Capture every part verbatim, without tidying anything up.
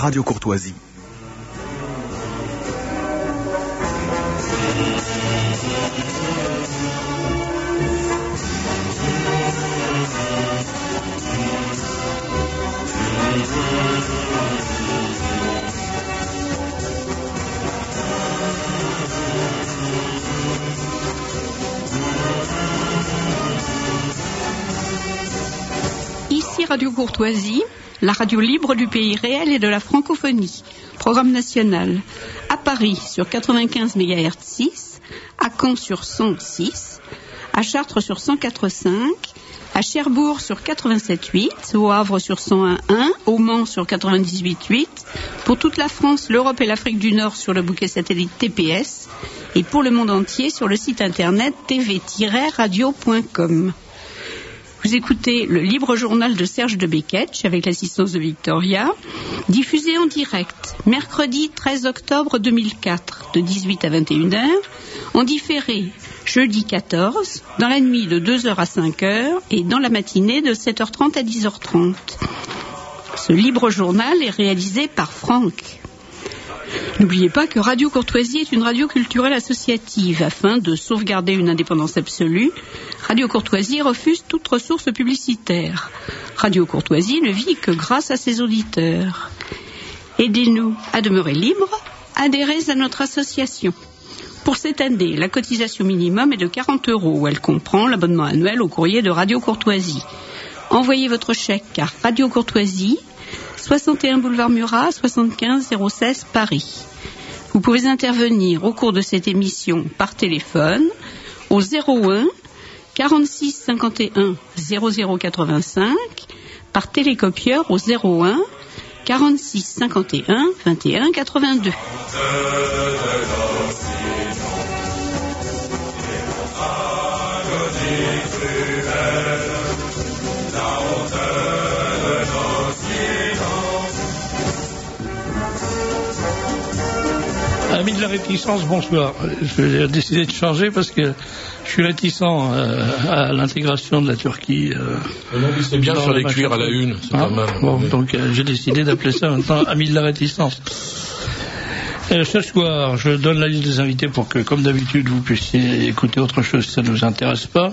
Radio Courtoisie. Radio Courtoisie, la radio libre du pays réel et de la francophonie. Programme national. À Paris sur quatre-vingt-quinze mégahertz six, à Caen sur cent six, à Chartres sur cent quatre virgule cinq, à Cherbourg sur quatre-vingt-sept virgule huit, au Havre sur cent un virgule un, au Mans sur quatre-vingt-dix-huit virgule huit, pour toute la France, l'Europe et l'Afrique du Nord sur le bouquet satellite T P S et pour le monde entier sur le site internet t v tiret radio point com. Vous écoutez le libre journal de Serge de Beketch avec l'assistance de Victoria, diffusé en direct mercredi treize octobre deux mille quatre de dix-huit à vingt et une heures, en différé jeudi quatorze, dans la nuit de deux heures à cinq heures et dans la matinée de sept heures trente à dix heures trente. Ce libre journal est réalisé par Franck. N'oubliez pas que Radio Courtoisie est une radio culturelle associative. Afin de sauvegarder une indépendance absolue, Radio Courtoisie refuse toute ressource publicitaire. Radio Courtoisie ne vit que grâce à ses auditeurs. Aidez-nous à demeurer libres, adhérez à notre association. Pour cette année, la cotisation minimum est de quarante euros. Elle comprend l'abonnement annuel au courrier de Radio Courtoisie. Envoyez votre chèque à Radio Courtoisie, soixante et un boulevard Murat, soixante-quinze zéro seize Paris. Vous pouvez intervenir au cours de cette émission par téléphone au zéro un quarante-six cinquante et un zéro zéro quatre-vingt-cinq, par télécopieur au zéro un quarante-six cinquante et un vingt et un quatre-vingt-deux. Amis de la réticence, bonsoir. J'ai décidé de changer parce que je suis réticent euh, à l'intégration de la Turquie. Euh, non, mais c'est bien sur les cuirs à la une, c'est hein, pas mal. Bon, donc euh, j'ai décidé d'appeler ça maintenant Amis de la réticence. Euh, ce soir, je donne la liste des invités pour que, comme d'habitude, vous puissiez écouter autre chose si ça ne vous intéresse pas.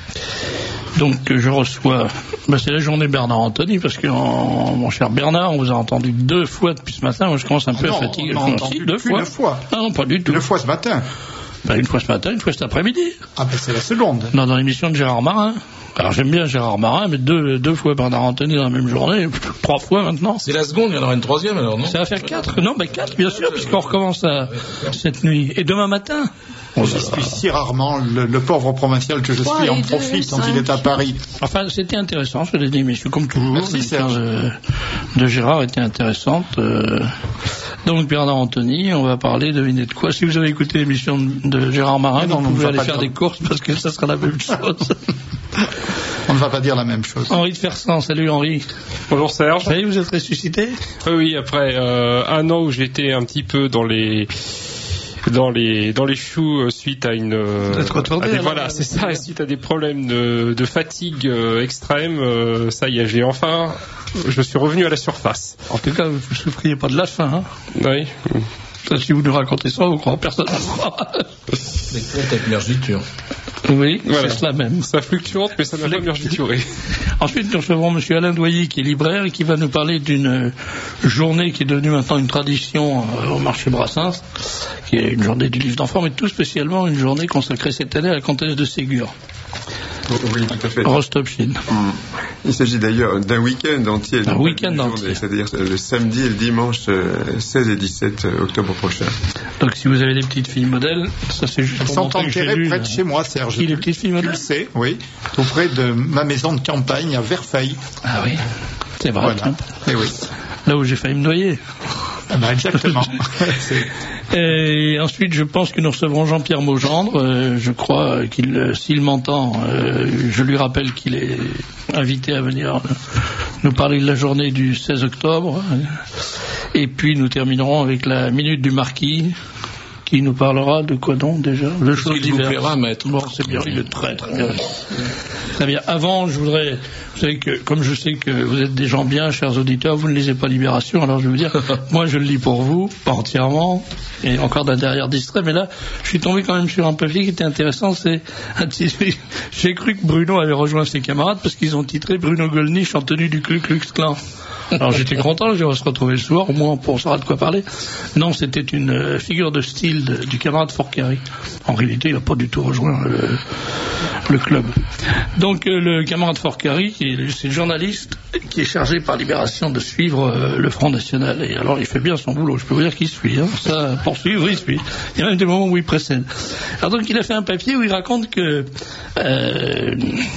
Donc je reçois, ben, c'est la journée Bernard Anthony, parce que en, mon cher Bernard, on vous a entendu deux fois depuis ce matin. Moi je commence un peu non, à fatiguer. On si, deux fois. Une fois. Ah non, pas du tout. Une fois ce matin. Ben, une fois ce matin, une fois cet après-midi. Ah ben c'est la seconde. Non, dans l'émission de Gérard Marin. Alors j'aime bien Gérard Marin, mais deux, deux fois Bernard Anthony dans la même journée, trois fois maintenant. C'est la seconde, il y en aura une troisième alors, non? Ça va faire quatre. Non, ben quatre, bien sûr, puisqu'on recommence à, cette nuit. Et demain matin. Oh, je suis si rarement le, le pauvre provincial que je suis en profite quand il est à Paris. Enfin, c'était intéressant, je l'ai dit, comme toujours. Merci Serge. De, de Gérard était intéressante. Euh, donc Bernard Anthony, on va parler, devinez de quoi. Si vous avez écouté l'émission de, de Gérard Marin, on va aller faire des courses parce que ça sera la même chose. On ne va pas dire la même chose. Henri de Fersan, salut Henri. Bonjour Serge. Ça y est, vous êtes ressuscité? Oui, oui, après euh, un an où j'étais un petit peu dans les dans les dans les choux euh, suite à une euh, retourné, à des, alors, voilà, c'est ça, et suite à des problèmes de, de fatigue euh, extrême, euh, ça y est, j'ai enfin, je suis revenu à la surface. En tout cas, vous ne souffriez pas de la faim, hein? Oui. Ça, si vous nous racontez ça, vous croyez personne ne croit. Les comptes avec mergiture. Oui, voilà. C'est la même. Ça fluctuante, mais ça n'a pas mergituré. Ensuite, nous recevons M. Alain Doyer, qui est libraire et qui va nous parler d'une journée qui est devenue maintenant une tradition au marché Brassens, qui est une journée du livre d'enfants, mais tout spécialement une journée consacrée cette année à la comtesse de Ségur. Oui, tout à fait. Rostopchine. Mmh. Il s'agit d'ailleurs d'un week-end entier. Un week-end entier. C'est-à-dire le samedi et le dimanche seize et dix-sept octobre prochain. Donc si vous avez des petites filles modèles, ça c'est juste Elles pour sont montrer que j'ai enterrées lu, près là. de chez moi, Serge. Qui, les petites filles Tu modèles? le sais, oui. Auprès de ma maison de campagne à Verfeil. Ah oui, c'est vrai. Voilà. Et oui. Là où j'ai failli me noyer. Ah ben exactement. Et ensuite, je pense que nous recevrons Jean-Pierre Maugendre. Euh, je crois qu'il, s'il m'entend, euh, je lui rappelle qu'il est invité à venir nous parler de la journée du seize octobre. Et puis, nous terminerons avec la minute du marquis, qui nous parlera de quoi donc déjà? De choses Il vous diverses. plaira, maître. Bon, c'est bien, il est très très bien. Très bien. Avant, je voudrais, vous savez que, comme je sais que vous êtes des gens bien, chers auditeurs, vous ne lisez pas Libération, alors je vais vous dire, moi je le lis pour vous, pas entièrement, et encore d'un derrière distrait, mais là, je suis tombé quand même sur un papier qui était intéressant, c'est un petit, j'ai cru que Bruno avait rejoint ses camarades parce qu'ils ont titré Bruno Gollnisch en tenue du Ku Klux Klan. Alors j'étais content, je vais se retrouver le soir, au moins on saura de quoi parler. Non, c'était une euh, figure de style de, du camarade Forcari. En réalité, il n'a pas du tout rejoint le, le club. Donc euh, le camarade Forcari, c'est le journaliste qui est chargé par Libération de suivre euh, le Front National. Et alors il fait bien son boulot, je peux vous dire qu'il suit. Hein. Ça, pour suivre, il suit. Il y a même des moments où il précède. Alors donc il a fait un papier où il raconte que... Euh,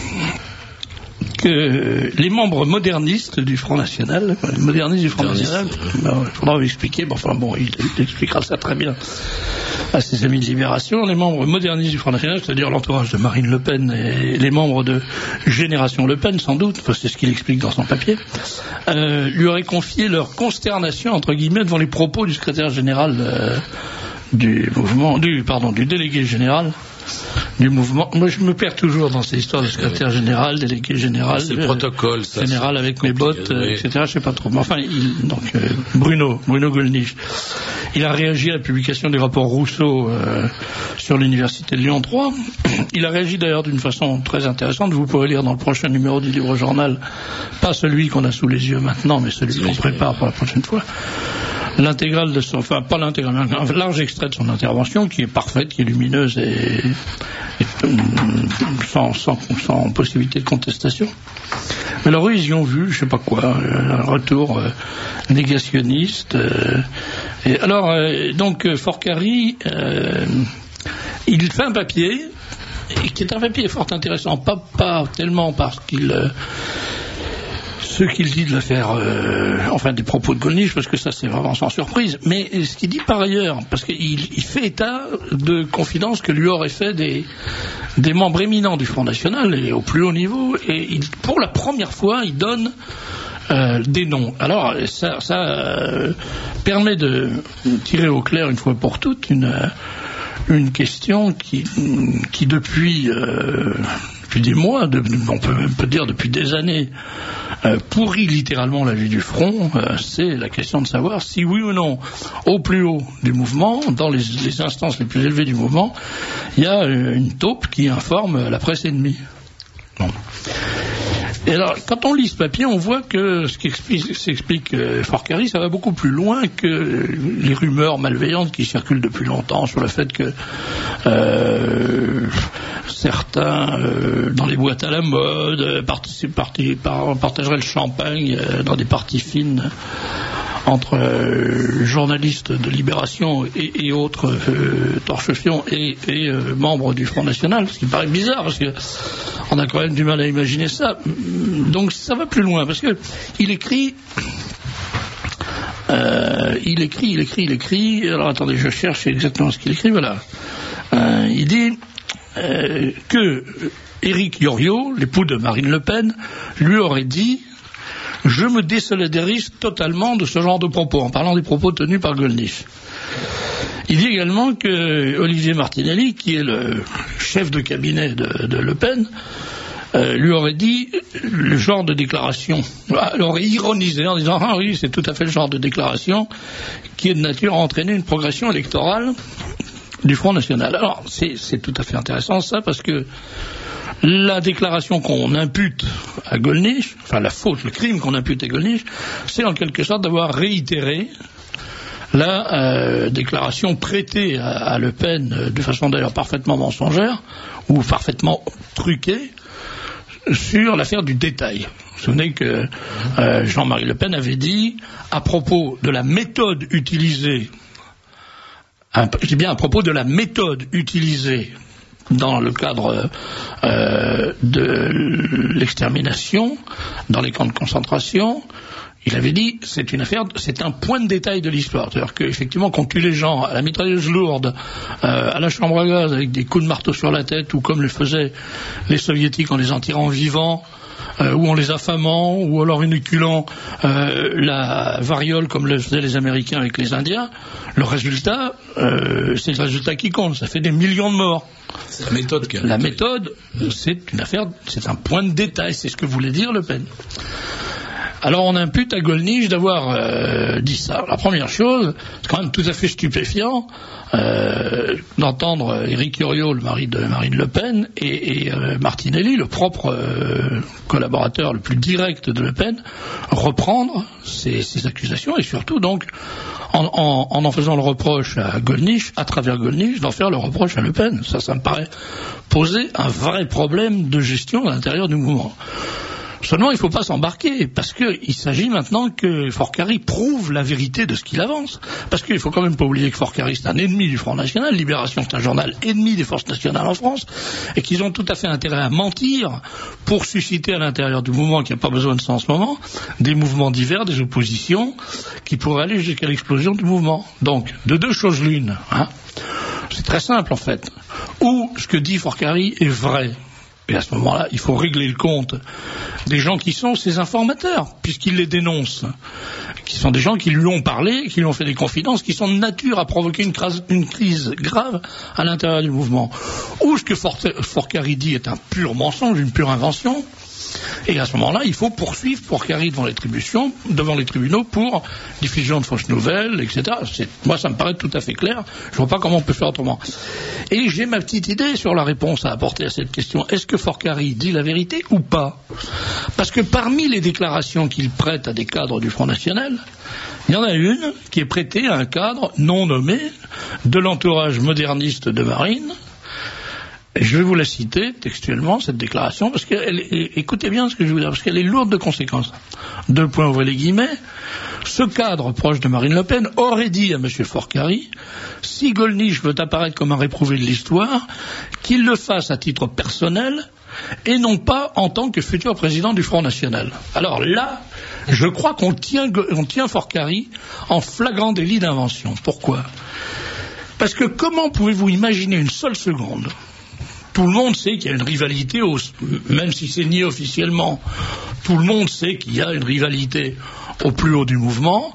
que les membres modernistes du Front National, les modernistes du Front National, ben, il faudra vous expliquer, bon, enfin bon, il, il expliquera ça très bien à ses amis de Libération, les membres modernistes du Front National, c'est-à-dire l'entourage de Marine Le Pen et les membres de Génération Le Pen, sans doute, c'est ce qu'il explique dans son papier, euh, lui auraient confié leur consternation, entre guillemets, devant les propos du secrétaire général euh, du mouvement, du, pardon, du délégué général du mouvement. Moi, je me perds toujours dans ces histoires de secrétaire général, délégué général. C'est le euh, protocole, ça. Général avec mes bottes, euh, et cetera. Je sais pas trop. Mais enfin, il, donc, euh, Bruno, Bruno Gollnisch, il a réagi à la publication du rapport Rousseau euh, sur l'université de Lyon trois. Il a réagi d'ailleurs d'une façon très intéressante. Vous pourrez lire dans le prochain numéro du Libre Journal, pas celui qu'on a sous les yeux maintenant, mais celui qu'on prépare pour la prochaine fois. L'intégrale de son, enfin pas l'intégrale, un large extrait de son intervention qui est parfaite, qui est lumineuse et, et sans, sans, sans possibilité de contestation. Mais alors eux, ils y ont vu, je sais pas quoi, un retour euh, négationniste. Euh, et alors, euh, donc, Forcari, euh, il fait un papier, et qui est un papier fort intéressant, pas, pas tellement parce qu'il... Euh, ce qu'il dit de l'affaire, euh, enfin des propos de Gollnisch, parce que ça c'est vraiment sans surprise, mais ce qu'il dit par ailleurs, parce qu'il il fait état de confidences que lui auraient fait des, des membres éminents du Front National, et au plus haut niveau, et il, pour la première fois, il donne euh, des noms. Alors ça, ça euh, permet de tirer au clair une fois pour toutes une, une question qui, qui depuis... Euh, depuis des mois, de, on peut même peut dire depuis des années, euh, pourrit littéralement la vie du front, euh, c'est la question de savoir si oui ou non, au plus haut du mouvement, dans les, les instances les plus élevées du mouvement, il y a euh, une taupe qui informe la presse ennemie. Bon. Et alors, quand on lit ce papier, on voit que ce qu'explique, s'explique euh, Forcari, ça va beaucoup plus loin que les rumeurs malveillantes qui circulent depuis longtemps sur le fait que euh, certains, euh, dans les boîtes à la mode, participent, parti, par, partageraient le champagne euh, dans des parties fines entre euh, journalistes de Libération et, et autres euh, torchefions et, et euh, membres du Front National, ce qui paraît bizarre parce que on a quand même du mal à imaginer ça. Donc ça va plus loin parce que il écrit, euh, il écrit, il écrit, il écrit. Alors attendez, je cherche exactement ce qu'il écrit. Voilà, euh, il dit euh, que Éric Yorio, l'époux de Marine Le Pen, lui aurait dit: je me désolidarise totalement de ce genre de propos, en parlant des propos tenus par Gollnisch. Il dit également que Olivier Martinelli, qui est le chef de cabinet de, de Le Pen, euh, lui aurait dit le genre de déclaration, elle aurait ironisé en disant: ah oui, c'est tout à fait le genre de déclaration qui est de nature à entraîner une progression électorale du Front National. Alors, c'est, c'est tout à fait intéressant ça, parce que la déclaration qu'on impute à Gollnisch, enfin la faute, le crime qu'on impute à Gollnisch, c'est en quelque sorte d'avoir réitéré la euh, déclaration prêtée à, à Le Pen, euh, de façon d'ailleurs parfaitement mensongère, ou parfaitement truquée, sur l'affaire du détail. Vous vous souvenez que euh, Jean-Marie Le Pen avait dit, à propos de la méthode utilisée, à, je dis bien à propos de la méthode utilisée dans le cadre euh, de l'extermination, dans les camps de concentration, il avait dit, c'est une affaire, c'est un point de détail de l'histoire. C'est-à-dire qu'effectivement, qu'on tue les gens à la mitrailleuse lourde, euh, à la chambre à gaz, avec des coups de marteau sur la tête, ou comme le faisaient les soviétiques en les en tirant vivants, euh, ou en les affamant, ou alors inoculant euh, la variole comme le faisaient les Américains avec les Indiens, le résultat, euh, c'est le résultat qui compte. Ça fait des millions de morts. C'est la méthode qui a La méthode, c'est une affaire, c'est un point de détail, c'est ce que voulait dire Le Pen. Alors on impute à Gollnisch d'avoir euh, dit ça. La première chose, c'est quand même tout à fait stupéfiant euh, d'entendre Éric Iorio, le mari de Marine Le Pen, et, et euh, Martinelli, le propre euh, collaborateur le plus direct de Le Pen, reprendre ces, ces accusations et surtout donc en, en, en en faisant le reproche à Gollnisch, à travers Gollnisch, d'en faire le reproche à Le Pen. Ça, ça me paraît poser un vrai problème de gestion à l'intérieur du mouvement. Seulement, il ne faut pas s'embarquer, parce qu'il s'agit maintenant que Forcari prouve la vérité de ce qu'il avance. Parce qu'il ne faut quand même pas oublier que Forcari, c'est un ennemi du Front National, Libération, c'est un journal ennemi des forces nationales en France, et qu'ils ont tout à fait intérêt à mentir pour susciter à l'intérieur du mouvement, qui n'a pas besoin de ça en ce moment, des mouvements divers, des oppositions, qui pourraient aller jusqu'à l'explosion du mouvement. Donc, de deux choses l'une, hein. C'est très simple, en fait. Ou ce que dit Forcari est vrai. Et à ce moment-là, il faut régler le compte des gens qui sont ses informateurs, puisqu'il les dénonce, qui sont des gens qui lui ont parlé, qui lui ont fait des confidences, qui sont de nature à provoquer une, crise, une crise grave à l'intérieur du mouvement. Ou ce que Forcari dit est un pur mensonge, une pure invention. Et à ce moment-là, il faut poursuivre Forcari devant les tribunaux, devant les tribunaux pour diffusion de fausses nouvelles, et cetera. C'est, moi, ça me paraît tout à fait clair. Je vois pas comment on peut faire autrement. Et j'ai ma petite idée sur la réponse à apporter à cette question. Est-ce que Forcari dit la vérité ou pas? Parce que parmi les déclarations qu'il prête à des cadres du Front National, il y en a une qui est prêtée à un cadre non nommé de l'entourage moderniste de Marine. Et je vais vous la citer textuellement, cette déclaration, parce qu'elle est, écoutez bien ce que je veux dire, parce qu'elle est lourde de conséquences. Deux points, ouvrez les guillemets. Ce cadre proche de Marine Le Pen aurait dit à M. Forcari, si Gollnisch veut apparaître comme un réprouvé de l'histoire, qu'il le fasse à titre personnel et non pas en tant que futur président du Front National. Alors là, je crois qu'on tient, on tient Forcari en flagrant délit d'invention. Pourquoi? Parce que comment pouvez-vous imaginer une seule seconde? Tout le monde sait qu'il y a une rivalité, au, même si c'est nié officiellement, tout le monde sait qu'il y a une rivalité au plus haut du mouvement,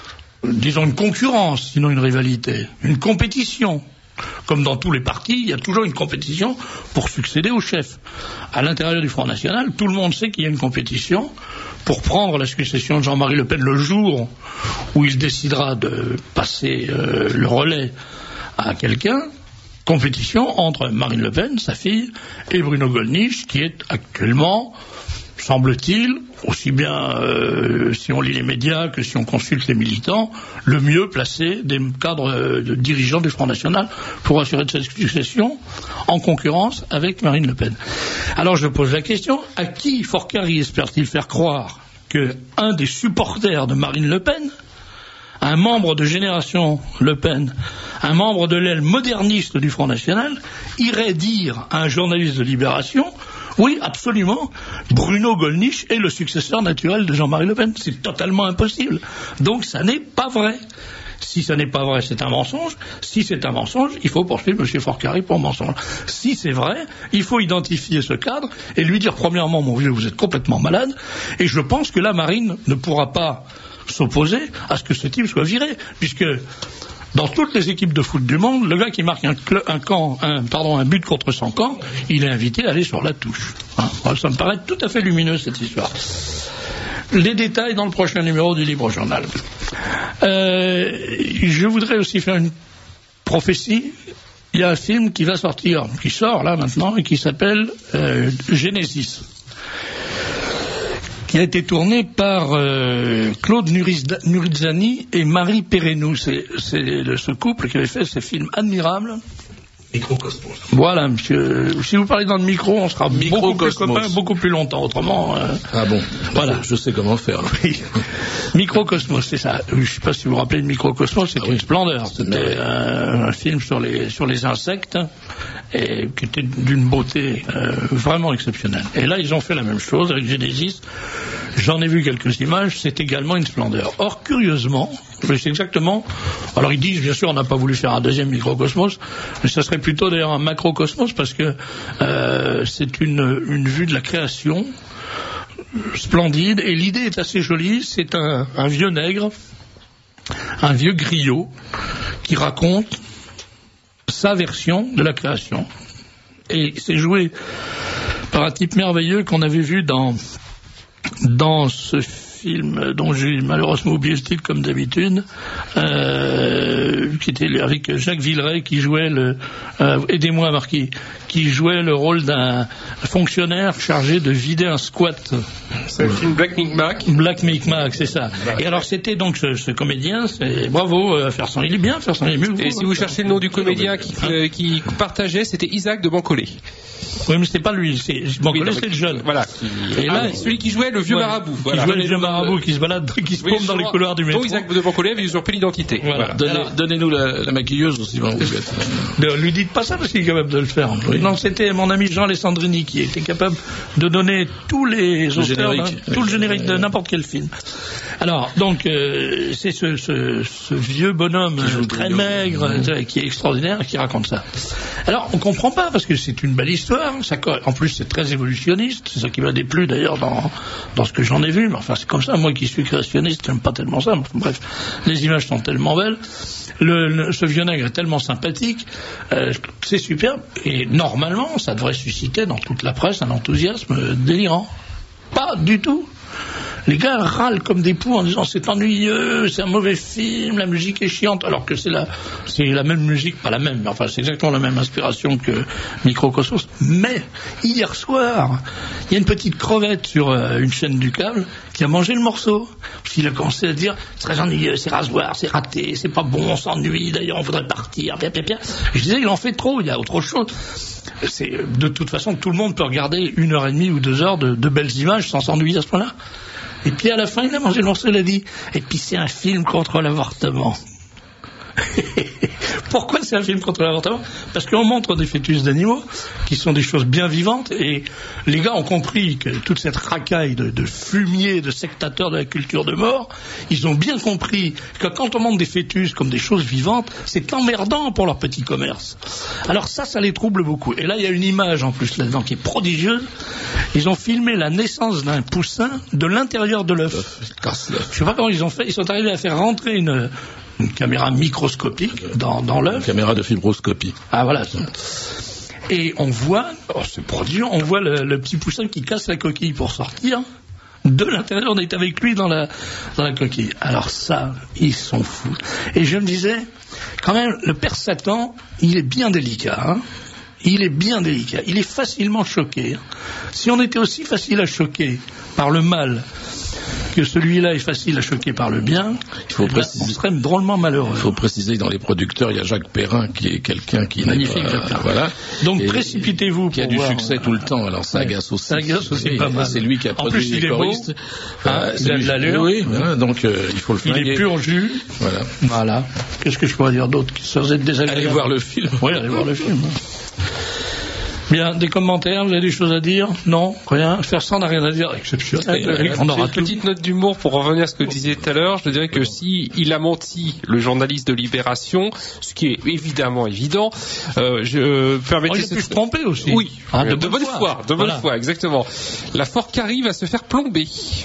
disons une concurrence, sinon une rivalité, une compétition. Comme dans tous les partis, il y a toujours une compétition pour succéder au chef. À l'intérieur du Front National, tout le monde sait qu'il y a une compétition pour prendre la succession de Jean-Marie Le Pen le jour où il décidera de passer euh, le relais à quelqu'un. Compétition entre Marine Le Pen, sa fille, et Bruno Gollnisch, qui est actuellement, semble-t-il, aussi bien euh, si on lit les médias que si on consulte les militants, le mieux placé des cadres euh, de dirigeants du Front National pour assurer de cette succession en concurrence avec Marine Le Pen. Alors je pose la question, à qui Forcari espère-t-il faire croire qu'un des supporters de Marine Le Pen, un membre de Génération Le Pen, un membre de l'aile moderniste du Front National, irait dire à un journaliste de Libération, oui, absolument, Bruno Gollnisch est le successeur naturel de Jean-Marie Le Pen. C'est totalement impossible. Donc ça n'est pas vrai. Si ça n'est pas vrai, c'est un mensonge. Si c'est un mensonge, il faut poursuivre M. Forcari pour mensonge. Si c'est vrai, il faut identifier ce cadre et lui dire, premièrement, mon vieux, vous êtes complètement malade, et je pense que la Marine ne pourra pas s'opposer à ce que ce type soit viré, puisque dans toutes les équipes de foot du monde, le gars qui marque un, cl- un, camp, un, pardon, un but contre son camp, il est invité à aller sur la touche. Hein. Ça me paraît tout à fait lumineux, cette histoire. Les détails dans le prochain numéro du Libre Journal. Euh, je voudrais aussi faire une prophétie. Il y a un film qui va sortir, qui sort là maintenant, et qui s'appelle euh, Genesis, qui a été tourné par euh, Claude Nurizani et Marie Perrenou. C'est, c'est le, ce couple qui avait fait ces films admirables. Microcosmos. Voilà, monsieur. Si vous parlez dans le micro, on sera beaucoup plus copains, beaucoup plus longtemps. Autrement. Euh, ah bon. Voilà. Je, je sais comment faire. Oui. Microcosmos, c'est ça. Je ne sais pas si vous vous rappelez de Microcosmos, c'était ah oui. une splendeur. C'était un, un film sur les sur les insectes et qui était d'une beauté euh, vraiment exceptionnelle. Et là, ils ont fait la même chose avec Genesis. J'en ai vu quelques images. C'est également une splendeur. Or, curieusement, c'est exactement. Alors, ils disent, bien sûr, on n'a pas voulu faire un deuxième Microcosmos, mais ça serait plutôt d'ailleurs un macrocosmos parce que euh, c'est une, une vue de la création splendide, et l'idée est assez jolie. C'est un, un vieux nègre, un vieux griot, qui raconte sa version de la création. Et c'est joué par un type merveilleux qu'on avait vu dans, dans ce film dont j'ai malheureusement oublié le titre comme d'habitude, euh, qui était avec Jacques Villeray qui jouait le, euh, aidez-moi Marquis, qui jouait le rôle d'un fonctionnaire chargé de vider un squat. C'est le film Black Micmac. Black Micmac, c'est ça. Et alors c'était donc ce, ce comédien, c'est, bravo, euh, Fersan, il est bien, Fersan, il est mieux. Et si vous cherchez le nom du comédien qui, euh, qui partageait, c'était Isaac de Bancolé. Oui, mais c'est pas lui, c'est Bancolé, oui, c'est le jeune. Voilà. Et là, ah, celui qui jouait le vieux ouais, marabout. Voilà. Qui jouait le vieux marabout qui se balade, qui se oui, paume dans les couloirs du métro. Donc Isaac de Bancolé avait usurpé l'identité. Voilà. Voilà. Donnez, alors, donnez-nous la, la maquilleuse aussi. Bon, ne lui dites pas ça parce qu'il est capable de le faire. Oui. Non, c'était mon ami Jean Alessandrini qui était capable de donner tous les le auteurs, hein, tout le générique de n'importe quel film. Alors, donc, euh, c'est ce, ce, ce vieux bonhomme euh, très maigre, mmh. qui est extraordinaire, qui raconte ça. Alors, on comprend pas, parce que c'est une belle histoire, ça, en plus c'est très évolutionniste, c'est ça qui m'a déplu d'ailleurs dans, dans ce que j'en ai vu, mais enfin c'est comme ça, moi qui suis créationniste, j'aime pas tellement ça, bref, les images sont tellement belles, le, le, ce vieux nègre est tellement sympathique, euh, c'est superbe, et normalement, ça devrait susciter dans toute la presse un enthousiasme délirant. Pas du tout. Les gars râlent comme des poux en disant c'est ennuyeux, c'est un mauvais film, la musique est chiante, alors que c'est la, c'est la même musique, pas la même, mais enfin c'est exactement la même inspiration que Microcosmos. Mais hier soir, il y a une petite crevette sur euh, une chaîne du câble qui a mangé le morceau. Puis il a commencé à dire c'est très ennuyeux, c'est rasoir, c'est raté, c'est pas bon, on s'ennuie, d'ailleurs on voudrait partir, pia, pia, pia. Et je disais il en fait trop, il y a autre chose. C'est, de toute façon, tout le monde peut regarder une heure et demie ou deux heures de, de belles images sans s'ennuyer à ce point-là. Et puis à la fin, il a mangé le morceau, il a dit et puis c'est un film contre l'avortement. Pourquoi c'est un film contre l'avortement ? Parce qu'on montre des fœtus d'animaux qui sont des choses bien vivantes, et les gars ont compris que toute cette racaille de, de fumier, de sectateurs de la culture de mort, ils ont bien compris que quand on montre des fœtus comme des choses vivantes, c'est emmerdant pour leur petit commerce. Alors ça, ça les trouble beaucoup. Et là, il y a une image en plus là-dedans qui est prodigieuse. Ils ont filmé la naissance d'un poussin de l'intérieur de l'œuf. Je sais pas comment ils ont fait. Ils sont arrivés à faire rentrer une une caméra microscopique dans, dans l'œuf. Une caméra de fibroscopie. Ah voilà. Et on voit, oh, c'est prodigieux, on voit le, le petit poussin qui casse la coquille pour sortir. De l'intérieur, on est avec lui dans la, dans la coquille. Alors ça, ils sont fous. Et je me disais, quand même, le père Satan, il est bien délicat, hein. Il est bien délicat. Il est facilement choqué. Si on était aussi facile à choquer par le mal que celui-là est facile à choquer par le bien, il faut préciser, on serait drôlement malheureux. Il faut préciser que dans les producteurs, il y a Jacques Perrin qui est quelqu'un qui magnifique, n'est pas, voilà. Donc précipitez-vous qui a pour du voir, succès tout le temps. Alors ça agace aussi. Ça agace aussi pas mal. C'est lui qui a en produit plus, les choristes. Ah, euh, il a de l'allure. Oui, voilà, donc euh, il faut le faire. Il est pur jus. Voilà. Voilà. Qu'est-ce que je pourrais dire d'autre qui serait désagréable ? Allez voir le film. Oui, allez voir le film. Bien, des commentaires, vous avez des choses à dire ? Non, rien. Fersan n'a rien à dire, exceptionnel. Euh, on aura une petite note d'humour pour revenir à ce que je disais tout à l'heure. Je dirais que si il a menti, le journaliste de Libération, ce qui est évidemment évident, euh, je permettez. Oh, il a pu se tromper aussi. Oui, ah, de, de bonne foi, foi de voilà. bonne foi, exactement. La Ford Carry va se faire plomber.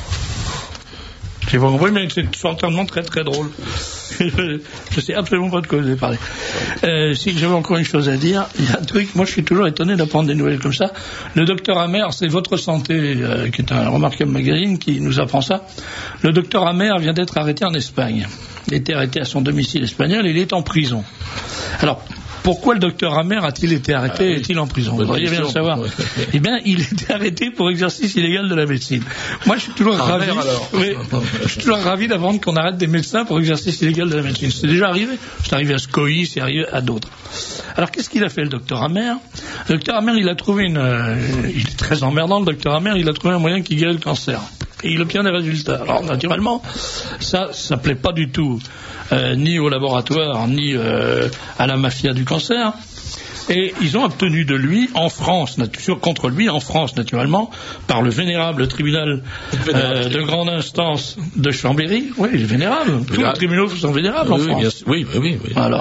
J'ai pas compris, mais c'est certainement très très drôle. je, je sais absolument pas de quoi vous avez parlé. Euh, si j'avais encore une chose à dire, il y a un truc, moi je suis toujours étonné d'apprendre des nouvelles comme ça. Le docteur Amer, c'est Votre Santé, euh, qui est un remarquable magazine, qui nous apprend ça. Le docteur Amer vient d'être arrêté en Espagne. Il a été arrêté à son domicile espagnol et il est en prison. Alors, pourquoi le docteur Amer a-t-il été arrêté et ah, oui. est-il en prison ? Vous voudriez bien le savoir. Ouais. Eh bien, il était arrêté pour exercice illégal de la médecine. Moi, je suis toujours ah, ravi. Oui, je suis toujours ravi d'apprendre qu'on arrête des médecins pour exercice illégal de la médecine. C'est déjà arrivé. C'est arrivé à Scoï, c'est arrivé à d'autres. Alors, qu'est-ce qu'il a fait, le docteur Amer ? Le docteur Amer, il a trouvé une. Euh, il est très emmerdant, le docteur Amer. Il a trouvé un moyen qui guérit le cancer. Et il obtient des résultats. Alors, naturellement, ça, ça plaît pas du tout. Euh, ni au laboratoire, ni euh, à la mafia du cancer. Et ils ont obtenu de lui, en France, natu- contre lui, en France, naturellement, par le vénérable tribunal euh, de grande instance de Chambéry. Oui, il est vénérable. Tous les tribunaux sont vénérables oui, en France. Bien sûr. Oui, oui, oui, oui. Alors,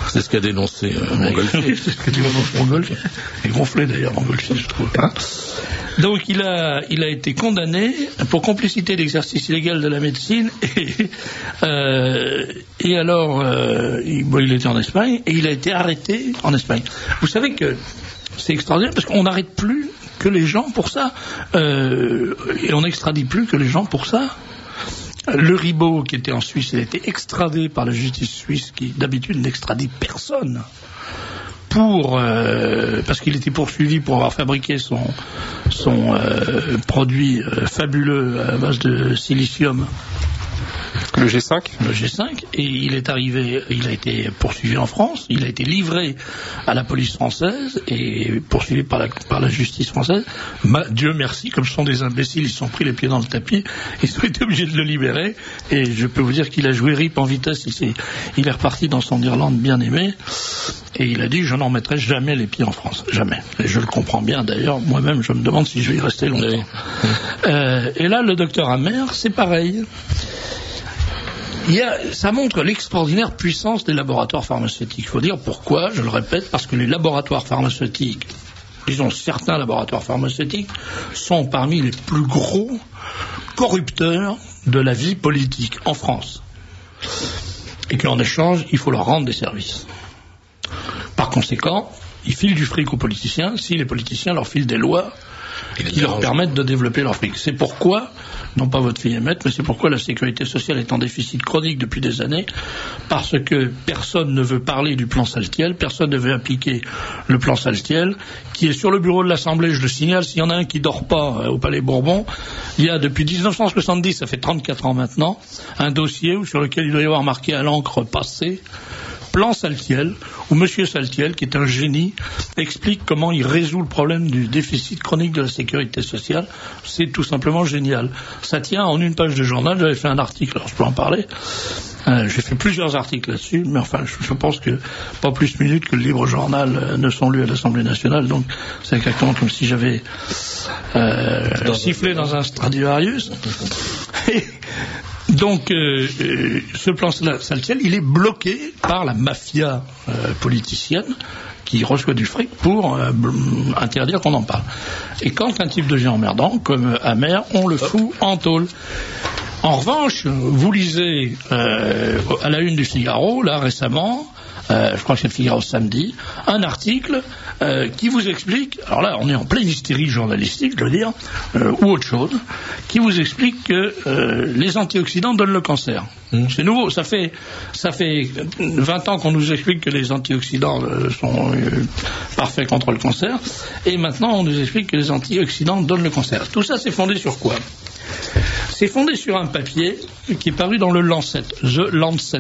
C'est ce qu'a dénoncé euh, Montgolfier. C'est ce qu'a dénoncé Montgolfier. Et gonflé d'ailleurs, Montgolfier, je trouve. Hein. Donc il a, il a été condamné pour complicité d'exercice illégal de la médecine et, euh, et alors euh, il, bon, il était en Espagne et il a été arrêté en Espagne. Vous savez que c'est extraordinaire parce qu'on n'arrête plus que les gens pour ça euh, et on n'extradie plus que les gens pour ça. Le Ribot qui était en Suisse, il a été extradé par la justice suisse qui d'habitude n'extradie personne. Pour, euh, parce qu'il était poursuivi pour avoir fabriqué son, son euh, produit euh, fabuleux à base de silicium. Le G cinq Le G cinq, et il est arrivé, il a été poursuivi en France, il a été livré à la police française et poursuivi par la, par la justice française. Ma, Dieu merci, comme ce sont des imbéciles, ils se sont pris les pieds dans le tapis, ils ont été obligés de le libérer, et je peux vous dire qu'il a joué rip en vitesse, il, s'est, il est reparti dans son Irlande bien aimé, et il a dit je n'en mettrai jamais les pieds en France, jamais. Et je le comprends bien d'ailleurs, moi-même je me demande si je vais y rester longtemps. Oui. Euh, et là le docteur Amer, c'est pareil. Il y a, ça montre l'extraordinaire puissance des laboratoires pharmaceutiques. Il faut dire pourquoi, je le répète, parce que les laboratoires pharmaceutiques, disons certains laboratoires pharmaceutiques, sont parmi les plus gros corrupteurs de la vie politique en France. Et qu'en échange, il faut leur rendre des services. Par conséquent, ils filent du fric aux politiciens si les politiciens leur filent des lois qui leur permettent de développer leur fric. C'est pourquoi, non pas votre fille Emmett, mais c'est pourquoi la sécurité sociale est en déficit chronique depuis des années, parce que personne ne veut parler du plan Saltiel, personne ne veut appliquer le plan Saltiel, qui est sur le bureau de l'Assemblée, je le signale, s'il y en a un qui dort pas euh, au Palais Bourbon, il y a depuis dix-neuf cent soixante-dix, ça fait trente-quatre ans maintenant, un dossier sur lequel il doit y avoir marqué à l'encre passée, plan Saltiel, où M. Saltiel, qui est un génie, explique comment il résout le problème du déficit chronique de la sécurité sociale. C'est tout simplement génial. Ça tient en une page de journal. J'avais fait un article, alors je peux en parler. Euh, j'ai fait plusieurs articles là-dessus, mais enfin, je, je pense que pas plus minutes que le Libre Journal euh, ne sont lus à l'Assemblée nationale, donc c'est exactement comme si j'avais euh, sifflé dans un Stradivarius. Et, donc, euh, euh, ce plan Saltiel, il est bloqué par la mafia euh, politicienne qui reçoit du fric pour euh, interdire qu'on en parle. Et quand un type devient emmerdant, comme Amer, on le fout en tôle. En revanche, vous lisez euh, à la une du Figaro, là récemment, euh, je crois que c'est le Figaro samedi, un article euh, qui vous explique, alors là on est en pleine hystérie journalistique, je veux dire, euh, ou autre chose, qui vous explique que euh, les antioxydants donnent le cancer. Mmh. C'est nouveau, ça fait ça fait vingt ans qu'on nous explique que les antioxydants euh, sont euh, parfaits contre le cancer, et maintenant on nous explique que les antioxydants donnent le cancer. Tout ça c'est fondé sur quoi ? C'est fondé sur un papier qui est paru dans le Lancet, The Lancet.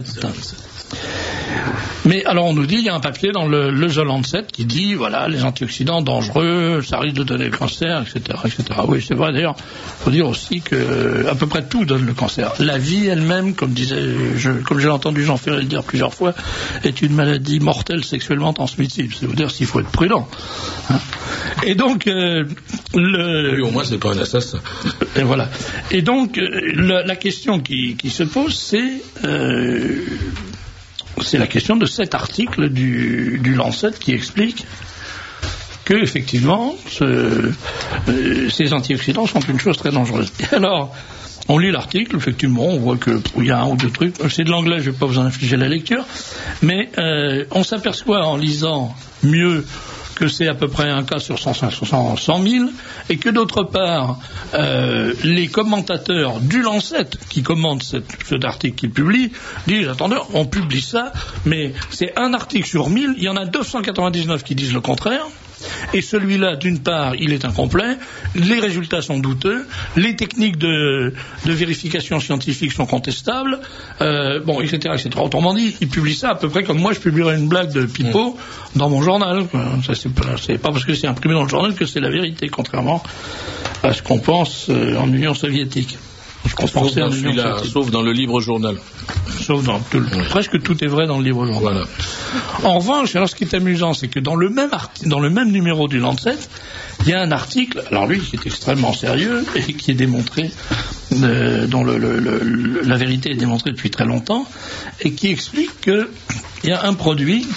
Mais alors on nous dit, il y a un papier dans le, le The Lancet qui dit, voilà, les antioxydants dangereux, ça risque de donner le cancer, et cetera, et cetera. Oui, c'est vrai. D'ailleurs, il faut dire aussi que à peu près tout donne le cancer. La vie elle-même, comme disait, je, comme j'ai entendu Jean Ferré le dire plusieurs fois, est une maladie mortelle sexuellement transmissible. C'est vous dire s'il faut être prudent. Hein. Et donc, euh, le... Oui, au moins c'est pas un assassin. Et voilà. Et donc, la, la question qui, qui se pose, c'est euh, c'est la question de cet article du, du Lancet qui explique que effectivement ce, euh, ces antioxydants sont une chose très dangereuse. Et alors, on lit l'article, effectivement, on voit qu'il y a un ou deux trucs. C'est de l'anglais, je ne vais pas vous en infliger la lecture, mais euh, on s'aperçoit en lisant mieux que c'est à peu près un cas sur cent mille, et que d'autre part, euh, les commentateurs du Lancet, qui commentent cette, cet article qu'ils publient, disent, attendez, on publie ça, mais c'est un article sur mille, il y en a deux cent quatre-vingt-dix-neuf qui disent le contraire, et celui-là, d'une part, il est incomplet, les résultats sont douteux, les techniques de, de vérification scientifique sont contestables, euh, bon, et cetera, et cetera. Autrement dit, ils publient ça à peu près comme moi, je publierais une blague de Pipo mmh. dans mon journal. Ça, c'est pas, c'est pas parce que c'est imprimé dans le journal que c'est la vérité, contrairement à ce qu'on pense euh, en Union soviétique. Sauf dans, celui-là, sauf dans le Libre Journal. Sauf dans tout, oui. Presque tout est vrai dans le Libre Journal. Voilà. En revanche, alors ce qui est amusant, c'est que dans le même arti- dans le même numéro du Lancet, il y a un article, alors lui qui est extrêmement sérieux et qui est démontré, euh, dont le, le, le, la vérité est démontrée depuis très longtemps, et qui explique que il y a un produit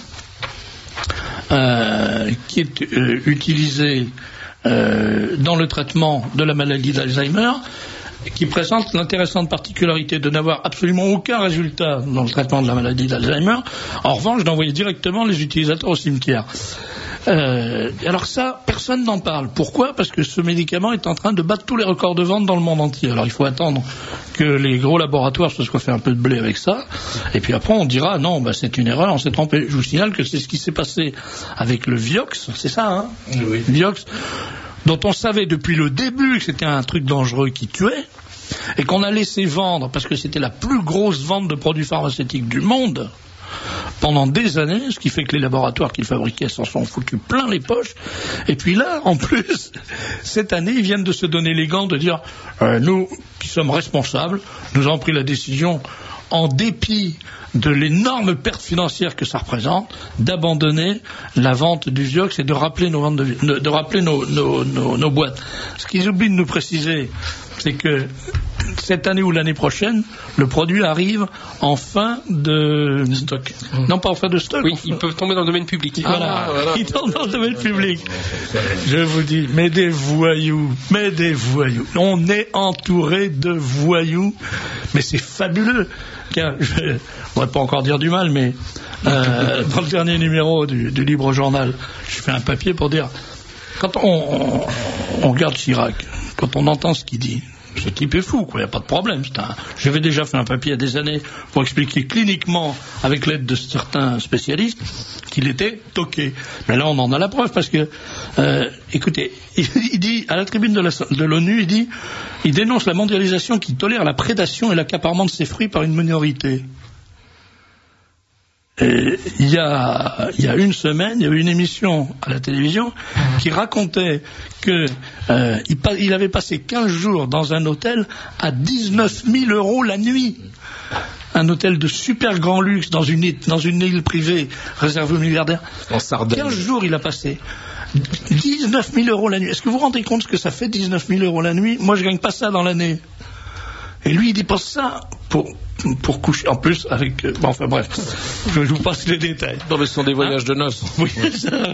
euh, qui est euh, utilisé euh, dans le traitement de la maladie d'Alzheimer, qui présente l'intéressante particularité de n'avoir absolument aucun résultat dans le traitement de la maladie d'Alzheimer, en revanche d'envoyer directement les utilisateurs au cimetière. Euh, alors ça, personne n'en parle. Pourquoi ? Parce que ce médicament est en train de battre tous les records de vente dans le monde entier. Alors il faut attendre que les gros laboratoires se soient fait un peu de blé avec ça, et puis après on dira non, bah, c'est une erreur, on s'est trompé. Je vous signale que c'est ce qui s'est passé avec le Vioxx, c'est ça, hein ? Oui. Vioxx, dont on savait depuis le début que c'était un truc dangereux qui tuait, et qu'on a laissé vendre, parce que c'était la plus grosse vente de produits pharmaceutiques du monde, pendant des années, ce qui fait que les laboratoires qui le fabriquaient s'en sont foutus plein les poches. Et puis là, en plus, cette année, ils viennent de se donner les gants de dire euh, nous qui sommes responsables, nous avons pris la décision, en dépit de l'énorme perte financière que ça représente, d'abandonner la vente du Vioxx et de rappeler nos, ventes de, de, de rappeler nos, nos, nos, nos boîtes. Ce qu'ils oublient de nous préciser, c'est que cette année ou l'année prochaine, le produit arrive en fin de stock. Non, pas en fin de stock. Oui, enfin... ils peuvent tomber dans le domaine public. Ah, voilà, voilà. Ils tombent dans le domaine public. Je vous dis, mais des voyous, mais des voyous. On est entouré de voyous, mais c'est fabuleux. Tiens, je ne voudrais pas encore dire du mal, mais euh, dans le dernier numéro du, du Libre Journal, je fais un papier pour dire, quand on, on, on regarde Chirac, quand on entend ce qu'il dit, ce type est fou, quoi, il n'y a pas de problème. Un... J'avais déjà fait un papier il y a des années pour expliquer cliniquement, avec l'aide de certains spécialistes, qu'il était toqué. Mais là, on en a la preuve, parce que, euh, écoutez, il, il dit, à la tribune de, la, de l'ONU, il dit, il dénonce la mondialisation qui tolère la prédation et l'accaparement de ses fruits par une minorité. Et il y a, il y a une semaine, il y avait une émission à la télévision qui racontait que euh, il, il avait passé quinze jours dans un hôtel à dix-neuf mille euros la nuit. Un hôtel de super grand luxe dans une, dans une île privée réservée aux milliardaires. En Sardaigne. quinze jours il a passé. dix-neuf mille euros la nuit. Est-ce que vous vous rendez compte ce que ça fait, dix-neuf mille euros la nuit ? Moi, je gagne pas ça dans l'année. Et lui, il dépense ça pour, pour coucher, en plus, avec... Euh, bon, enfin bref, je, je vous passe les détails. Non, mais ce sont des voyages hein de noces. Oui, ça,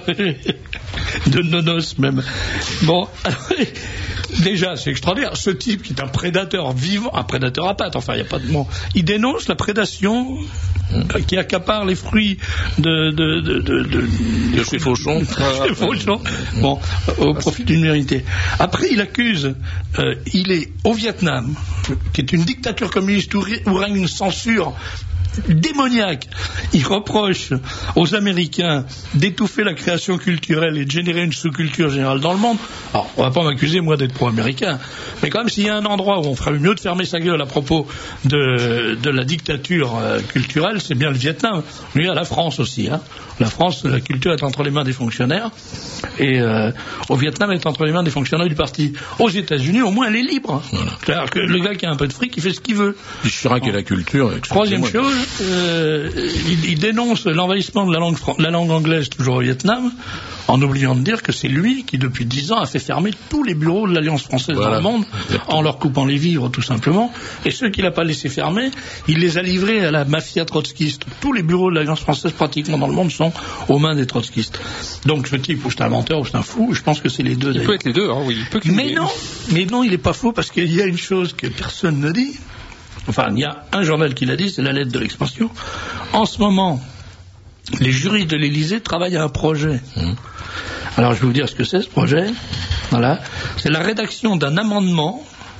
de nonos même. Bon, alors, déjà, c'est extraordinaire. Ce type qui est un prédateur vivant, un prédateur à pattes, enfin, il n'y a pas de mot, il dénonce la prédation qui accapare les fruits de... de, de, de, de, de chez Fauchon. Chez Fauchon. Bon, au profit d'une minorité. Après, il accuse, euh, il est au Vietnam, qui est une dictature communiste où, où règne une censure démoniaque. Il reproche aux Américains d'étouffer la création culturelle et de générer une sous-culture générale dans le monde. Alors, on va pas m'accuser, moi, d'être pro-américain, mais quand même, s'il y a un endroit où on ferait mieux de fermer sa gueule à propos de, de la dictature euh, culturelle, c'est bien le Vietnam. Mais il y a la France aussi. Hein. La France, la culture est entre les mains des fonctionnaires, et euh, au Vietnam, elle est entre les mains des fonctionnaires du parti. Aux États-Unis, au moins, elle est libre. Voilà. C'est-à-dire que le gars qui a un peu de fric, il fait ce qu'il veut. Chirac et la culture. Troisième chose, Euh, il, il dénonce l'envahissement de la langue, la langue anglaise toujours au Vietnam, en oubliant de dire que c'est lui qui depuis dix ans a fait fermer tous les bureaux de l'Alliance française voilà. dans le monde, en leur coupant les vivres tout simplement, et ceux qu'il n'a pas laissé fermer, il les a livrés à la mafia trotskiste. Tous les bureaux de l'Alliance française pratiquement dans le monde sont aux mains des trotskistes. Donc ce type, ou c'est un menteur ou c'est un fou, je pense que c'est les deux. Il d'ailleurs. peut être les deux, hein, oui. Il peut mais non, mais non, il n'est pas faux, parce qu'il y a une chose que personne ne dit. Enfin, il y a un journal qui l'a dit, c'est la lettre de l'expansion. En ce moment, les juristes de l'Élysée travaillent à un projet. Mmh. Alors, je vais vous dire ce que c'est, ce projet. Voilà. C'est la rédaction d'un amendement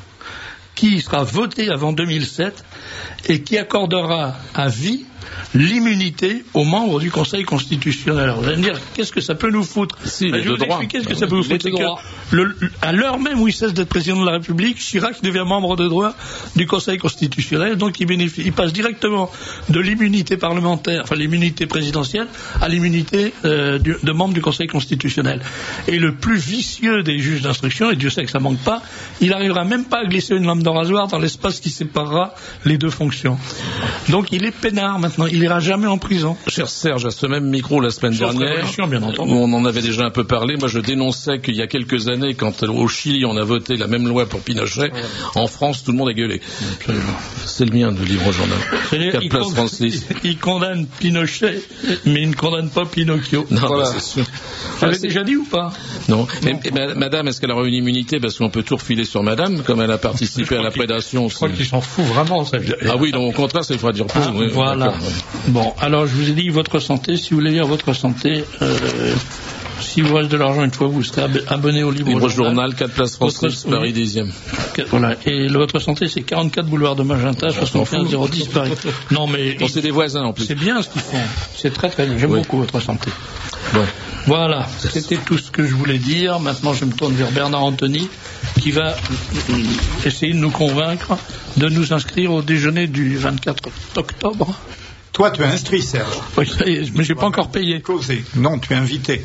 qui sera voté avant deux mille sept et qui accordera à vie l'immunité aux membres du Conseil constitutionnel. Alors, vous allez me dire, qu'est-ce que ça peut nous foutre? Si, ben, Je vais vous expliquer ce que ça peut vous foutre. Que le, à l'heure même où il cesse d'être président de la République, Chirac devient membre de droit du Conseil constitutionnel, donc il, bénéficie, il passe directement de l'immunité parlementaire, enfin l'immunité présidentielle, à l'immunité euh, du, de membre du Conseil constitutionnel. Et le plus vicieux des juges d'instruction, et Dieu sait que ça manque pas, il n'arrivera même pas à glisser une lame de rasoir dans l'espace qui séparera les deux fonctions. Donc il est peinard maintenant. maintenant. Il ira jamais en prison. Cher Serge, à ce même micro la semaine Sauf dernière, révolution, bien entendu. où on en avait déjà un peu parlé, moi je dénonçais qu'il y a quelques années, quand au Chili on a voté la même loi pour Pinochet, ouais. En France tout le monde a gueulé. Absolument. C'est le mien de livre journal. Il, place con... Francis. il condamne Pinochet, mais il ne condamne pas Pinocchio. Non, voilà. C'est sûr. J'avais déjà dit ou pas? Non. non. Et, et, madame, est-ce qu'elle aura une immunité parce qu'on peut tout refiler sur madame, comme elle a participé à la prédation? Je crois qu'il s'en fout vraiment. Ça. Ah oui, donc au contraire, ça il faudra dire pour. Ah, oui, voilà. Ouais. Bon, alors je vous ai dit votre santé. Si vous voulez lire votre santé, euh, si vous reste de l'argent une fois, vous serez abonné au Libre, Libre Journal. Journal, quatre places Francis, Paris dixième. Voilà. Et le, votre santé, c'est quarante-quatre boulevard de Magenta, soixante-quinze zéro dix Paris. Non, mais. Bon, c'est des voisins en plus. C'est bien ce qu'ils font. C'est très très bien. J'aime oui. beaucoup votre santé. Bon. Voilà. C'était tout ce que je voulais dire. Maintenant, je me tourne vers Bernard Anthony, qui va essayer de nous convaincre de nous inscrire au déjeuner du vingt-quatre octobre. Toi, tu es inscrit, Serge. Oui, mais j'ai pas encore payé. Causé. Non, tu es invité.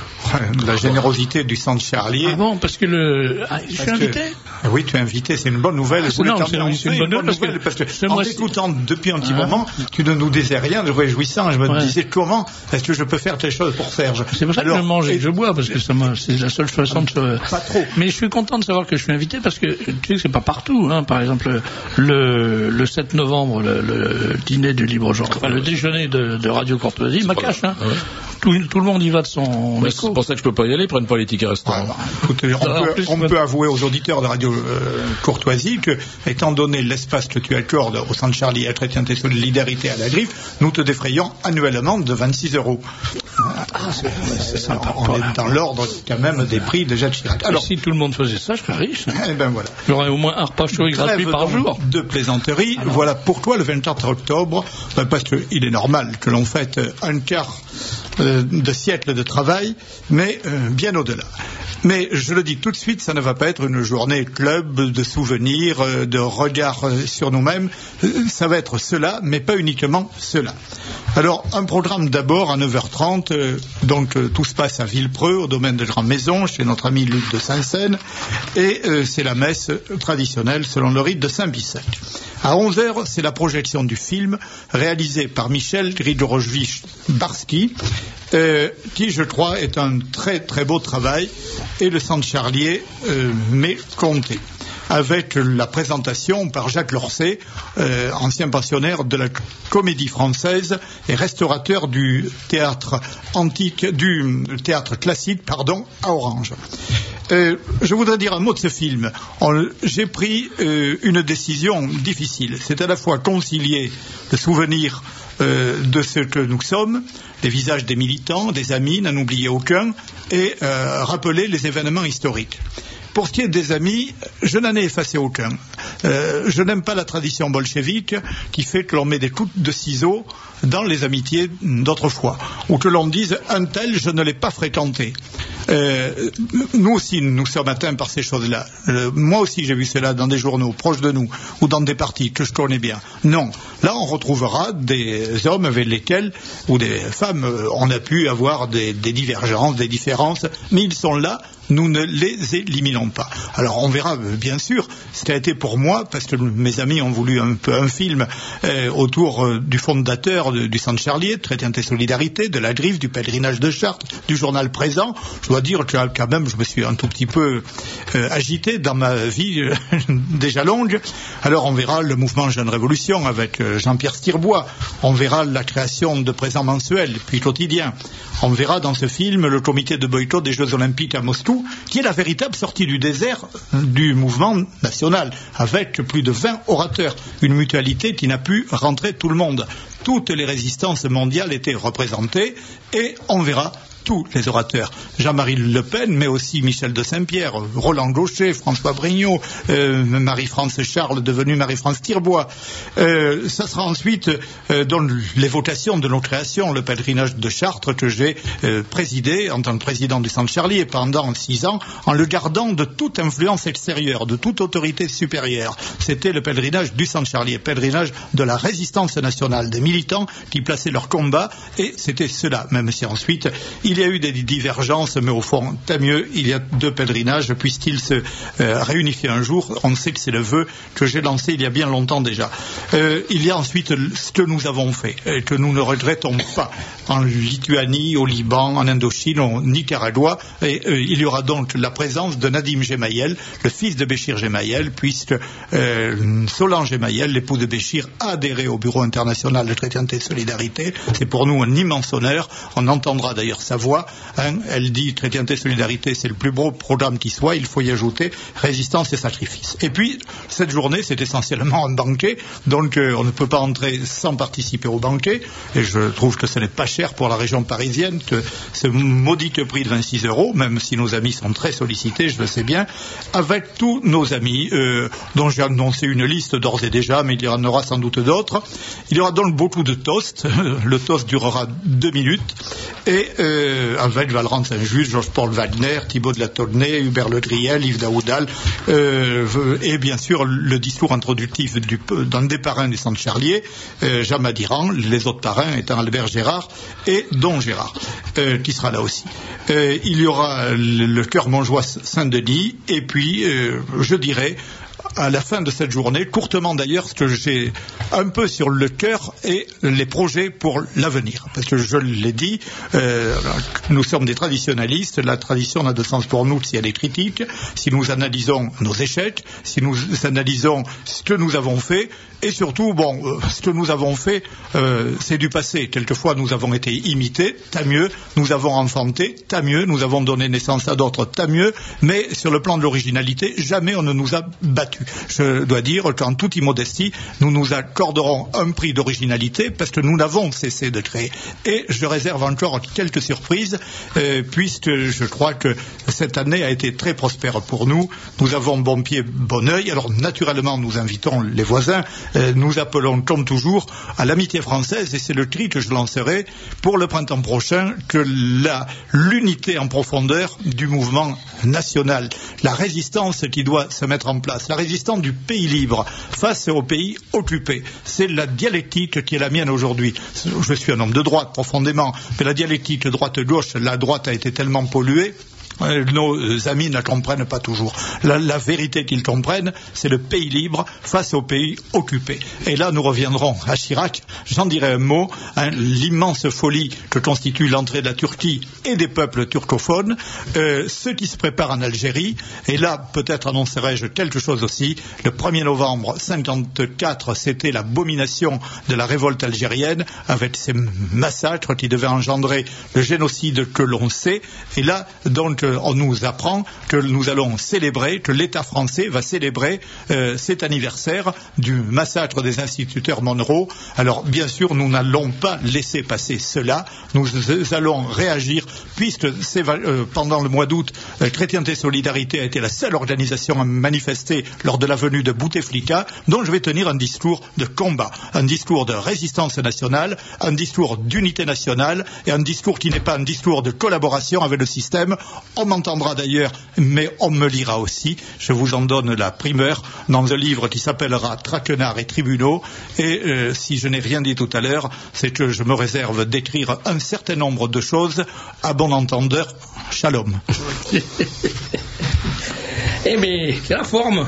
La générosité du centre Charlier. Ah bon, parce que le. Ah, je suis invité que... Oui, tu es invité, c'est une bonne nouvelle. Ah, c'est non, c'est, c'est une bonne nouvelle parce que, parce que en t'écoutant depuis un petit ah. moment, tu ne nous disais rien de réjouissant. Je me ouais. disais comment est-ce que je peux faire telle chose pour Serge. C'est pour ça Alors, que je mange et que je bois, parce que ça c'est la seule façon de se. Pas trop. Mais je suis content de savoir que je suis invité parce que tu sais que c'est pas partout. Hein. Par exemple, le, le sept novembre, le, le dîner du Libre Journal, enfin, le déjeuner de, de Radio Courtoisie, ma cache. Hein. Ouais. Tout, tout le monde y va de son. Ouais, c'est pour ça que je peux pas y aller, ils prennent pas les tickets restaurants. Ah, écoutez, on, peut, plus, on peut avouer aux auditeurs de Radio euh, Courtoisie que, étant donné l'espace que tu accordes au Centre Charlier à Chrétienté et Solidarité à la Griffe, nous te défrayons annuellement de vingt-six euros. Ah, c'est, c'est sympa. On voilà. est dans l'ordre quand même des prix de Jacques Chirac. Alors, si tout le monde faisait ça, je serais riche. Eh ben voilà. J'aurais au moins un repas chaud et gratuit par jour. De plaisanterie. Alors. Voilà pour toi le vingt-quatre octobre, ben parce qu'il est normal que l'on fête un quart euh, de siècle de travail, mais euh, bien au-delà. Mais je le dis tout de suite, ça ne va pas être une journée club de souvenirs, euh, de regard euh, sur nous-mêmes. Euh, ça va être cela, mais pas uniquement cela. Alors, un programme d'abord à neuf heures trente, euh, donc euh, tout se passe à Villepreux, au domaine de Grande Maison, chez notre ami Luc de Saint-Seine, et euh, c'est la messe traditionnelle selon le rite de Saint-Bissec. À onze heures, c'est la projection du film réalisé par Michel Grigorowicz-Barski, euh, qui, je crois, est un très très beau travail, et le Centre Charlier euh, m'est compté, avec la présentation par Jacques Lorset, euh, ancien pensionnaire de la Comédie Française et restaurateur du théâtre antique, du théâtre classique, pardon, à Orange. Euh, je voudrais dire un mot de ce film. On, j'ai pris euh, une décision difficile. C'est à la fois concilier le souvenir euh, de ce que nous sommes, les visages des militants, des amis, n'en oublier aucun, et euh, rappeler les événements historiques. Pour ce qui est des amis, je n'en ai effacé aucun. Euh, je n'aime pas la tradition bolchevique qui fait que l'on met des coups de ciseaux dans les amitiés d'autrefois, ou que l'on dise un tel je ne l'ai pas fréquenté. Euh, nous aussi nous sommes atteints par ces choses-là. Euh, moi aussi j'ai vu cela dans des journaux proches de nous ou dans des partis que je connais bien. Non, là on retrouvera des hommes avec lesquels ou des femmes euh, on a pu avoir des, des divergences, des différences, mais ils sont là. Nous ne les éliminons pas. Alors on verra, bien sûr, ce qui a été pour moi, parce que mes amis ont voulu un peu un film euh, autour euh, du fondateur de, du Centre Charlier, de Chrétienté et Solidarité, de la Griffe, du pèlerinage de Chartres, du journal Présent. Je dois dire que quand même, je me suis un tout petit peu euh, agité dans ma vie euh, déjà longue. Alors on verra le mouvement Jeune Révolution avec euh, Jean-Pierre Stirbois. On verra la création de Présent mensuel, puis quotidien. On verra dans ce film le comité de boycott des Jeux Olympiques à Moscou, qui est la véritable sortie du désert du mouvement national, avec plus de vingt orateurs, une mutualité qui n'a pu rentrer tout le monde. Toutes les résistances mondiales étaient représentées, et on verra tous les orateurs. Jean-Marie Le Pen, mais aussi Michel de Saint-Pierre, Roland Gaucher, François Brignot, euh, Marie-France Charles, devenue Marie-France Tirbois. Euh, ça sera ensuite euh, dans l'évocation de nos créations, le pèlerinage de Chartres que j'ai euh, présidé en tant que président du Centre Charlier pendant six ans, en le gardant de toute influence extérieure, de toute autorité supérieure. C'était le pèlerinage du Centre Charlier, pèlerinage de la résistance nationale, des militants qui plaçaient leur combat, et c'était cela, même si ensuite il il y a eu des divergences, mais au fond, tant mieux, il y a deux pèlerinages, puissent-ils se euh, réunifier un jour. On sait que c'est le vœu que j'ai lancé il y a bien longtemps déjà. Euh, il y a ensuite ce que nous avons fait, et que nous ne regrettons pas, en Lituanie, au Liban, en Indochine, au Nicaragua, et euh, il y aura donc la présence de Nadim Gemayel, le fils de Béchir Gemayel, puisque euh, Solange Gemayel, l'époux de Béchir, a adhéré au Bureau international de chrétienté et solidarité. C'est pour nous un immense honneur. On entendra d'ailleurs sa voix. Hein. Elle dit chrétienté et solidarité, c'est le plus beau programme qui soit. Il faut y ajouter résistance et sacrifice. Et puis, cette journée, c'est essentiellement un banquet. Donc, euh, on ne peut pas entrer sans participer au banquet. Et je trouve que ce n'est pas cher pour la région parisienne, que ce modique prix de vingt-six euros, même si nos amis sont très sollicités, je le sais bien, avec tous nos amis, euh, dont j'ai annoncé une liste d'ores et déjà, mais il y en aura sans doute d'autres. Il y aura donc beaucoup de toasts. Le toast durera deux minutes. Et euh, avec Valran Saint-Just, Georges-Paul Wagner, Thibaut de la Taulnay, Hubert Le Driel, Yves Daoudal, euh, et bien sûr le discours introductif du, d'un des parrains du Centre Charlier, euh, Jean Madiran, les autres parrains étant Albert Gérard et Don Gérard, euh, qui sera là aussi. Euh, il y aura le, le chœur Montjoie Saint-Denis, et puis, euh, je dirais, à la fin de cette journée, courtement d'ailleurs, ce que j'ai un peu sur le cœur et les projets pour l'avenir. Parce que je l'ai dit, euh, nous sommes des traditionalistes, la tradition n'a de sens pour nous si elle est critique, si nous analysons nos échecs, si nous analysons ce que nous avons fait, et surtout, bon, euh, ce que nous avons fait, euh, c'est du passé. Quelquefois, nous avons été imités, tant mieux, nous avons enfanté, tant mieux, nous avons donné naissance à d'autres, tant mieux, mais sur le plan de l'originalité, jamais on ne nous a battus. Je dois dire qu'en toute immodestie, nous nous accorderons un prix d'originalité parce que nous n'avons cessé de créer. Et je réserve encore quelques surprises, euh, puisque je crois que cette année a été très prospère pour nous. Nous avons bon pied, bon œil. Alors naturellement, nous invitons les voisins. Euh, nous appelons, comme toujours, à l'amitié française, et c'est le cri que je lancerai pour le printemps prochain, que la, l'unité en profondeur du mouvement national, la résistance qui doit se mettre en place, la résistance du pays libre face au pays occupé. C'est la dialectique qui est la mienne aujourd'hui. Je suis un homme de droite profondément, mais la dialectique droite-gauche, la droite a été tellement polluée. Nos amis ne la comprennent pas toujours. La, la vérité qu'ils comprennent, c'est le pays libre face au pays occupé. Et là, nous reviendrons à Chirac. J'en dirai un mot. Hein, l'immense folie que constitue l'entrée de la Turquie et des peuples turcophones, euh, ce qui se prépare en Algérie. Et là, peut-être annoncerai-je quelque chose aussi. Le premier novembre cinquante-quatre, c'était l'abomination de la révolte algérienne, avec ces massacres qui devaient engendrer le génocide que l'on sait. Et là, donc, on nous apprend que nous allons célébrer, que l'État français va célébrer euh, cet anniversaire du massacre des instituteurs Monroe. Alors, bien sûr, nous n'allons pas laisser passer cela. Nous allons réagir, puisque c'est, euh, pendant le mois d'août, euh, Chrétienté et Solidarité a été la seule organisation à manifester lors de la venue de Bouteflika, dont je vais tenir un discours de combat, un discours de résistance nationale, un discours d'unité nationale, et un discours qui n'est pas un discours de collaboration avec le système. On m'entendra d'ailleurs, mais on me lira aussi. Je vous en donne la primeur dans un livre qui s'appellera Traquenard et tribunaux. Et euh, si je n'ai rien dit tout à l'heure, c'est que je me réserve d'écrire un certain nombre de choses. À bon entendeur, shalom. Eh bien, c'est la forme.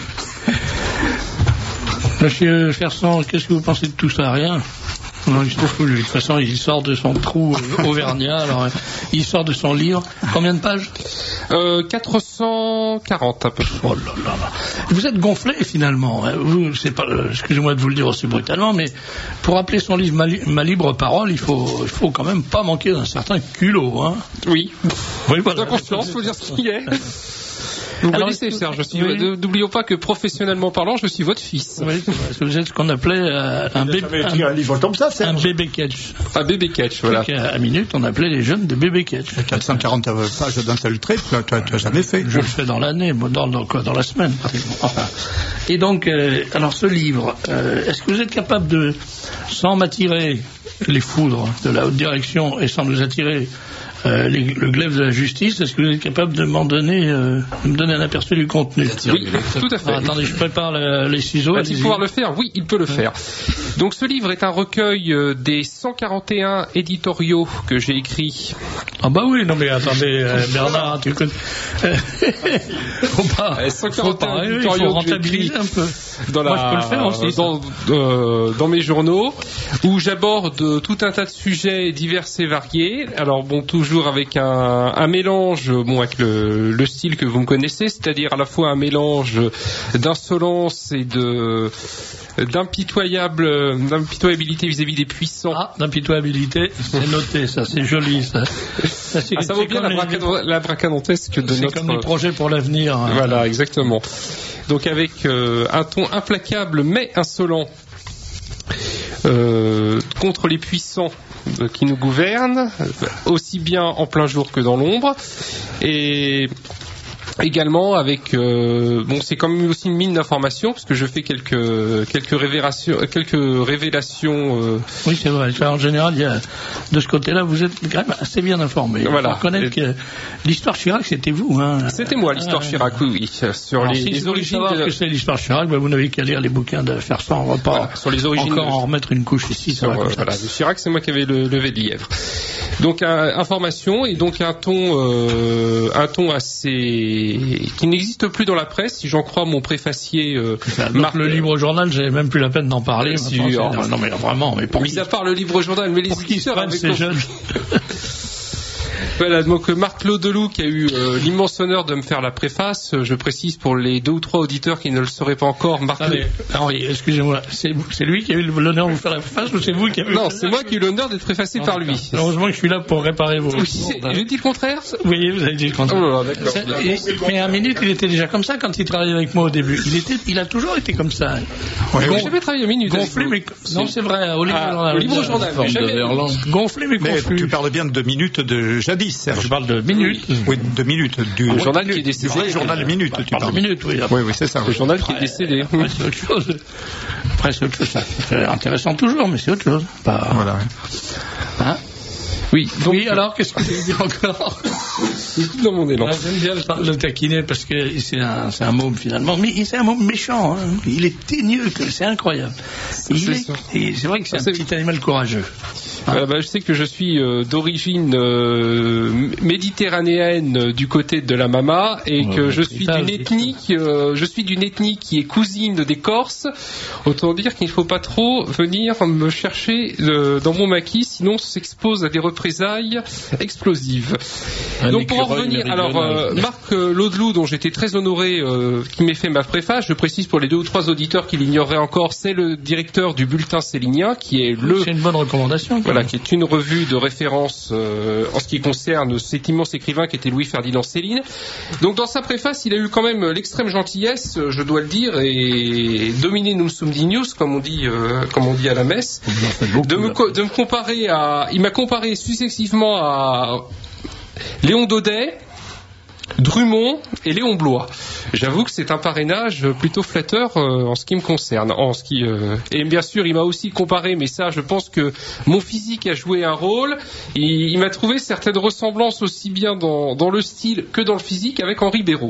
Monsieur Fersan, qu'est-ce que vous pensez de tout ça? Rien? Non, il se trouve que lui, de toute façon, il sort de son trou auvergnat, alors il sort de son livre. Combien de pages? euh, quatre cent quarante à peu près. Oh là là là. Vous êtes gonflé finalement. Vous, c'est pas, excusez-moi de vous le dire aussi brutalement, mais pour appeler son livre Ma, ma libre parole, il faut, il faut quand même pas manquer d'un certain culot, hein. Oui. Oui, voilà. De conscience, faut dire ce qu'il est. Vous Alors, connaissez, Serge, je suis, oui. n'oublions pas que professionnellement parlant, je suis votre fils. Oui, parce que vous êtes ce qu'on appelait euh, un, bé- un, un livre comme ça, c'est un bébé catch. Un bébé catch, voilà. Donc, à minute, on appelait les jeunes de bébé catch. quatre cent quarante pages d'un seul trait, tu n'as jamais fait. Je le fais dans l'année, dans, dans, dans la semaine, pratiquement. Enfin. Et donc, euh, alors ce livre, euh, est-ce que vous êtes capable de, sans m'attirer les foudres de la haute direction et sans nous attirer euh, les, le glaive de la justice. Est-ce que vous êtes capable de m'en donner, euh, de me donner un aperçu du contenu? Oui, tout à fait. Ah, attendez, je prépare le, les ciseaux. Va-t-il pouvoir le faire? Oui, il peut le faire. Donc ce livre est un recueil euh, des cent quarante et un éditoriaux que j'ai écrits. Ah bah oui, non mais attendez, euh, Bernard, tu connais. faut pas, Euh, cent quarante et un faut pas, oui, éditoriaux faut que j'ai rentabiliser écrits un peu. Dans, la, Moi, je peux le faire aussi, ça. dans, euh, dans mes journaux, où j'aborde tout un tas de sujets divers et variés. Alors bon, toujours avec un, un mélange, bon, avec le, le style que vous me connaissez, c'est-à-dire à la fois un mélange d'insolence et de d'impitoyable, d'impitoyabilité vis-à-vis des puissants. Ah, d'impitoyabilité, c'est noté, ça, c'est joli, ça. Ça, c'est, Ah, ça vaut bien la, les, braca- la bracadentesque de c'est notre... comme les projets pour l'avenir. Hein. Voilà, exactement. Donc avec euh, un ton implacable mais insolent euh, contre les puissants euh, qui nous gouvernent, euh, aussi bien en plein jour que dans l'ombre, et également avec euh, bon, c'est quand même aussi une mine d'informations parce que je fais quelques quelques révélations quelques révélations euh, Oui, c'est vrai. En général, il y a, de ce côté-là, vous êtes quand même assez bien informé. Voilà. Il faut reconnaître que l'histoire Chirac, c'était vous, hein. C'était moi, l'histoire Ah, Chirac, oui, oui, sur Alors, les, si les vous voulez origines savoir de... ce que c'est l'histoire Chirac, ben, vous n'avez qu'à lire les bouquins de Fersan. On va pas Voilà, sur les origines encore de- en remettre une couche ici. Sur, ça va euh, comme ça. voilà, le Chirac, c'est moi qui avais le levé de lièvre. Donc un, information et donc un ton, euh, un ton assez qui n'existe plus dans la presse, si j'en crois mon préfacier. Euh, Donc, Marc- le livre journal, j'ai même plus la peine d'en parler. Si, Maintenant, oh, c'est- non mais vraiment, mais pour Mis qui, à part le livre journal, mais les pour qui se éditeurs prennent avec ces leur- jeunes? Voilà, donc Marc Laudeloup qui a eu euh, l'immense honneur de me faire la préface. Je précise pour les deux ou trois auditeurs qui ne le sauraient pas encore. Marc Attendez, Henri, excusez-moi, c'est, c'est lui qui a eu l'honneur de vous faire la face ou c'est vous qui avez eu Non, l'honneur c'est moi qui ai eu l'honneur d'être préfacé par lui. Heureusement que je suis là pour réparer vos... Oui, c'est- j'ai dit le contraire. Vous voyez, vous avez dit le contraire. Oh là là, d'accord. C'est- et- mais à minute, il était déjà comme ça quand il travaillait avec moi au début. Il était, il a toujours été comme ça. J'ai jamais travaillé une minute. avec Gonflé, vous. mais non, c'est vrai. Au livre Ah, journal. au livre journal, Forme mais de jamais- Verlan. Gonflé, mais Mais confus. tu parles bien de deux minutes de jadis, Serge. Je parle de minutes. Oui, deux minutes. Du Le journal qui est décédé. Du vrai journal minute, Je tu parle parles. de minutes, oui. Oui, oui, c'est ça. Le journal qui est décédé. Après, c'est autre chose. Après, c'est autre chose. C'est intéressant toujours, mais c'est autre chose. Pas... Voilà. Hein? Oui, donc, Oui, alors, qu'est-ce que vous voulez dire encore? c'est tout dans mon élan. Ah, J'aime bien le, le taquiner parce que c'est un, c'est un môme finalement, mais c'est un môme méchant. Hein. Il est teigneux, que- c'est incroyable. Il C'est est, ça. et c'est vrai que c'est un C'est- petit animal courageux. Euh, bah, je sais que je suis euh, d'origine euh, méditerranéenne euh, du côté de la Mama et Ouais, que ouais, je c'est suis ça, d'une c'est ethnie, euh, je suis d'une ethnie qui est cousine des Corses. Autant dire qu'il ne faut pas trop venir me chercher euh, dans mon maquis, sinon on s'expose à des représailles explosives. Un Donc pour en écureuil revenir, alors méridional. euh, Marc euh, Laudeloup, dont j'étais très honoré, euh, qui m'ait fait ma préface, je précise pour les deux ou trois auditeurs qui l'ignoreraient encore, c'est le directeur du bulletin Célinien, qui est le C'est une bonne recommandation. voilà, qui est une revue de référence euh, en ce qui concerne cet immense écrivain qui était Louis-Ferdinand Céline. Donc dans sa préface, il a eu quand même l'extrême gentillesse, euh, je dois le dire, et dominer num sum dignus, comme on dit, euh, comme on dit à la messe, de me, co- de me comparer à, il m'a comparé successivement à Léon Daudet, Drummond et Léon Blois. J'avoue que c'est un parrainage plutôt flatteur euh, en ce qui me concerne. En ce qui, euh, et bien sûr, il m'a aussi comparé, mais ça, je pense que mon physique a joué un rôle. Il, il m'a trouvé certaines ressemblances aussi bien dans, dans le style que dans le physique avec Henri Béraud.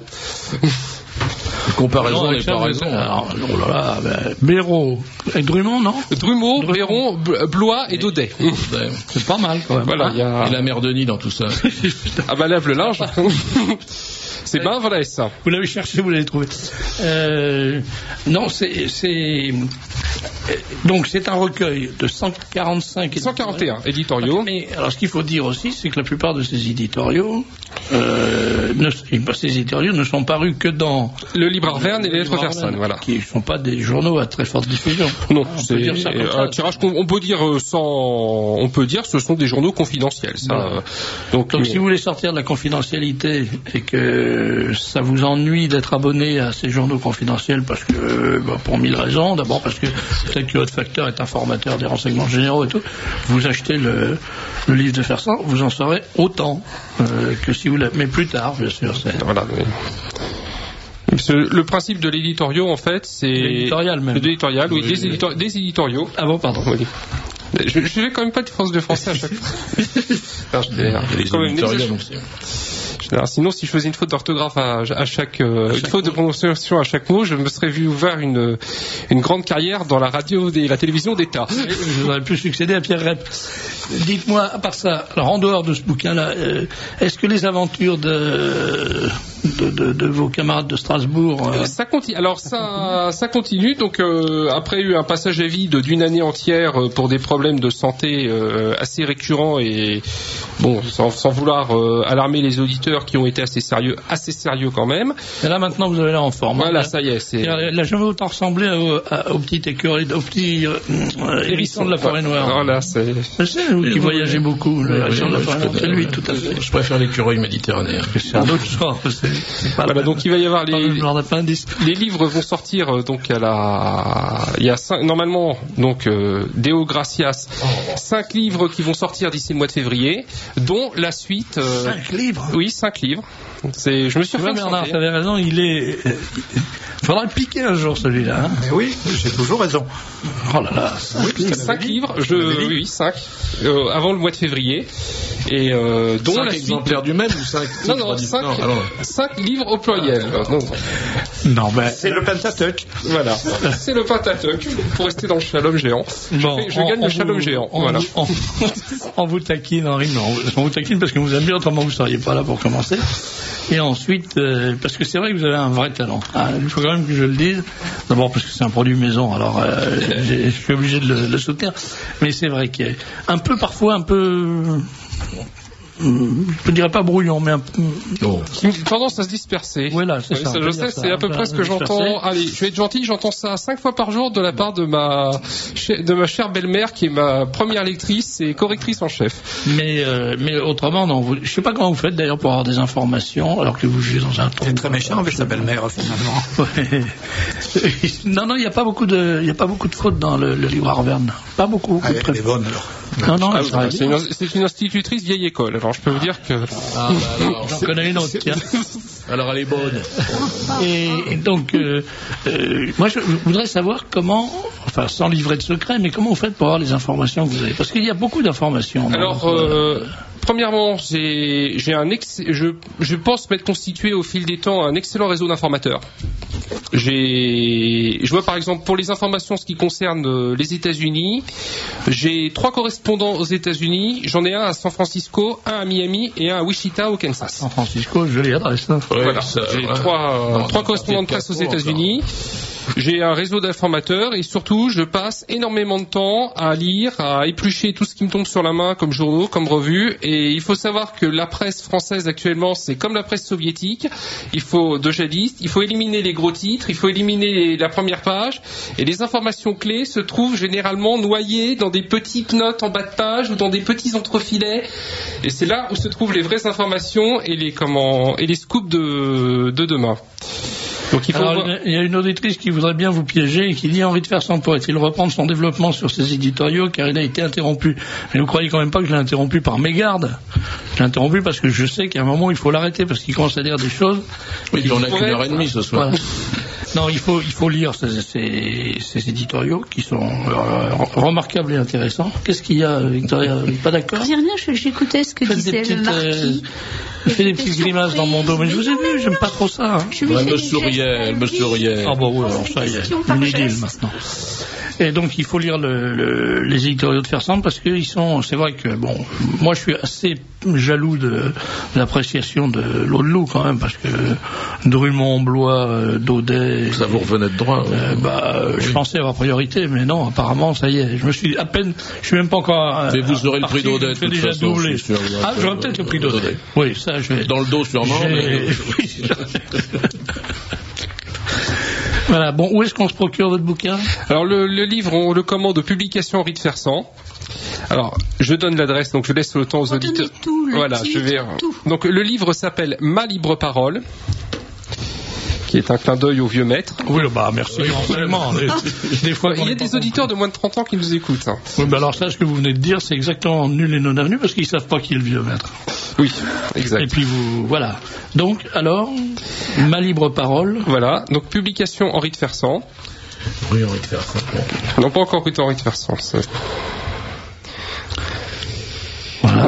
Comparaison Non, n'est avec ça, pas vous- raison. alors, oh là là, ben, Béraud. Et Drummond, non? Drummond, Drummond. Béron, B- Blois et Daudet. Ouais. C'est pas mal, quand même. Voilà, il y a... Et la mère Denis dans tout ça. Ah bah lève le linge. C'est ben voilà ça. Vous l'avez cherché, vous l'avez trouvé. Euh, non, c'est, c'est, donc c'est un recueil de cent quarante-cinq cent quarante et un éditoriaux. Mais alors, ce qu'il faut dire aussi, c'est que la plupart de ces éditoriaux, euh, ne, ces éditoriaux ne sont parus que dans Le Libre Arverne et les Lettres Versailles, voilà. qui ne sont pas des journaux à très forte diffusion. Non, On c'est peut dire ça comme ça. un tirage qu'on on peut dire euh, sans, on peut dire ce sont des journaux confidentiels. Ça. Voilà. Donc, Donc, euh, si vous voulez sortir de la confidentialité et que ça vous ennuie d'être abonné à ces journaux confidentiels parce que, bah, pour mille raisons, d'abord parce que peut-être que votre facteur est informateur des renseignements généraux et tout, vous achetez le, le livre de Fersan, vous en saurez autant euh, que si vous l'avez, mais plus tard, bien sûr. C'est voilà. mais- Parce que Le principe de l'éditoriaux, en fait, c'est L'éditorial, même. de l'éditorial, oui, Oui, des, oui. éditor- des éditoriaux. Ah bon, pardon. Oui. Je, je fais quand même pas de France de français à chaque fois. Non, je fais, les quand même une éditoriales exagération. aussi. Alors, sinon, si je faisais une faute d'orthographe à, à chaque, euh, une faute de prononciation à chaque mot, je me serais vu ouvert une, une grande carrière dans la radio et la télévision d'État. Je n'aurais pu succéder à Pierre Rep. Dites-moi, à part ça, alors en dehors de ce bouquin-là, euh, est-ce que les aventures de, de, de, de vos camarades de Strasbourg... Euh... Ça continue. Alors ça, ça continue. Donc euh, après eu un passage à vide d'une année entière euh, pour des problèmes de santé euh, assez récurrents et bon, sans, sans vouloir euh, alarmer les auditeurs qui ont été assez sérieux, assez sérieux quand même. Et là maintenant vous avez l'air en forme. Voilà, hein, ça y est. C'est... Il n'a jamais autant ressemblé au, à, au petit écureuil, au petit euh, hérisson de la forêt noire. Voilà, c'est... C'est vous qui voyagez beaucoup. Le hérisson de la forêt noire, c'est lui, tout à fait. Je préfère l'écureuil méditerranéen. C'est un autre genre. C'est, c'est pas voilà, donc il va y avoir les, les livres vont sortir euh, donc à la, il y a cinq, normalement donc euh, Deo Gracias, cinq livres qui vont sortir d'ici le mois de février, dont la suite. Euh, cinq livres. Oui, cinq livres. C'est, je me suis. Tu vois, Bernard, tu avais raison. Il est. Il faudra le piquer un jour celui-là. Hein. Mais oui, j'ai toujours raison. Oh là là. Cinq, oui, cinq livres. Je, oui, oui, cinq. Euh, avant le mois de février. Et euh, dont cinq la exemplaires suite... du même ou cinq Non, non, cinq, non, alors... cinq livres au pluriel. Ah, non, non. non ben, c'est le Pentateuch. Voilà, c'est le Pentateuch. Pour rester dans le shalom géant. Bon, je, fais, je on, gagne on le shalom vous, géant. On, voilà. on, on vous taquine, Henri. Non, on vous taquine parce que vous aimez bien, autrement vous ne seriez pas là pour commencer. Et ensuite, euh, parce que c'est vrai que vous avez un vrai talent. Ah, il faut quand même que je le dise. D'abord parce que c'est un produit maison, alors euh, je suis obligé de le, le soutenir. Mais c'est vrai qu'il y a un peu, parfois, un peu... Je ne dirais pas brouillon, mais un peu... Oh. Qui a tendance à se disperser. Voilà, c'est oui, ça. ça je sais, ça. C'est à peu près ce que j'entends. Allez, je vais être gentil, j'entends ça cinq fois par jour de la part de ma, de ma chère belle-mère, qui est ma première lectrice et correctrice en chef. Mais, euh, mais autrement, non. Vous, je ne sais pas comment vous faites d'ailleurs pour avoir des informations, alors que vous jugez dans un ton. C'est très méchant avec sa belle-mère, finalement. Ouais. Non, non, il n'y a pas beaucoup de, il y a pas beaucoup de fautes dans le, le livre Arverne. Pas beaucoup. beaucoup ah, elle est bonne alors. Non, non, ah, bah, c'est, une, c'est une institutrice vieille école. Alors je peux vous dire que. Ah, bah, alors, j'en connais une autre. Tiens. Alors elle est bonne. Et, et donc, euh, euh, moi je voudrais savoir comment, enfin sans livrer de secret, mais comment vous faites pour avoir les informations que vous avez, parce qu'il y a beaucoup d'informations. Alors. Euh, Premièrement, j'ai, j'ai un ex, je, je pense m'être constitué au fil des temps un excellent réseau d'informateurs. J'ai, je vois par exemple pour les informations ce qui concerne les États-Unis, j'ai trois correspondants aux États-Unis. J'en ai un à San Francisco, un à Miami et un à Wichita au Kansas. San Francisco, jolie adresse. Hein. Ouais, voilà. Ça, j'ai ouais. trois, non, trois correspondants de presse aux États-Unis. J'ai un réseau d'informateurs et surtout, je passe énormément de temps à lire, à éplucher tout ce qui me tombe sur la main comme journaux, comme revues. Et il faut savoir que la presse française actuellement, c'est comme la presse soviétique. Il faut de jadis, il faut éliminer les gros titres, il faut éliminer la première page. Et les informations clés se trouvent généralement noyées dans des petites notes en bas de page ou dans des petits entrefilets. Et c'est là où se trouvent les vraies informations et les comment et les scoops de, de demain. Donc il, faut Alors, voir... il y a une auditrice qui voudrait bien vous piéger et qui dit Henri de Fersan pourrait-il reprendre son développement sur ses éditoriaux car il a été interrompu. Mais vous croyez quand même pas que je l'ai interrompu par mégarde. Je l'ai interrompu parce que je sais qu'à un moment il faut l'arrêter parce qu'il commence à dire des choses. Oui, il en a qu'une heure et demie ce soir. Voilà. Non, il faut, il faut lire ces, ces, ces éditoriaux qui sont euh, remarquables et intéressants. Qu'est-ce qu'il y a, Victoria? Pas d'accord? Rien, rien, j'écoutais ce que Faites disait petites, le marquis. Euh, fait des petites grimaces dans mon dos, mais je vous ai vu, j'aime pas trop ça. Hein. Ouais, elle me souriait, elle me souriait. Ah bon, oui, alors ça y est, une idylle maintenant. Et donc il faut lire le, le, les éditoriaux de Fersan parce qu'ils sont, c'est vrai que bon, moi je suis assez jaloux de, de l'appréciation de Laudelou quand même parce que Drummond, Blois, euh, Daudet. Ça vous revenait de droit. Euh, bah, oui. Je pensais avoir priorité, mais non, apparemment ça y est. Je me suis à peine, je suis même pas encore. Euh, mais vous aurez le prix Daudet. Je vais déjà façon, doubler. Sûr, ah, j'aurai peut-être le prix Daudet. Daudet. Oui, ça je vais. Dans le dos sûrement. Mais... oui, Voilà, bon, où est-ce qu'on se procure votre bouquin? Alors le, le livre, on le commande aux publications Henri de Fersan. Alors, je donne l'adresse, donc je laisse le temps aux auditeurs. Tout, voilà, titre, je vais. Tout. Donc le livre s'appelle Ma libre parole, qui est un clin d'œil au vieux maître. Oui, bah merci. Vraiment. Des fois, il y a des auditeurs de moins de trente ans qui nous écoutent. Hein. Oui, bah alors ça, ce que vous venez de dire, c'est exactement nul et non avenu parce qu'ils savent pas qui est le vieux maître. Oui, exact. Et puis vous, voilà. Donc, alors, Ma libre parole. Voilà. Donc publication Henri de Fersan. Oui, Henri de Fersan. Non, pas encore Henri de Fersan. C'est...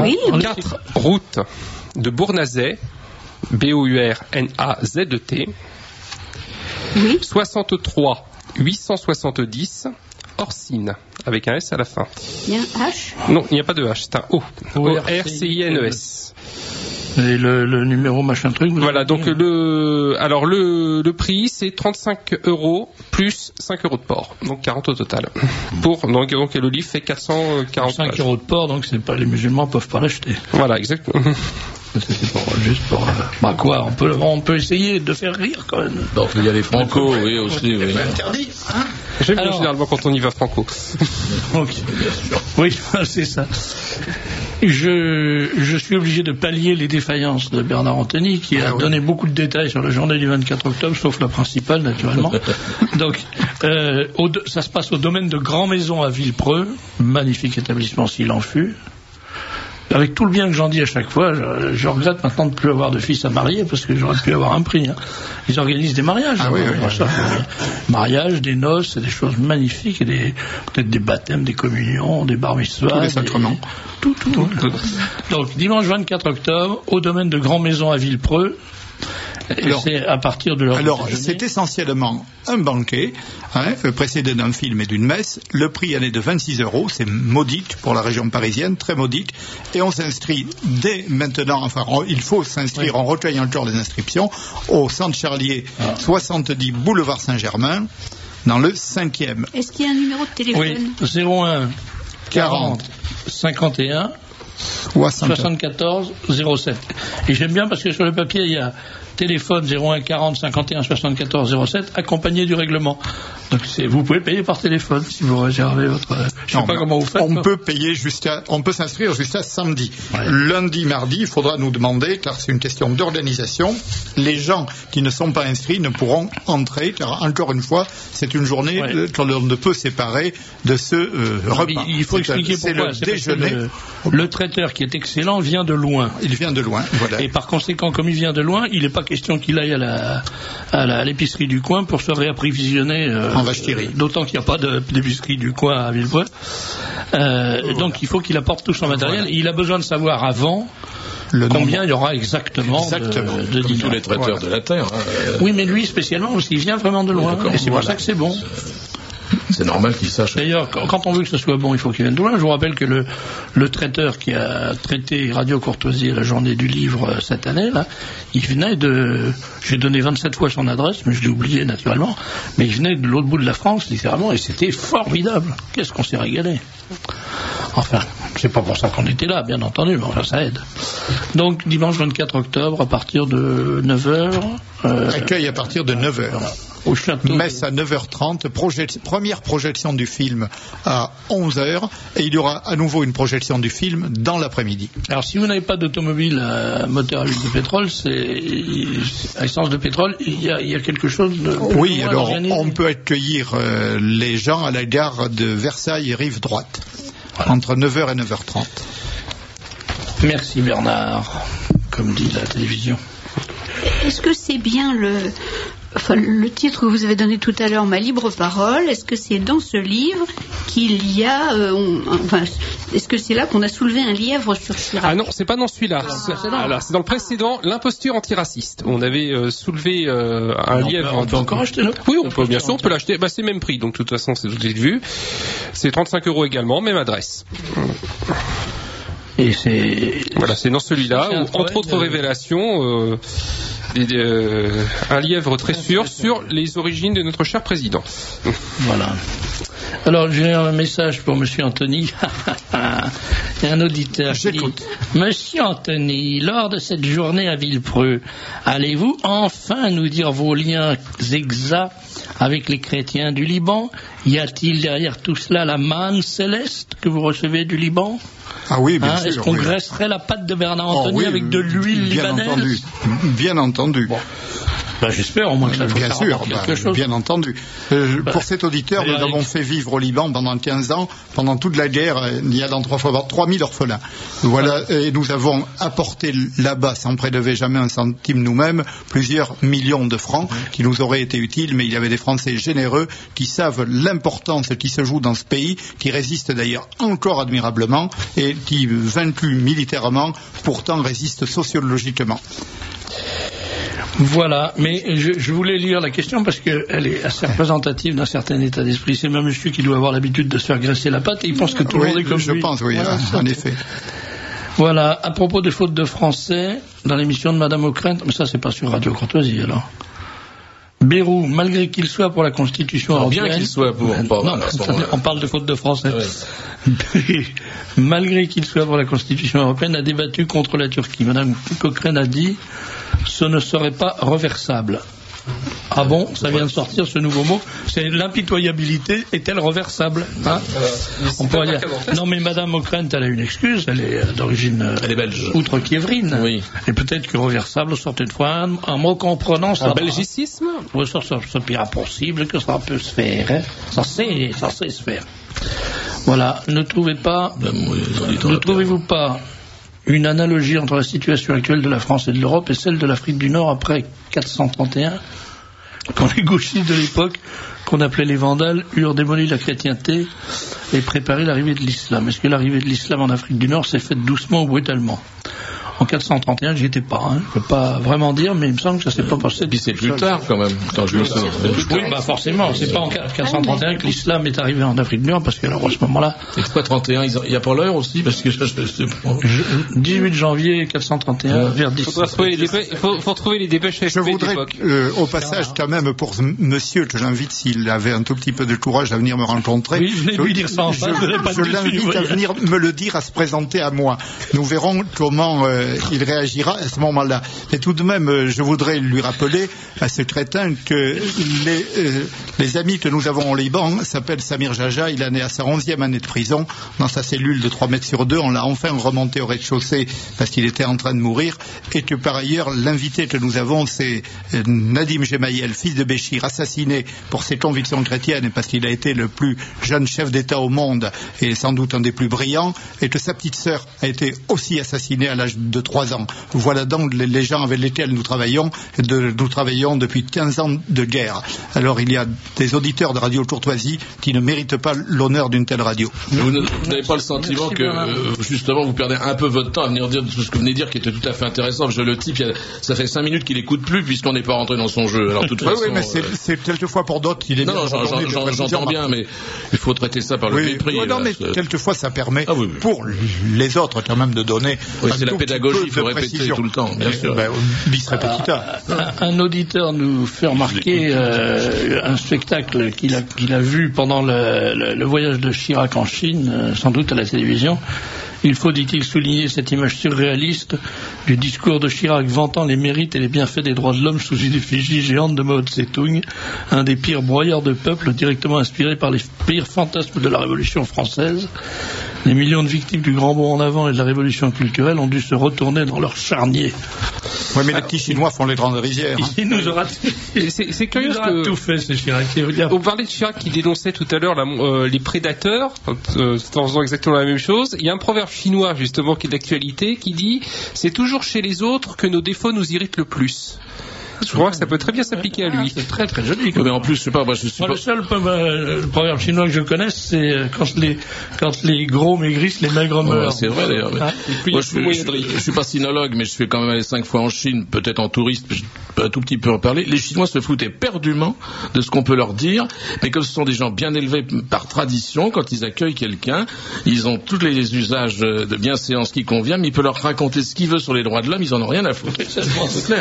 Oui. quatre route de Bournazet, B O U R N A Z E T. Oui. soixante-trois huit cent soixante-dix Orsine, avec un S à la fin. Il y a un H. Non, il n'y a pas de H, c'est un O. O R C I N E S. Et le, le numéro machin truc. Vous Voilà, donc le, alors le, le prix c'est trente-cinq euros plus cinq euros de port, donc quarante au total. Pour, donc, donc le livre fait quatre cent quarante cinq pages. euros de port, donc c'est pas, les musulmans peuvent pas l'acheter. Voilà, exactement. C'est pour, juste pour, euh, bah quoi, on peut, on peut essayer de faire rire quand même. Donc il y a les Franco, oui, aussi, oui. Interdit, hein. J'aime bien Alors- généralement quand on y va franco. Ok. Oui, c'est ça. Je, je suis obligé de pallier les défaillances de Bernard Anthony, qui a Ah oui. donné beaucoup de détails sur la journée du vingt-quatre octobre, sauf la principale, naturellement. Donc, euh, au, ça se passe au domaine de Grand Maison à Villepreux, magnifique établissement s'il en fut. Avec tout le bien que j'en dis à chaque fois, je, je regrette maintenant de ne plus avoir de fils à marier, parce que j'aurais pu avoir un prix. Hein. Ils organisent des mariages. Ah hein, oui, oui, ça, des mariages, des noces, c'est des choses magnifiques, et des, peut-être des baptêmes, des communions, des bar mitzvahs. Tous les des- sacrements. Tout, tout. tout. Donc, dimanche vingt-quatre octobre, au domaine de Grand Maison à Villepreux. Et Alors- c'est à partir de l'heure Alors, du déjeuner. c'est essentiellement un banquet, hein, précédé d'un film et d'une messe. Le prix en est de vingt-six euros, c'est modique pour la région parisienne, très modique. Et on s'inscrit dès maintenant, enfin, on- il faut s'inscrire, Oui. on recueille encore les inscriptions, au Centre Charlier, Ah. soixante-dix boulevard Saint-Germain, dans le cinquième. Est-ce qu'il y a un numéro de téléphone? Oui, zéro un quarante cinquante et un soixante. soixante-quatorze zéro sept. Et j'aime bien parce que sur le papier, il y a téléphone zéro un quarante cinquante et un soixante-quatorze zéro sept accompagné du règlement. Donc c'est, vous pouvez payer par téléphone si vous réservez votre... Je sais Non, pas mais comment vous faites. On quoi. peut payer jusqu'à, on peut s'inscrire jusqu'à samedi. Ouais. Lundi, mardi, il faudra nous demander, car c'est une question d'organisation. Les gens qui ne sont pas inscrits ne pourront entrer, car encore une fois, c'est une journée Ouais. euh, que l'on ne peut séparer de ce euh, Non, repas. mais il faut C'est un- expliquer c'est pourquoi. le C'est parce que déjeuner. Le, le traiteur qui est excellent vient de loin. Il vient de loin, voilà. Et par conséquent, comme il vient de loin, il n'est pas question qu'il aille à la, à la- à l'épicerie du coin pour se réapprovisionner. euh, En vache qui rit. euh, D'autant qu'il n'y a pas de- d'épicerie du coin à Villepreux. Euh, donc il faut qu'il apporte tout son matériel. Voilà. Et il a besoin de savoir avant Le combien nombre. il y aura exactement, Exactement. de, de Comme dîners. tous les traiteurs Voilà. de la Terre. hein. Oui, mais lui spécialement, parce qu'il vient vraiment de loin. d'accord. Et c'est pour Voilà. ça que c'est bon. C'est normal qu'ils sachent. D'ailleurs, quand quand on veut que ce soit bon, il faut qu'il vienne de loin. Je vous rappelle que le, le traiteur qui a traité Radio Courtoisie à la journée du livre euh, cette année, là, il venait de... J'ai donné vingt-sept fois son adresse, mais je l'ai oublié naturellement. Mais il venait de l'autre bout de la France, littéralement, et c'était formidable. Qu'est-ce qu'on s'est régalé. Enfin, c'est pas pour ça qu'on était là, bien entendu, mais enfin, ça aide. Donc, dimanche vingt-quatre octobre, à partir de neuf heures... Euh, Accueil à partir de neuf heures. voilà, au château... Messe à neuf heures trente, projet- première projection du film à onze heures, et il y aura à nouveau une projection du film dans l'après-midi. Alors, si vous n'avez pas d'automobile à moteur à huile de pétrole, c'est à essence de pétrole, il y a, il y a quelque chose de... plus ou Oui, moins alors organisé. on peut accueillir euh, les gens à la gare de Versailles et rive droite, entre neuf heures et neuf heures trente. Merci Bernard, comme dit la télévision. Est-ce que c'est bien le, enfin, le titre que vous avez donné tout à l'heure, Ma libre parole? Est-ce que c'est dans ce livre qu'il y a, euh, on- enfin, est-ce que c'est là qu'on a soulevé un lièvre sur Chirac? Ah non, c'est pas dans celui-là. C'est alors, c'est dans le précédent, l'imposture antiraciste. On avait euh, soulevé euh, un on, lièvre. peut, on peut encore acheter le... Oui, on peut, bien sûr, on peut l'acheter. Bah, c'est le même prix, donc de toute façon, c'est tout est vu. C'est trente-cinq euros également, même adresse. Et c'est... Voilà, c'est dans celui-là, C'est un où, travail entre autres de- révélations, euh, des- euh, un lièvre très sûr sur les origines de notre cher président. Voilà. Alors, j'ai un message pour Monsieur Anthony. Il y a un auditeur qui dit J'écoute. Monsieur Anthony, lors de cette journée à Villepreux, allez-vous enfin nous dire vos liens exacts avec les chrétiens du Liban? Y a-t-il derrière tout cela la manne céleste que vous recevez du Liban? Ah oui, bien Hein, sûr. Est-ce qu'on oui. graisserait la patte de Bernard Oh, Anthony oui, avec de l'huile bien libanaise? entendu. Bien entendu. Ben, j'espère au moins que ça Bien sûr, quelque bah, chose. bien entendu. Euh, Bah, pour cet auditeur, nous allez, avons fait vivre au Liban pendant quinze ans, pendant toute la guerre, euh, il y a dans trois fois trois mille orphelins. Voilà, et nous avons apporté là-bas, sans prélever jamais un centime nous-mêmes, plusieurs millions de francs qui nous auraient été utiles, mais il y avait des Français généreux qui savent l'importance qui se joue dans ce pays, qui résiste d'ailleurs encore admirablement et qui, vaincu militairement, pourtant résiste sociologiquement. Voilà, mais je, je voulais lire la question parce qu'elle est assez représentative d'un certain état d'esprit. C'est même monsieur qui doit avoir l'habitude de se faire graisser la patte et il pense que tout le Oui, monde est comme je lui. pense, oui, Voilà, en effet. Voilà, à propos des fautes de français, dans l'émission de Madame Ockrent, mais ça c'est pas sur Radio Courtoisie alors. Bérou, malgré qu'il soit pour la Constitution Alors, européenne... bien qu'il soit pour... Non, Bon, non, à ce moment-là. on parle de fautes de français. Ouais. Malgré qu'il soit pour la Constitution européenne, a débattu contre la Turquie. Madame Cochrane a dit « ce ne serait pas reversable ». Ah bon, ça vient de sortir ce nouveau mot. C'est l'impitoyabilité est-elle reversable, hein? On pourrait dire. Non mais Madame Ockrent, elle a une excuse, elle est euh, d'origine euh, Elle est belge. outre-kiévrine. Oui. Et peut-être que reversable sortait une fois un, un mot comprenant ça. Un belgicisme? Oui, ça, ça, ça pire possible que ça peut se faire. Hein. Ça sait, ça sait se faire. Voilà, ne trouvez pas, ne trouvez-vous pas une analogie entre la situation actuelle de la France et de l'Europe et celle de l'Afrique du Nord après quatre cent trente et un, quand les gauchistes de l'époque, qu'on appelait les Vandales, eurent démoli la chrétienté et préparé l'arrivée de l'islam. Est-ce que l'arrivée de l'islam en Afrique du Nord s'est faite doucement ou brutalement? En quatre cent trente et un, j'y étais pas, hein. Je peux pas vraiment dire, mais il me semble que ça s'est pas passé. Et puis c'est plus tard quand même, quand je me souviens. Oui, bah forcément, c'est pas en quatre cent trente et un que l'islam est arrivé en Afrique du Nord, parce que alors à ce moment-là, Et pourquoi trente et un, il y a pas l'heure aussi, parce que je, je, je, je- dix-huit janvier quatre cent trente et un, vers dix. Faudra trouver les dépêches, faut, faut retrouver les dépêches Je A F P voudrais, d'époque. euh, au passage, quand même, pour ce monsieur que j'invite, s'il avait un tout petit peu de courage, à venir me rencontrer. Oui, je venais lui dire ça en face, je l'ai pas je dit, l'invite vous à voyez. venir me le dire, à se présenter à moi. Nous verrons comment euh, il réagira à ce moment-là. Et tout de même, euh, je voudrais lui rappeler à ce crétin que les, euh, les amis que nous avons au Liban s'appellent Samir Jaja. Il en est à sa onzième année de prison dans sa cellule de trois mètres sur deux. On l'a enfin remonté au rez-de-chaussée parce qu'il était en train de mourir. Et que par ailleurs, l'invité que nous avons, c'est euh, Nadim Gemayel, fils de Béchir, assassiné pour ses convictions chrétiennes et parce qu'il a été le plus jeune chef d'État au monde et sans doute un des plus brillants, et que sa petite sœur a été aussi assassinée à l'âge de trois ans. Voilà donc les, les gens avec lesquels nous travaillons, et de, nous travaillons depuis quinze ans de guerre. Alors il y a des auditeurs de Radio Courtoisie qui ne méritent pas l'honneur d'une telle radio. Vous ne- vous n'avez pas le sentiment Merci, que, Bernard. euh, justement, vous perdez un peu votre temps à venir dire tout ce que vous venez de dire qui était tout à fait intéressant, parce que le type, il y a- ça fait cinq minutes qu'il écoute plus puisqu'on n'est pas rentré dans son jeu. Alors, de toute Oui, façon, oui, mais c'est, euh, c'est quelquefois pour d'autres qu'il est non, bien non, de j'en- retourner j'en- de j'entends précision. bien, mais il faut traiter ça par le Oui, mépris. oui, non, là, mais c'est- quelquefois ça permet Ah oui, oui. pour les autres quand même de donner. Oui, un c'est la tout petit pédagogie, peu il faut de répéter précision. tout le temps, bien Eh sûr. ben, bis repetita. Un, un auditeur nous fait remarquer euh, un spectacle qu'il a, qu'il a vu pendant le, le- le voyage de Chirac en Chine, euh, sans doute à la télévision. Il faut, dit-il, souligner cette image surréaliste du discours de Chirac vantant les mérites et les bienfaits des droits de l'homme sous une effigie géante de Mao Tse-tung, un des pires broyeurs de peuple directement inspiré par les pires fantasmes de la Révolution française. Les millions de victimes du grand bond en avant et de la révolution culturelle ont dû se retourner dans leur charnier. Oui, mais les petits Chinois font les grandes rizières. hein. Il nous aura, Et C'est c'est il curieux nous aura que... tout fait, ce Chirac. Il veut dire- On parlait de Chirac qui dénonçait tout à l'heure la- euh, les prédateurs, euh, en faisant exactement la même chose. Il y a un proverbe chinois, justement, qui est d'actualité, qui dit « C'est toujours chez les autres que nos défauts nous irritent le plus ». Je crois que ça peut très bien s'appliquer à lui. C'est très très joli. Oui, mais en plus, je sais pas, moi, je suis Moi, pas... le seul euh, proverbe chinois que je connaisse, c'est euh, quand les, quand les gros maigrissent, les maigres Ouais, meurent. c'est vrai d'ailleurs. mais- Ah, et puis, Moi, il y a je, tout le suis, moyen de je, rire. je suis pas sinologue, mais je suis quand même allé cinq fois en Chine, peut-être en touriste, je peux un tout petit peu en parler. Les Chinois se foutaient éperdument de ce qu'on peut leur dire, mais comme ce sont des gens bien élevés par tradition, quand ils accueillent quelqu'un, ils ont tous les usages de bienséance qui conviennent, mais il peut leur raconter ce qu'il veut sur les droits de l'homme, ils en ont rien à foutre. C'est clair.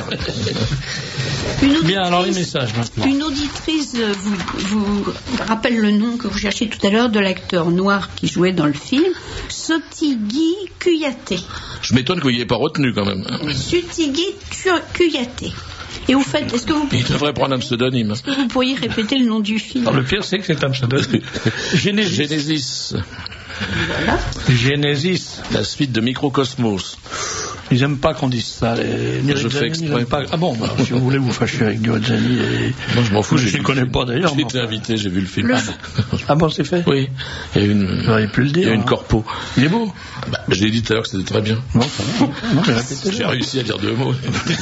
Une auditrice, Bien, alors les messages maintenant. une auditrice euh, vous, vous rappelle le nom que vous cherchiez tout à l'heure de l'acteur noir qui jouait dans le film, Sotigui Kouyaté. Je m'étonne que vous n'y ayez pas retenu quand même. Sotigui Kouyaté. Et vous faites, est-ce que vous, Il devrait prendre un pseudonyme. est-ce que vous pourriez répéter le nom du film? Alors, le pire, c'est que c'est un pseudonyme. Genesis. Genesis, Voilà. Genesis. la suite de Microcosmos. Ils n'aiment pas qu'on dise ça. Les... Je fais exprès. Pas... Ah bon, bah, si vous voulez vous fâcher avec Guazzani et... Moi, je m'en fous. Je ne les connais pas d'ailleurs. J'ai été invité, j'ai vu le film. Le... Ah, bon. Ah bon, c'est fait. Oui. Il y a une. J'aurais pu le dire. Il y a une hein. corpo. Il est beau. Bah, je l'ai dit tout à l'heure que c'était très bien. Non, ça va. Non, mais répétez-le. J'ai réussi à dire deux mots.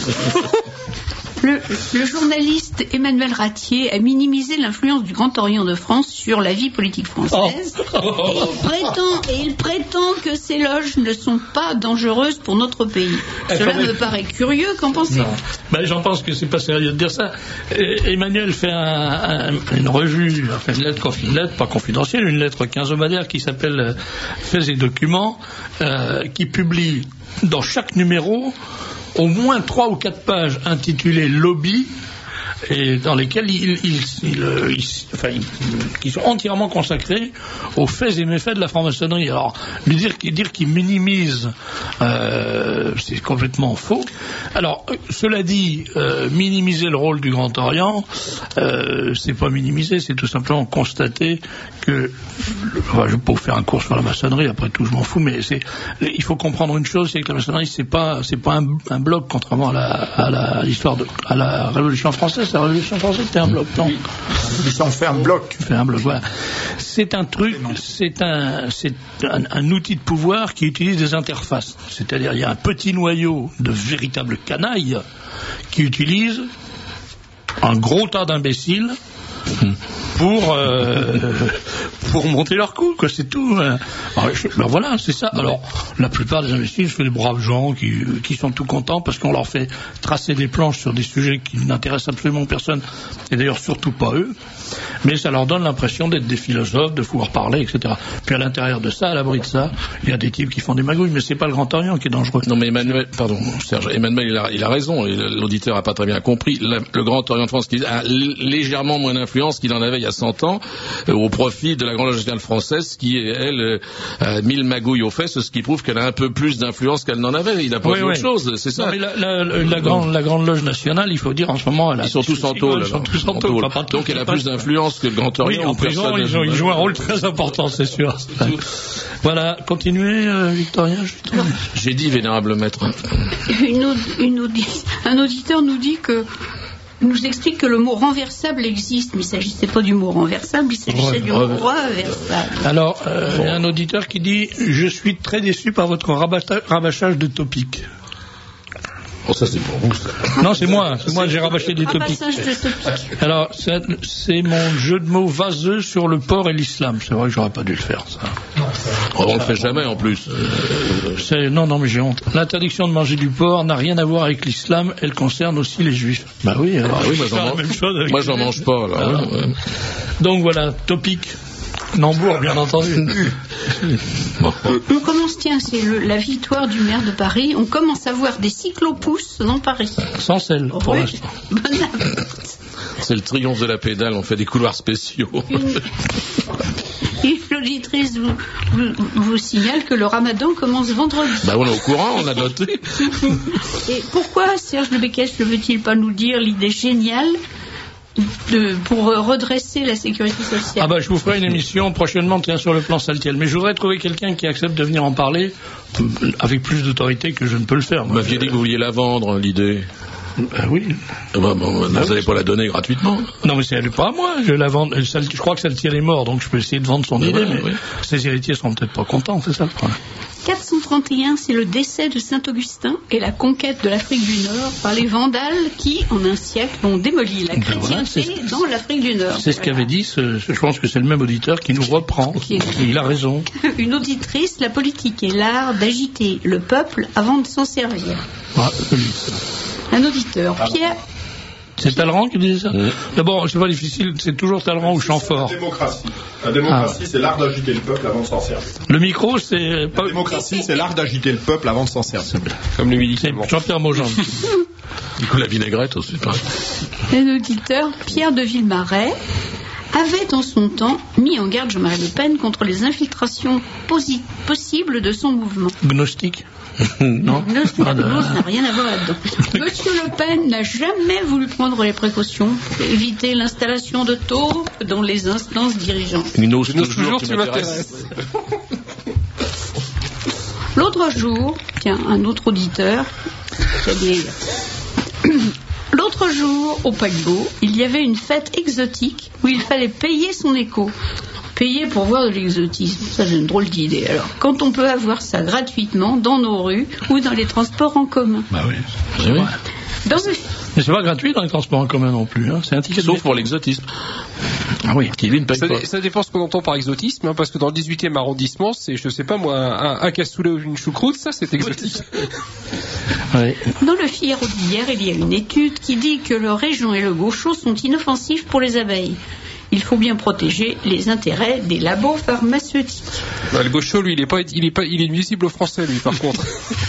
Le, le journaliste Emmanuel Ratier a minimisé l'influence du Grand Orient de France sur la vie politique française. Oh. Et, il prétend, et il prétend que ces loges ne sont pas dangereuses pour notre pays. Cela Attendez. me paraît curieux, qu'en pensez-vous? Ben, j'en pense que c'est pas sérieux de dire ça. Et Emmanuel fait un, un, une revue, enfin une lettre, une lettre pas confidentielle, une lettre quinzomadaire qui s'appelle euh, Faits et documents, euh, qui publie dans chaque numéro au moins trois ou quatre pages intitulées Lobby, et dans lesquelles ils, ils, ils, ils, enfin, ils, qui sont entièrement consacrés aux faits et méfaits de la franc-maçonnerie. Alors, lui dire, dire qu'il minimise, euh, c'est complètement faux. Alors, euh, cela dit, euh, minimiser le rôle du Grand Orient, euh, c'est pas minimiser, c'est tout simplement constater que, enfin, je vais pas vous faire un cours sur la maçonnerie, après tout, je m'en fous, mais c'est, il faut comprendre une chose, c'est que la maçonnerie, c'est pas, c'est pas un, un bloc, contrairement à la, à la, à l'histoire de, à la Révolution française. La Révolution française, c'était un bloc, non? Ils ont fait un bloc. Fait un bloc, voilà. C'est un truc, c'est un, c'est un, un outil de pouvoir qui utilise des interfaces. C'est-à-dire, il y a un petit noyau de véritables canailles qui utilisent un gros tas d'imbéciles pour euh, pour monter leur coup, quoi, c'est tout. Alors, je, ben voilà, c'est ça. Alors, la plupart des imbéciles, c'est des braves gens qui, qui sont tout contents parce qu'on leur fait tracer des planches sur des sujets qui n'intéressent absolument personne, et d'ailleurs surtout pas eux, mais ça leur donne l'impression d'être des philosophes, de pouvoir parler, et cetera. Puis à l'intérieur de ça, à l'abri de ça, il y a des types qui font des magouilles, mais c'est pas le Grand Orient qui est dangereux. Non mais Emmanuel, pardon, Serge, Emmanuel il a, il a raison, et l'auditeur a pas très bien compris. Le, le Grand Orient de France qui a légèrement moins d'influence qu'il en avait il y a cent ans, euh, au profit de la Grande Loge nationale française qui, elle, euh, a mille magouilles aux fesses, ce qui prouve qu'elle a un peu plus d'influence qu'elle n'en avait. Il a pas oui, vu oui. autre chose, c'est ça. Non, mais la, la, la, la, grande, la Grande Loge nationale, il faut dire en ce moment, elle a Ils sont tous en tôle. Ils sont tous en tôle. Donc elle a plus d'influence que le Grand Orient. Oui, en prison, ils, ont, ils jouent un rôle très important, c'est sûr. Voilà, continuez, euh, Victorien. J'ai dit, vénérable maître. Une, une audi- un auditeur nous dit que nous explique que le mot renversable existe, mais il ne s'agissait pas du mot renversable, il s'agissait Ouais, du ouais. mot reversable. Alors, euh, il y a un auditeur qui dit « Je suis très déçu par votre rabata- rabâchage de topiques ». Oh, ça c'est pour vous, ça. Non, c'est moi, c'est moi, j'ai rabâché des topiques. Rabassage de topiques. Alors, c'est, c'est mon jeu de mots vaseux sur le porc et l'islam. C'est vrai que j'aurais pas dû le faire, ça. Oh, on le fait jamais en plus. C'est, non, non, mais j'ai honte. L'interdiction de manger du porc n'a rien à voir avec l'islam, elle concerne aussi les juifs. Bah oui, alors, Ah oui, moi c'est j'en la mange, même chose avec moi, les j'en juifs. mange pas. Alors, Ah, ouais, ouais. Donc voilà, topic. Nambour, bien entendu. Bon. On commence, tiens, c'est le- la victoire du maire de Paris. On commence à voir des cyclopousses dans Paris. Sans sel, pour Oui. l'instant. Bon appétit. C'est le triomphe de la pédale, on fait des couloirs spéciaux. Une, une auditrice vous, vous, vous signale que le ramadan commence vendredi. Bah on est au courant, on a noté. Et pourquoi Serge de Békès ne veut-il pas nous dire l'idée géniale de, pour redresser la sécurité sociale? Ah bah je vous ferai une émission prochainement, tiens, sur le plan Saltiel. Mais je voudrais trouver quelqu'un qui accepte de venir en parler euh, avec plus d'autorité que je ne peux le faire. Vous m'aviez dit que vous vouliez la vendre, l'idée. Ah oui. Ah bah, bon, vous n'allez pas la donner gratuitement. Non mais c'est elle est pas à moi, je la vends. Je crois que Saltiel est mort, donc je peux essayer de vendre son Ouais, idée, mais ouais. ses héritiers seront peut-être pas contents, c'est ça le problème. quatre cent trente et un, c'est le décès de Saint-Augustin et la conquête de l'Afrique du Nord par les Vandales qui, en un siècle, ont démoli la Ben voilà, chrétienté c'est- dans l'Afrique du Nord. C'est ce qu'avait dit, ce, ce- je pense que c'est le même auditeur qui nous reprend, Qui- et il a raison. Une auditrice, la politique est l'art d'agiter le peuple avant de s'en servir. Ah, lui. Un auditeur, Pierre, C'est Talleyrand qui disait ça. Mmh. D'abord, c'est pas difficile, c'est toujours Talleyrand ou Chamfort. La démocratie. La démocratie, c'est l'art d'agiter le peuple avant de s'en servir. Le micro, c'est pas. La démocratie, c'est l'art d'agiter le peuple avant de s'en servir. Comme les C'est médicaments. Jean-Pierre Maujean. Du coup, la vinaigrette aussi. un auditeur, Pierre de Villemarais, avait en son temps mis en garde Jean-Marie Le Pen contre les infiltrations posi- possibles de son mouvement. Gnostique. Non. Le Ah, de- Gnose n'a rien à voir là-dedans. Monsieur Le Pen n'a jamais voulu prendre les précautions pour éviter l'installation de taupes dans les instances dirigeantes. Une ose Je n'ose toujours, tu m'intéresses. L'autre jour, tiens, un autre auditeur, c'est-à-dire, l'autre jour, au paquebot, il y avait une fête exotique où il fallait payer son écho. Payer pour voir de l'exotisme, ça c'est une drôle d'idée. Alors, quand on peut avoir ça gratuitement dans nos rues ou dans les transports en commun. Bah oui, c'est vrai. Dans le... Mais c'est pas gratuit dans les transports en commun non plus, hein. C'est un ticket. Sauf pour l'exotisme. Ah oui, qui lui ne paye ça, pas. Ça dépend ce qu'on entend par exotisme, hein, parce que dans le dix-huitième arrondissement, c'est, je sais pas moi, un, un cassoulet ou une choucroute, ça c'est exotique. Ouais. Dans le Figaro d'hier, il y a une étude qui dit que le régent et le gaucho sont inoffensifs pour les abeilles. Il faut bien protéger les intérêts des labos pharmaceutiques. Bah, le gaucho, lui, il est pas, il est pas, il est nuisible aux Français, lui, par contre.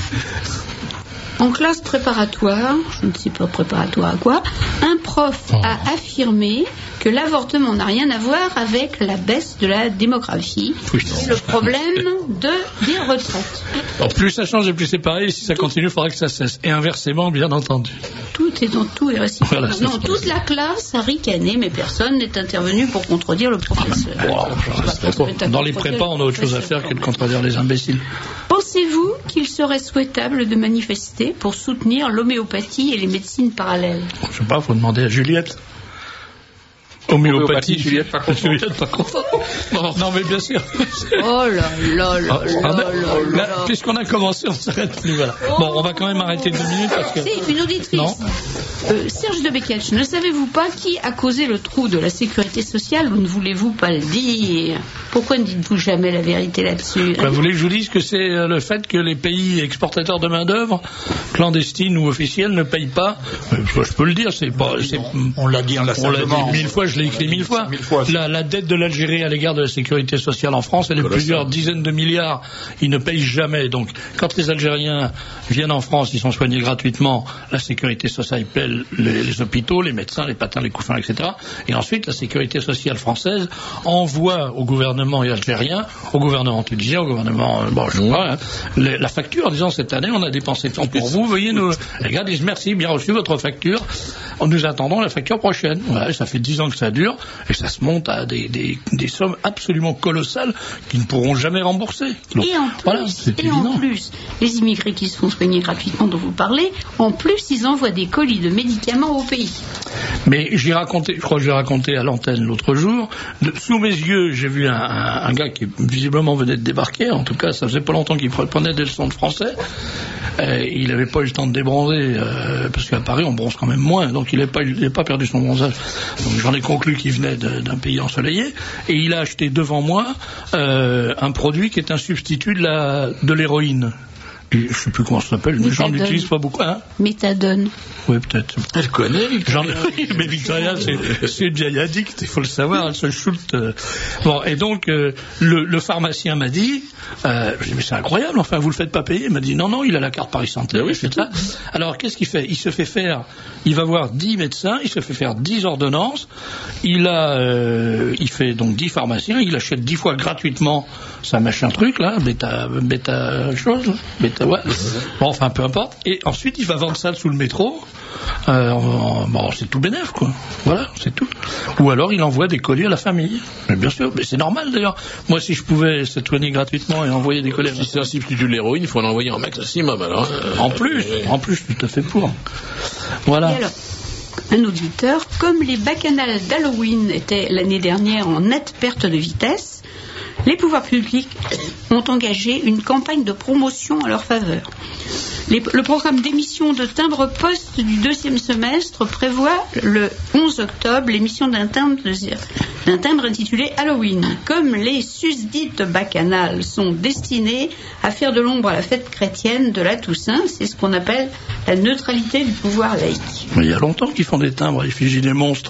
En classe préparatoire, je ne sais pas préparatoire à quoi, un prof oh. a affirmé que l'avortement n'a rien à voir avec la baisse de la démographie. Oui, c'est le problème de, des retraites. Alors, plus ça change et plus c'est pareil. Si ça continue, il faudra que ça cesse. Et inversement, bien entendu. Tout est dans tout est réciproque. Voilà, non, ça. Toute la classe a ricané, mais personne n'est intervenu pour contredire le professeur. Wow, pas, dans les prépas, on a autre chose à faire que de contredire les imbéciles. Pensez-vous qu'il serait souhaitable de manifester pour soutenir l'homéopathie et les médecines parallèles? Je sais pas, faut demander à Juliette. Homéopathie, Juliette pas contente. Juliette pas contente. Non mais bien sûr. Oh là là là ah, là là là. Puisqu'on a commencé, on s'arrête plus. Voilà. Bon, on va quand même arrêter deux minutes parce que. C'est une auditrice. Non. Euh, Serge de Beketch, ne savez-vous pas qui a causé le trou de la sécurité sociale ou ne voulez-vous pas le dire? Pourquoi ne dites-vous jamais la vérité là-dessus? Bah, vous voulez que je vous dise que c'est le fait que les pays exportateurs de main-d'œuvre, clandestines ou officielles, ne payent pas? euh, Je peux le dire, c'est pas. C'est... On l'a dit inlassablement. On l'a dit mille fois, je l'ai écrit mille fois. Mille fois. La, la dette de l'Algérie à l'égard de la sécurité sociale en France, elle est de plusieurs dizaines de milliards. Ils ne payent jamais. Donc, quand les Algériens viennent en France, ils sont soignés gratuitement. La sécurité sociale paie les, les hôpitaux, les médecins, les patins, les couffins, et cetera. Et ensuite, la sécurité sociale française envoie au gouvernement algérien, au gouvernement tunisien, au gouvernement, euh, bon, je sais pas, hein, les, la facture en disant cette année, on a dépensé tant pour vous. Veuillez nous. Les gars disent merci, bien reçu votre facture. Nous attendons la facture prochaine. Voilà, ça fait dix ans que ça dure. Et ça se monte à des, des, des sommes absolument colossales qu'ils ne pourront jamais rembourser. Donc, et en plus, voilà, c'est et évident. en plus, les immigrés qui se font soigner gratuitement dont vous parlez, en plus, ils envoient des colis de médicaments au pays. Mais j'ai raconté, je crois que j'ai raconté à l'antenne l'autre jour, de, sous mes yeux, j'ai vu un, un, un gars qui visiblement venait de débarquer, en tout cas, ça faisait pas longtemps qu'il prenait des leçons de français. Euh, il n'avait pas eu le temps de débronzer, euh, parce qu'à Paris, on bronze quand même moins, donc il n'a pas, pas perdu son bronzage. Donc j'en ai conclu qu'il venait de, d'un pays ensoleillé, et il a acheté devant moi euh, un produit qui est un substitut de, la, de l'héroïne. Et je ne sais plus comment ça s'appelle, mais j'en utilise pas beaucoup. Hein Méthadone. Oui, peut-être. Elle connaît, Victoria. Mais Victoria, c'est, c'est une vieille addict, il faut le savoir, elle se shoot. Euh. Bon, et donc, euh, le, le pharmacien m'a dit, euh, j'ai dit, mais c'est incroyable, enfin, vous le faites pas payer? Il m'a dit, non, non, il a la carte Paris Santé. Oui, c'est ça. Alors, qu'est-ce qu'il fait? Il se fait faire, il va voir dix médecins, il se fait faire dix ordonnances, il a, euh, il fait donc dix pharmaciens, il achète dix fois gratuitement sa machin truc, là, bêta, bêta chose, bêta, ouais. Bon, enfin, peu importe. Et ensuite, il va vendre ça sous le métro. Euh, bon, c'est tout bénef, quoi. Voilà, c'est tout. Ou alors il envoie des colis à la famille. Mais bien sûr, mais c'est normal d'ailleurs. Moi, si je pouvais se soigner gratuitement et envoyer des colis, si c'est un substitut de l'héroïne, il faut en envoyer en maximum. Alors, euh, en plus, euh, en plus, tout à fait pour. Voilà. Et alors, un auditeur, comme les bacchanales d'Halloween étaient l'année dernière en nette perte de vitesse, les pouvoirs publics ont engagé une campagne de promotion à leur faveur. Les, le programme d'émission de timbre-poste du deuxième semestre prévoit le onze octobre l'émission d'un timbre, d'un timbre intitulé Halloween. Comme les susdites bacchanales sont destinées à faire de l'ombre à la fête chrétienne de la Toussaint, c'est ce qu'on appelle la neutralité du pouvoir laïque. Mais il y a longtemps qu'ils font des timbres à l'effigie des monstres.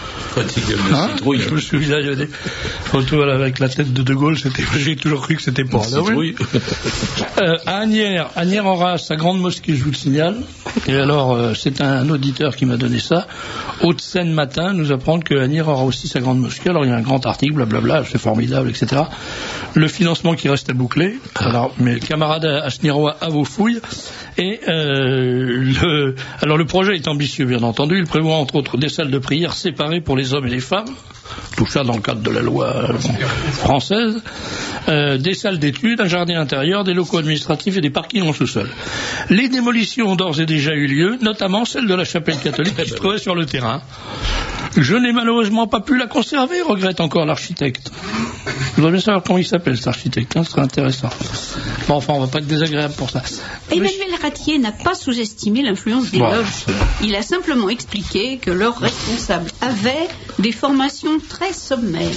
Hein, je me souviens, il y a des photos avec la tête de De Gaulle, c'était, j'ai toujours cru que c'était pour Halloween. euh, à Asnières, Asnières aura sa grande mosquée, je vous le signale. Et alors, euh, c'est un auditeur qui m'a donné ça. Haute-Seine matin nous apprendre que Asnières aura aussi sa grande mosquée. Alors, il y a un grand article, blablabla, c'est formidable, et cetera. Le financement qui reste à boucler. Alors, mes camarades asniérois à vos fouilles. Et euh, le, alors, le projet est ambitieux, bien entendu. Il prévoit entre autres des salles de prière séparées pour les les hommes et les femmes, tout ça dans le cadre de la loi euh, française, euh, des salles d'études, un jardin intérieur, des locaux administratifs et des parkings en sous-sol. Les démolitions ont d'ores et déjà eu lieu, notamment celle de la chapelle catholique qui se trouvait sur le terrain. Je n'ai malheureusement pas pu la conserver, regrette encore l'architecte. Je voudrais bien savoir comment il s'appelle cet architecte, hein, ce serait intéressant. Bon, enfin, on va pas être désagréable pour ça. Emmanuel Ratier n'a pas sous-estimé l'influence des Bon, loges. Il a simplement expliqué que leurs responsables avaient des formations très sommaires.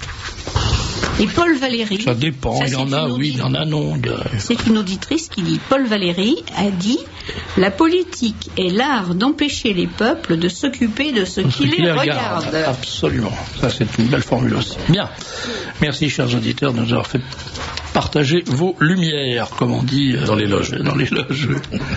Et Paul Valéry... Ça dépend, ça, il y en a, une oui, il y en a, non. De... C'est une auditrice qui dit, Paul Valéry a dit « La politique est l'art d'empêcher les peuples de s'occuper de ce, qui, qui les regarde. regarde. » Absolument, ça c'est une belle formule aussi. Bien, merci chers auditeurs de nous avoir fait partager vos lumières, comme on dit euh, dans les loges. Dans les loges.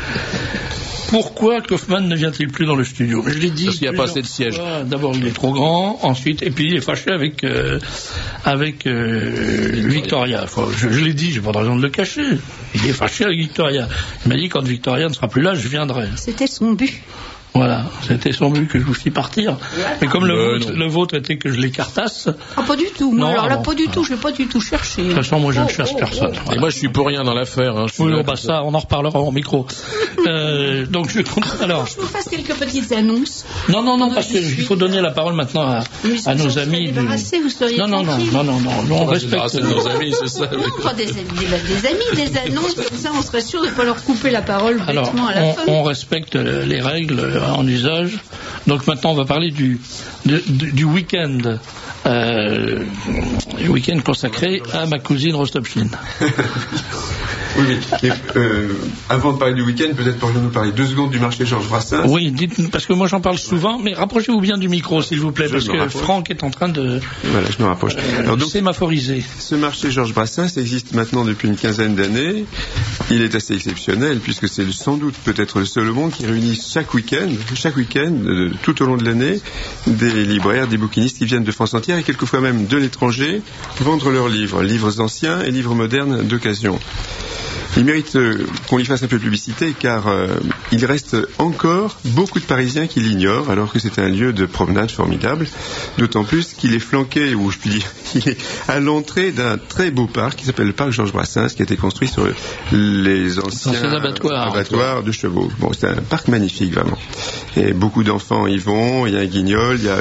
Pourquoi Kaufmann ne vient-il plus dans le studio? Je l'ai dit. Parce qu'il n'y a pas assez de sièges. D'abord, il est trop grand. Ensuite, et puis il est fâché avec euh, avec euh, Victoria. Enfin, je, je l'ai dit, j'ai pas de raison de le cacher. Il est fâché avec Victoria. Il m'a dit quand Victoria ne sera plus là, je viendrai. C'était son but. Voilà, c'était son but que je vous fis partir. Mais comme le, euh, vôtre, le vôtre était que je l'écartasse. Ah, pas du tout. Moi, non, alors là, non, pas du non. tout. Je vais pas du tout chercher. De toute façon, moi, je oh, ne cherche oh, personne. Oh. Voilà. Et moi, je suis pour rien dans l'affaire. Hein. Oui, bon, bah ça, on en reparlera en micro. euh, donc, je compte. Alors. Je vous fasse quelques petites annonces. Non, non, non, parce qu'il faut donner la parole maintenant à, à nos amis. Du... Vous seriez non, non, non, non, non, non, non, on respecte nos amis, c'est ça. Non, pas des, des, des amis, des annonces, comme ça, on serait sûr de ne pas leur couper la parole bêtement à la on, fin. On respecte les règles en usage. Donc maintenant, on va parler du, de, du, du week-end, euh, du week-end consacré à ma cousine Rostopchine. Oui, mais euh, avant de parler du week-end, peut-être pourrions-nous parler deux secondes du marché Georges Brassens. Oui, dites, parce que moi j'en parle souvent, mais rapprochez-vous bien du micro, s'il vous plaît, je parce que rapproche. Franck est en train de voilà, je me rapproche. Euh, Alors donc, sémaphoriser. Ce marché Georges Brassens existe maintenant depuis une quinzaine d'années. Il est assez exceptionnel, puisque c'est sans doute peut-être le seul au monde qui réunit chaque week-end, chaque week-end, euh, tout au long de l'année, des libraires, des bouquinistes qui viennent de France entière et quelquefois même de l'étranger, vendre leurs livres, livres anciens et livres modernes d'occasion. Il mérite euh, qu'on lui fasse un peu de publicité car euh, il reste encore beaucoup de Parisiens qui l'ignorent alors que c'est un lieu de promenade formidable, d'autant plus qu'il est flanqué, ou je puis dire, il est à l'entrée d'un très beau parc qui s'appelle le parc Georges Brassens qui a été construit sur les anciens, anciens abattoirs, abattoirs de chevaux. Bon, c'est un parc magnifique vraiment. Et beaucoup d'enfants y vont, il y a un guignol, il y a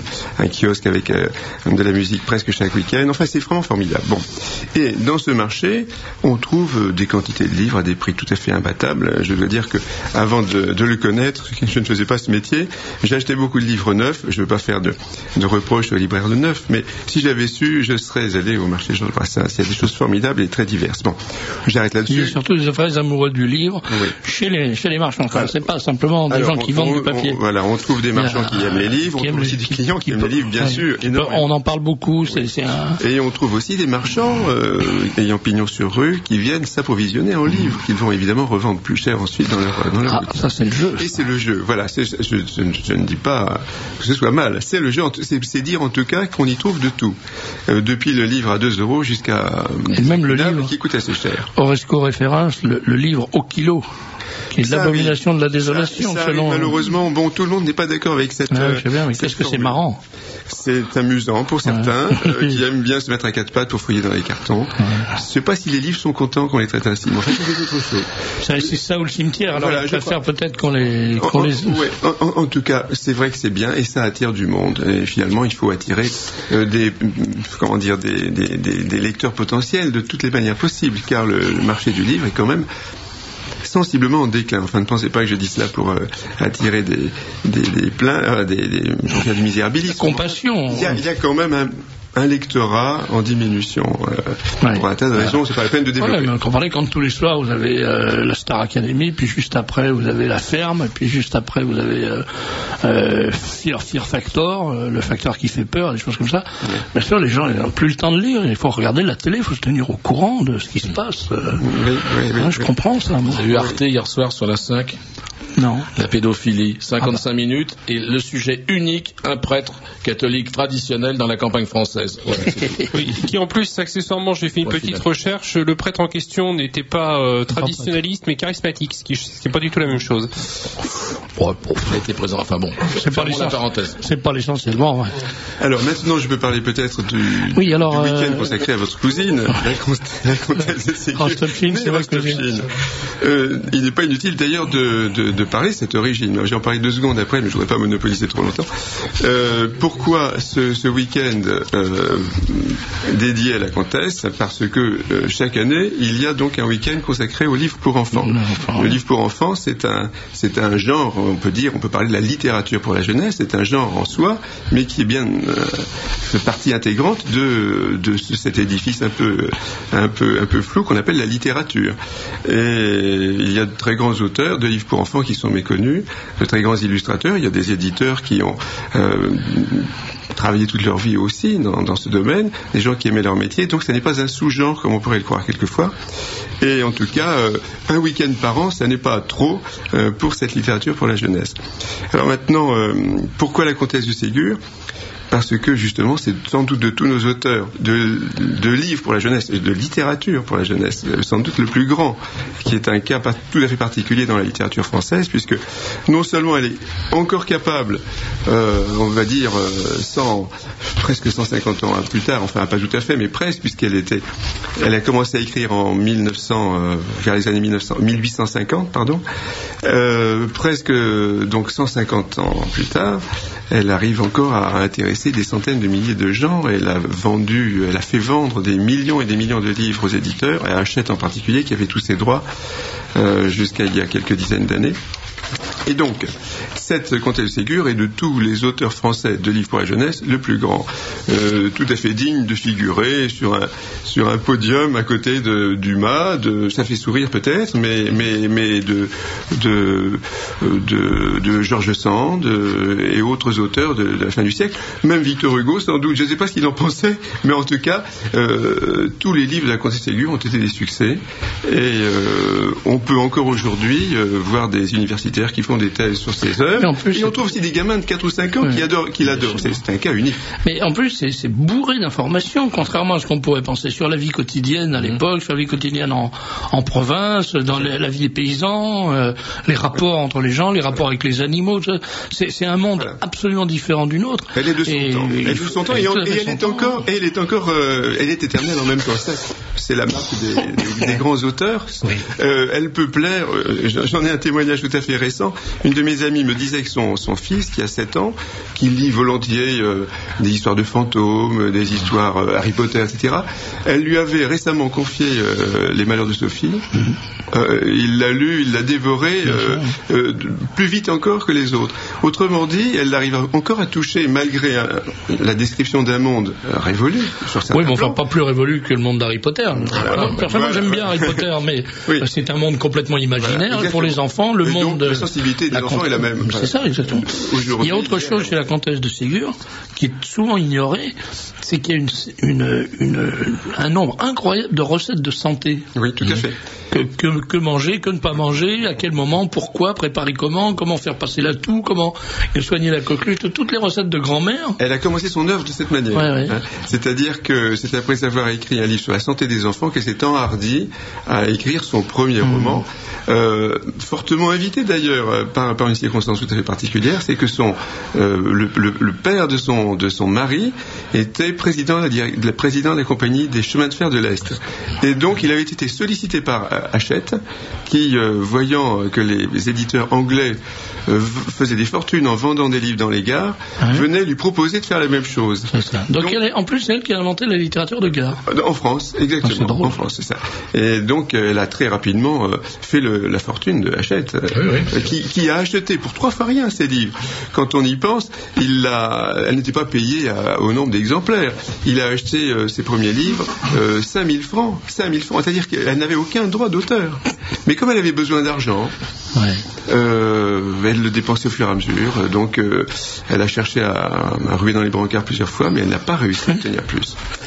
un kiosque avec euh, de la musique presque chaque week-end. Enfin, c'est vraiment formidable. Bon. Et dans ce marché, on trouve des quantité de livres à des prix tout à fait imbattables. Je dois dire que avant de, de le connaître, je ne faisais pas ce métier, j'achetais beaucoup de livres neufs. Je ne veux pas faire de, de reproches aux libraires de neuf, mais si j'avais su, je serais allé au marché Georges Brassens. Il y a des choses formidables et très diverses. Bon, j'arrête là-dessus. Il y a surtout des vrais amoureux du livre oui. chez les chez les marchands. Enfin, voilà. C'est pas simplement des Alors, gens qui on, vendent on, du papier. On, voilà, on trouve des marchands qui aiment les livres, on trouve aussi des clients qui, qui aiment les livres, bien ouais, sûr. On en parle beaucoup. C'est, c'est un... Et on trouve aussi des marchands euh, ayant pignon sur rue qui viennent s'approvisionner en livres qu'ils vont évidemment revendre plus cher ensuite dans leur, dans leur ah, boutique. Ça c'est le jeu. Et c'est le jeu. Voilà. C'est, je, je, je, je ne dis pas que ce soit mal. C'est le jeu. C'est, c'est dire en tout cas qu'on y trouve de tout, euh, depuis le livre à deux euros jusqu'à et même le livre qui coûte assez cher. Oresco référence le, le livre au kilo. Qui est de l'abomination de la désolation. Ça, ça selon... arrive, malheureusement, bon, tout le monde n'est pas d'accord avec cette. Ouais, je sais bien, mais qu'est-ce que c'est marrant. C'est amusant pour certains ouais. euh, qui aiment bien se mettre à quatre pattes pour fouiller dans les cartons. Ouais. Je ne sais pas si les livres sont contents qu'on les traite ainsi. Mais en fait, c'est autre chose. Ça, c'est ça ou le cimetière. Alors, voilà, je préfère peut-être qu'on les. Qu'on en, les... Ouais, en, en, en tout cas, c'est vrai que c'est bien et ça attire du monde. Et finalement, il faut attirer euh, des, comment dire, des, des, des, des lecteurs potentiels de toutes les manières possibles, car le, le marché du livre est quand même sensiblement en déclin. Enfin, ne pensez pas que je dis cela pour euh, attirer des, des, des plaintes, euh, des, des, du misérabilisme. Compassion. Il y a, il y a quand même un, un lectorat en diminution. Euh, ouais. Pour un tas de raisons, c'est pas la peine de développer. Ouais, mais comprenez, quand tous les soirs vous avez euh, la Star Academy, puis juste après vous avez la ferme, et puis juste après vous avez euh, euh, Fear, Fear Factor, euh, le facteur qui fait peur, des choses comme ça. Ouais. Bien sûr, les gens n'ont plus le temps de lire. Il faut regarder la télé, il faut se tenir au courant de ce qui se passe. Euh, oui, oui, oui, hein, oui, je oui. comprends ça. J'ai vu Arte hier soir sur la cinq. Non. La pédophilie, cinquante-cinq ah bah. minutes, et le sujet unique, un prêtre catholique traditionnel dans la campagne française. Voilà, oui, qui en plus, accessoirement, j'ai fait une ouais, petite final. recherche, le prêtre en question n'était pas euh, traditionnaliste, mais charismatique, ce qui n'est pas du tout la même chose. Ouais, bon, il a été présent, enfin bon, c'est pas la parenthèse. C'est pas l'essentiellement, ouais. Alors maintenant, je peux parler peut-être du, oui, alors, du week-end euh... consacré à votre cousine, la comtesse de Ségur. C'est vrai que euh, il n'est pas inutile d'ailleurs de, de, de parler de cette origine. J'en parlerai deux secondes après, mais je ne voudrais pas monopoliser trop longtemps. Euh, pourquoi ce, ce week-end euh, dédié à la comtesse? Parce que euh, chaque année, il y a donc un week-end consacré au livre pour enfants. Non, enfin, le livre pour enfants, c'est un, c'est un genre, on peut dire, on peut parler de la littérature pour la jeunesse, c'est un genre en soi, mais qui est bien euh, partie intégrante de, de cet édifice un peu, un peu, un peu flou qu'on appelle la littérature. Et il y a de très grands auteurs de livres pour enfants qui sont méconnus, de très grands illustrateurs. Il y a des éditeurs qui ont euh, travaillé toute leur vie aussi dans, dans ce domaine, des gens qui aimaient leur métier. Donc, ce n'est pas un sous-genre comme on pourrait le croire quelquefois. Et en tout cas, euh, un week-end par an, ça n'est pas trop euh, pour cette littérature pour la jeunesse. Alors maintenant, euh, pourquoi la comtesse de Ségur ? Parce que justement, c'est sans doute de tous nos auteurs de, de livres pour la jeunesse et de littérature pour la jeunesse, sans doute le plus grand, qui est un cas tout à fait particulier dans la littérature française, puisque non seulement elle est encore capable, euh, on va dire, euh, cent, presque cent cinquante ans plus tard, enfin pas tout à fait, mais presque, puisqu'elle était, elle a commencé à écrire en mille neuf cents, euh, vers les années mille neuf cents, mille huit cent cinquante, pardon, euh, presque donc cent cinquante ans plus tard, elle arrive encore à intéresser des centaines de milliers de gens. Elle a vendu, elle a fait vendre des millions et des millions de livres aux éditeurs, et à Hachette en particulier, qui avait tous ses droits euh, jusqu'à il y a quelques dizaines d'années. Et donc, cette comtesse de Ségur est de tous les auteurs français de livres pour la jeunesse le plus grand, euh, tout à fait digne de figurer sur un sur un podium à côté de Dumas, de ça fait sourire peut-être, mais mais mais de de de, de George Sand euh, et autres auteurs de, de la fin du siècle, même Victor Hugo sans doute. Je ne sais pas ce qu'il en pensait, mais en tout cas, euh, tous les livres de la comtesse de Ségur ont été des succès, et euh, on peut encore aujourd'hui euh, voir des universitaires qui font des thèses sur ces œuvres. Et, en plus, et on trouve aussi des gamins de quatre ou cinq ans oui. qui adorent, qui l'adorent. C'est, c'est un cas unique. Mais en plus, c'est, c'est bourré d'informations, contrairement à ce qu'on pourrait penser sur la vie quotidienne à l'époque, mmh. sur la vie quotidienne en, en province, dans la, la vie des paysans, euh, les rapports entre les gens, les rapports avec les animaux. C'est, c'est un monde voilà. absolument différent du nôtre. Elle est de son et, temps. Elle est de son temps et, et, et elle est encore, et elle est encore, euh, elle est éternelle en même temps. Ça, c'est la marque des, des, des grands auteurs. Oui. Euh, elle peut plaire. Euh, j'en ai un témoignage tout à fait récent. Une de mes amies me disait que son, son fils, qui a sept ans, qui lit volontiers euh, des histoires de fantômes, des histoires euh, Harry Potter, et cetera, elle lui avait récemment confié euh, Les Malheurs de Sophie. Mm-hmm. Euh, il l'a lu, il l'a dévoré euh, euh, plus vite encore que les autres. Autrement dit, elle arrive encore à toucher, malgré euh, la description d'un monde euh, révolu. Sur oui, mais enfin pas plus révolu que le monde d'Harry Potter. Voilà, personnellement, voilà, j'aime bien Harry Potter, mais oui. c'est un monde complètement imaginaire voilà, pour les enfants. Le et monde donc, la sensibilité des la enfants est la même. C'est ça, exactement. Il y a autre chose chez la comtesse de Ségur qui est souvent ignorée, c'est qu'il y a une, une, une, un nombre incroyable de recettes de santé. Oui, tout à fait. Que, que, que manger, que ne pas manger, à quel moment, pourquoi, préparer comment, comment faire passer la toux, comment soigner la coqueluche, toutes les recettes de grand-mère. Elle a commencé son œuvre de cette manière. Ouais, ouais. Hein. C'est-à-dire que c'est après avoir écrit un livre sur la santé des enfants qu'elle s'est enhardie à écrire son premier mmh. roman, euh, fortement invité d'ailleurs par, par une circonstance tout à fait particulière, c'est que son euh, le, le, le père de son de son mari était président de la, de la président de la compagnie des chemins de fer de l'Est, et donc il avait été sollicité par Hachette, qui, euh, voyant que les, les éditeurs anglais euh, faisaient des fortunes en vendant des livres dans les gares, ouais. venait lui proposer de faire la même chose. C'est ça. Donc, donc elle est, en plus, c'est elle qui a inventé la littérature de gare. En France, exactement. Ah, c'est drôle. En France, c'est ça. Et donc, elle a très rapidement euh, fait le, la fortune de Hachette, euh, oui, oui. Qui, qui a acheté pour trois fois rien ses livres. Quand on y pense, il a, elle n'était pas payée à, au nombre d'exemplaires. Il a acheté euh, ses premiers livres euh, cinq mille francs. cinq mille francs. C'est-à-dire qu'elle n'avait aucun droit d'auteur. Mais comme elle avait besoin d'argent, ouais. euh, elle le dépensait au fur et à mesure. Donc, euh, elle a cherché à, à ruer dans les brancards plusieurs fois, mais elle n'a pas réussi à obtenir plus.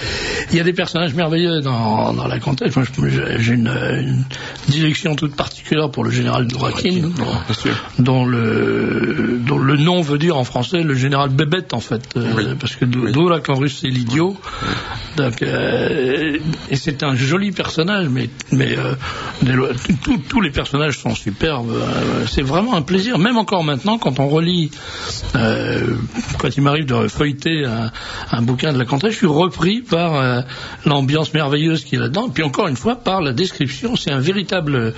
Il y a des personnages merveilleux dans, dans la comtesse. Moi, j'ai une, une dilection toute particulière pour le général Dourakine, dont, dont, le, dont le nom veut dire en français le général Bébête, en fait. Oui. Euh, parce que Dourak en russe, c'est l'idiot. Oui. Donc, euh, et c'est un joli personnage, mais, mais euh, tous les personnages sont superbes. Euh, c'est vraiment un plaisir. Même encore maintenant, quand on relit, euh, quand il m'arrive de feuilleter un, un bouquin de la comtesse, je suis repris par euh, l'ambiance merveilleuse qu'il y a là-dedans, et puis encore une fois par la description. C'est un véritable,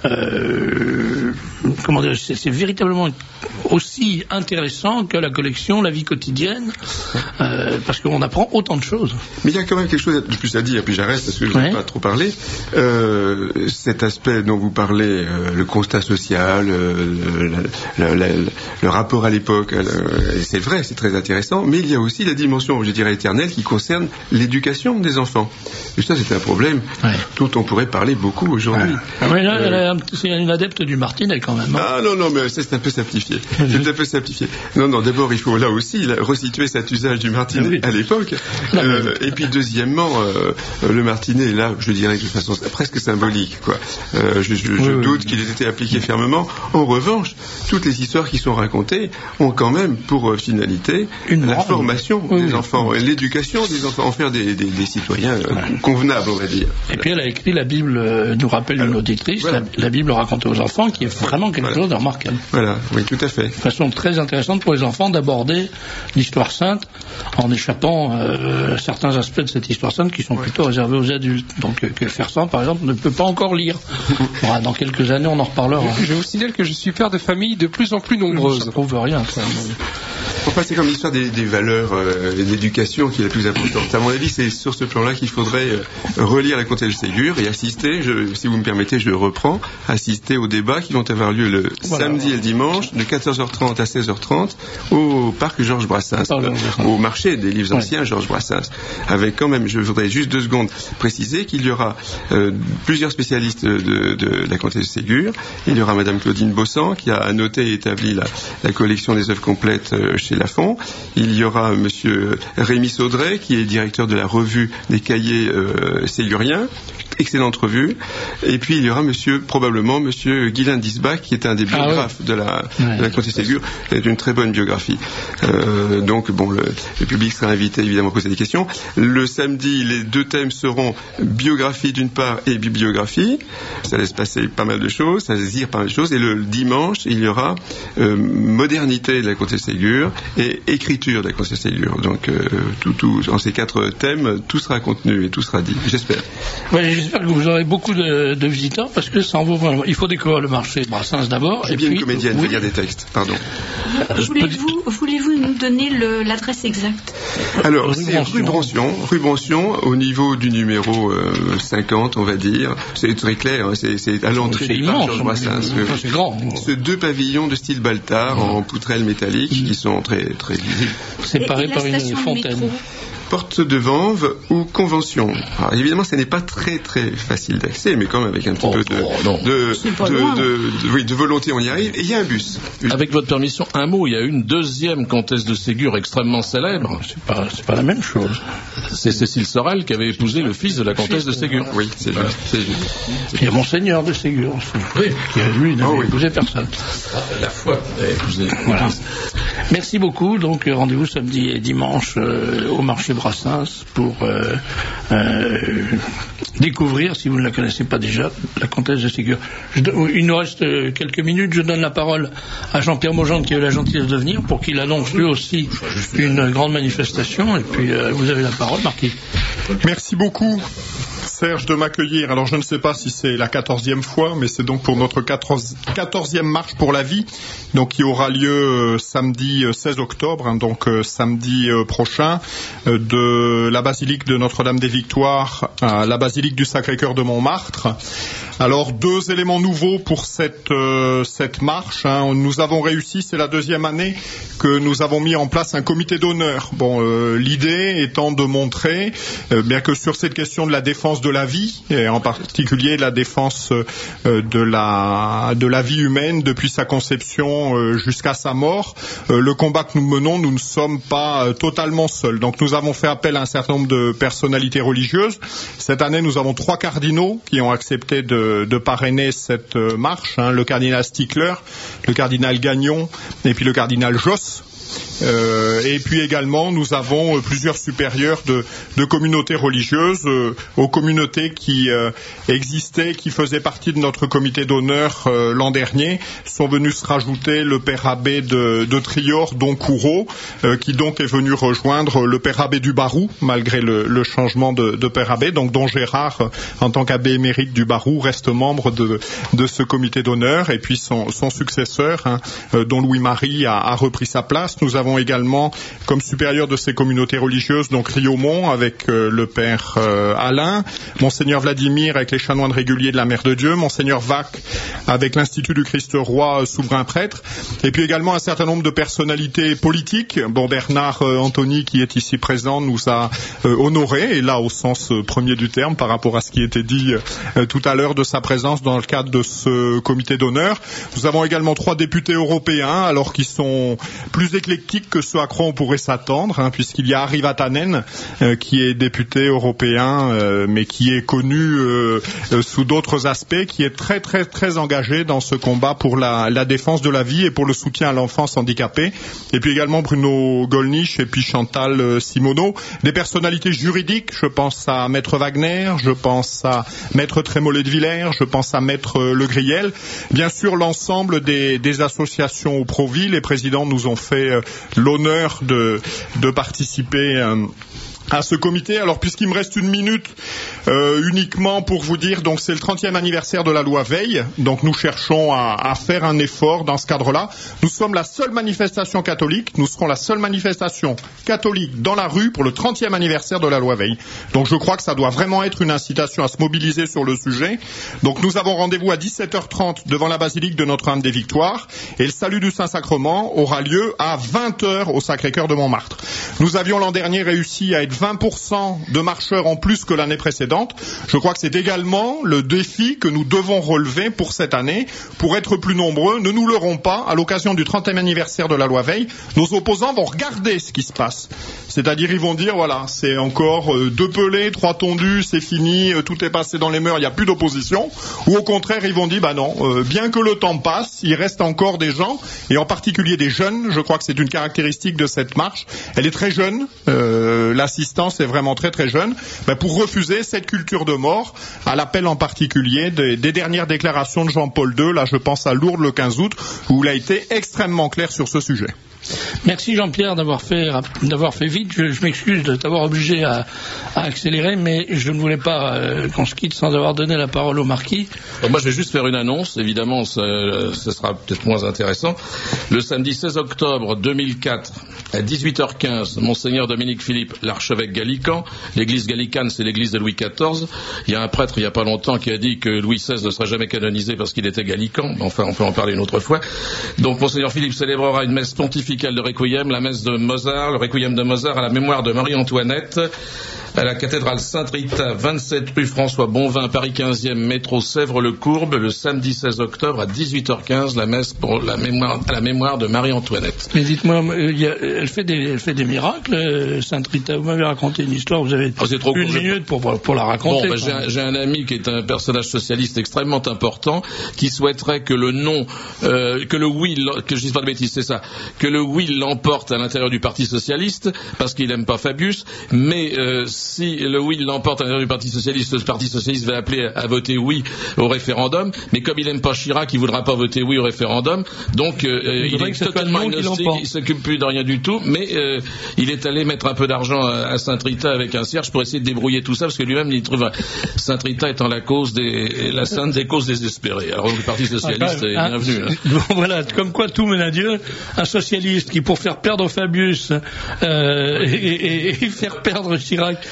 euh, comment dire, c'est, c'est véritablement aussi intéressant que la collection La vie quotidienne, euh, parce qu'on apprend autant de choses. Mais il y a quand même quelque chose de plus à dire, puis j'arrête parce que je ne vais ouais. pas trop parler. Euh, cet aspect dont vous parlez, euh, le constat social, euh, le, le, le, le rapport à l'époque, euh, c'est vrai, c'est très intéressant, mais il y a aussi la dimension, je dirais, éternelle qui concerne l'éducation des enfants. Et ça, c'est un problème ouais. dont on pourrait parler beaucoup aujourd'hui. Ouais. Ouais, là, euh, c'est une adepte du Martinet quand même. Hein. Ah non, non, mais ça, c'est un peu simplifié. C'est un peu simplifié. Non, non, d'abord, il faut là aussi là, resituer cet usage du Martinet oui. à l'époque. Euh, et puis, deuxièmement, euh, le Martinet, là, je dirais de façon presque symbolique, quoi. Euh, je je, oui, je oui, doute oui. qu'il ait été appliqué fermement. En revanche, toutes les histoires qui sont racontées ont quand même pour euh, finalité une la formation oui, des oui. enfants, et l'éducation des enfants, en faire des, des, des citoyens euh, ouais. convenables, on va dire. Et puis elle a écrit la Bible, euh, nous rappelle Alors, une auditrice, voilà. la, la Bible racontée aux enfants, qui est vraiment quelque voilà. chose de remarquable. Voilà, oui, tout à fait. Une façon très intéressante pour les enfants d'aborder l'histoire sainte en échappant euh, certains aspects de cette histoire sainte qui sont ouais. plutôt réservés aux adultes. Donc euh, que Fersan, par exemple, ne peut pas encore lire. Bon, dans quelques années, on en reparlera. Je, je vous signale que je suis père de familles de plus en plus nombreuses. Ça prouve rien. Ça. Enfin, c'est comme l'histoire des, des valeurs euh, et de l'éducation qui est la plus importante. À mon avis, c'est sur ce plan-là qu'il faudrait euh, relire la comtesse de Ségur et assister, je, si vous me permettez, je reprends, assister aux débats qui vont avoir lieu le voilà. samedi et le dimanche de quatorze heures trente à seize heures trente au parc Georges Brassens, euh, au marché des livres anciens ouais. Georges Brassens. Avec quand même, je voudrais juste deux secondes préciser qu'il y aura euh, plusieurs spécialistes de, de, de la comtesse de Ségur. Il y aura Madame Claudine Bossan qui a annoté et établi la, la collection des œuvres complètes euh, chez Lafon. Il y aura Monsieur Rémi Saudret qui est directeur de la revue des cahiers euh, séguriens. Excellente revue. Et puis il y aura monsieur, probablement monsieur Guylain Disbach qui est un des biographes ah ouais. de la, ouais. de la comtesse de Ségur. C'est une très bonne biographie. Euh, donc bon, le, le public sera invité évidemment à poser des questions. Le samedi, les deux thèmes seront biographie d'une part et bibliographie. Ça laisse passer pas mal de choses, ça laisse dire pas mal de choses. Et le dimanche, il y aura euh, modernité de la comtesse de Ségur et écriture de la comtesse de Ségur. Donc euh, tout, tout, en ces quatre thèmes, tout sera contenu et tout sera dit. J'espère. Ouais, j'espère que vous aurez beaucoup de, de visiteurs parce que ça en vaut vraiment. Il faut découvrir le marché de Brassens d'abord. J'ai bien puis, une comédienne, oui. lire des textes, pardon. Euh, voulez-vous, voulez-vous nous donner le, l'adresse exacte? Alors, rue c'est rue Brancion, rue Brancion, au niveau du numéro euh, cinquante, on va dire. C'est très clair, hein, c'est, c'est à l'entrée c'est du immense, parc Georges Brassens. C'est, c'est grand. Ce deux pavillons de style Baltard, mmh. en poutrelle métallique, mmh. qui sont très, très visibles. Séparés par une fontaine. Porte de Vanves ou Convention. Alors, évidemment, ce n'est pas très très facile d'accès, mais quand même avec un petit oh, peu de, oh, de, de, de, de, de, oui, de volonté, on y arrive. Et il y a un bus. Avec votre permission, un mot. Il y a une deuxième comtesse de Ségur extrêmement célèbre. C'est pas, c'est pas la même chose. C'est Cécile Sorel qui avait épousé le fils de la comtesse de Ségur. Oui, c'est voilà. juste. C'est juste. Il y a Monseigneur de Ségur aussi. Oui. Qui a lui n'avait oh, oui. épousé personne. La foi a épousé. Voilà. Merci beaucoup. Donc rendez-vous samedi et dimanche euh, au marché Brassens pour euh, euh, découvrir, si vous ne la connaissez pas déjà, la comtesse de Ségur. Je, il nous reste quelques minutes. Je donne la parole à Jean-Pierre Maugendre qui a eu la gentillesse de venir pour qu'il annonce lui aussi une grande manifestation. Et puis euh, vous avez la parole, Marquis. Merci beaucoup, Serge, de m'accueillir. Alors je ne sais pas si c'est la quatorzième fois, mais c'est donc pour notre quatorzième marche pour la vie, donc qui aura lieu euh, samedi seize octobre, hein, donc euh, samedi euh, prochain, euh, de la basilique de Notre-Dame des Victoires à la basilique du Sacré-Cœur de Montmartre. Alors deux éléments nouveaux pour cette euh, cette marche. Hein. Nous avons réussi, c'est la deuxième année que nous avons mis en place un comité d'honneur. Bon, euh, l'idée étant de montrer, euh, bien que sur cette question de la défense de la vie, et en particulier la défense euh, de la de la vie humaine depuis sa conception euh, jusqu'à sa mort. Euh, le combat que nous menons, nous ne sommes pas euh, totalement seuls. Donc nous avons fait appel à un certain nombre de personnalités religieuses. Cette année, nous avons trois cardinaux qui ont accepté de, de parrainer cette euh, marche, hein, le cardinal Stickler, le cardinal Gagnon et puis le cardinal Josse. Euh, et puis également, nous avons euh, plusieurs supérieurs de, de communautés religieuses, euh, aux communautés qui euh, existaient, qui faisaient partie de notre comité d'honneur euh, l'an dernier, sont venus se rajouter le père abbé de, de Trior, Don Courreau, euh, qui donc est venu rejoindre le père abbé du Barou, malgré le, le changement de, de père abbé. Donc Don Gérard, euh, en tant qu'abbé émérite du Barou, reste membre de, de ce comité d'honneur, et puis son, son successeur, hein, euh, Don Louis-Marie, a, a repris sa place. Nous avons également comme supérieur de ces communautés religieuses donc Riaumont avec euh, le père euh, Alain, Monseigneur Vladimir avec les chanoines réguliers de la Mère de Dieu, Monseigneur Vac avec l'Institut du Christ Roi euh, souverain prêtre, et puis également un certain nombre de personnalités politiques. Bon, Bernard euh, Anthony qui est ici présent nous a euh, honorés, et là au sens euh, premier du terme par rapport à ce qui était dit euh, tout à l'heure de sa présence dans le cadre de ce comité d'honneur. Nous avons également trois députés européens, alors qui sont plus éclectiques que ce à quoi on pourrait s'attendre, hein, puisqu'il y a Harry Vatanen euh, qui est député européen, euh, mais qui est connu euh, euh, sous d'autres aspects, qui est très très très engagé dans ce combat pour la, la défense de la vie et pour le soutien à l'enfance handicapée. Et puis également Bruno Gollnisch et puis Chantal euh, Simoneau, des personnalités juridiques. Je pense à Maître Wagner, je pense à Maître Trémollet de Villers, je pense à Maître euh, Le Griel. Bien sûr, l'ensemble des, des associations au Pro-Vie. Les présidents nous ont fait euh, l'honneur de, de participer euh, à ce comité. Alors, puisqu'il me reste une minute euh, uniquement pour vous dire, donc c'est le trentième anniversaire de la loi Veil, donc nous cherchons à, à faire un effort dans ce cadre-là. Nous sommes la seule manifestation catholique, nous serons la seule manifestation catholique dans la rue pour le trentième anniversaire de la loi Veil. Donc je crois que ça doit vraiment être une incitation à se mobiliser sur le sujet. Donc nous avons rendez-vous à dix-sept heures trente devant la basilique de Notre-Dame des Victoires, et le salut du Saint-Sacrement aura lieu à vingt heures au Sacré-Cœur de Montmartre. Nous avions l'an dernier réussi à être vingt pour cent de marcheurs en plus que l'année précédente. Je crois que c'est également le défi que nous devons relever pour cette année. Pour être plus nombreux, ne nous leurrons pas, à l'occasion du trentième anniversaire de la loi Veil, nos opposants vont regarder ce qui se passe. C'est-à-dire, ils vont dire, voilà, c'est encore euh, deux pelés, trois tondus, c'est fini, euh, tout est passé dans les mœurs, il n'y a plus d'opposition. Ou au contraire, ils vont dire, bah non, euh, bien que le temps passe, il reste encore des gens, et en particulier des jeunes. Je crois que c'est une caractéristique de cette marche. Elle est très jeune, euh, l'assistance est vraiment très très jeune, ben pour refuser cette culture de mort, à l'appel en particulier des, des dernières déclarations de Jean-Paul deux, là je pense à Lourdes le quinze août, où il a été extrêmement clair sur ce sujet. Merci Jean-Pierre d'avoir fait, d'avoir fait vite. Je, je m'excuse de t'avoir obligé à, à accélérer, mais je ne voulais pas euh, qu'on se quitte sans avoir donné la parole au marquis. Alors moi je vais juste faire une annonce, évidemment ça, ça sera peut-être moins intéressant. Le samedi seize octobre deux mille quatre, à dix-huit heures quinze, Monseigneur Dominique Philippe, l'archevêque gallican, l'église gallicane c'est l'église de Louis quatorze, il y a un prêtre il n'y a pas longtemps qui a dit que Louis seize ne serait jamais canonisé parce qu'il était gallican, enfin on peut en parler une autre fois. Donc Monseigneur Philippe célébrera une messe pontificale de Requiem, la messe de Mozart, le Requiem de Mozart à la mémoire de Marie-Antoinette, à la cathédrale Sainte-Rita, vingt-sept rue François Bonvin, Paris quinzième, métro Sèvres-le-Courbe, le samedi seize octobre à dix-huit heures quinze, la messe pour la mémoire, à la mémoire de Marie-Antoinette. Mais dites-moi, elle fait des, elle fait des miracles, Sainte-Rita. Vous m'avez raconté une histoire, vous avez oh, c'est trop une court, minute pour, pour, pour la raconter. Bon, bah, j'ai, un, j'ai un ami qui est un personnage socialiste extrêmement important, qui souhaiterait que le non, euh, que le oui, que je dise pas de bêtises, c'est ça, que le oui l'emporte à l'intérieur du Parti socialiste, parce qu'il aime pas Fabius, mais euh, si le oui l'emporte à l'intérieur du Parti socialiste, le Parti socialiste va appeler à voter oui au référendum, mais comme il aime pas Chirac, il voudra pas voter oui au référendum, donc euh, il, il est totalement agnostique, il s'occupe plus de rien du tout, mais euh, il est allé mettre un peu d'argent à, à Sainte-Rita avec un cierge pour essayer de débrouiller tout ça, parce que lui-même il trouve Sainte-Rita étant la cause des, la sainte des causes désespérées. Alors le Parti socialiste ah, est ah, bienvenu. Hein. Bon, voilà, comme quoi tout mène à Dieu. Un socialiste qui, pour faire perdre Fabius euh, et, et, et faire perdre Chirac,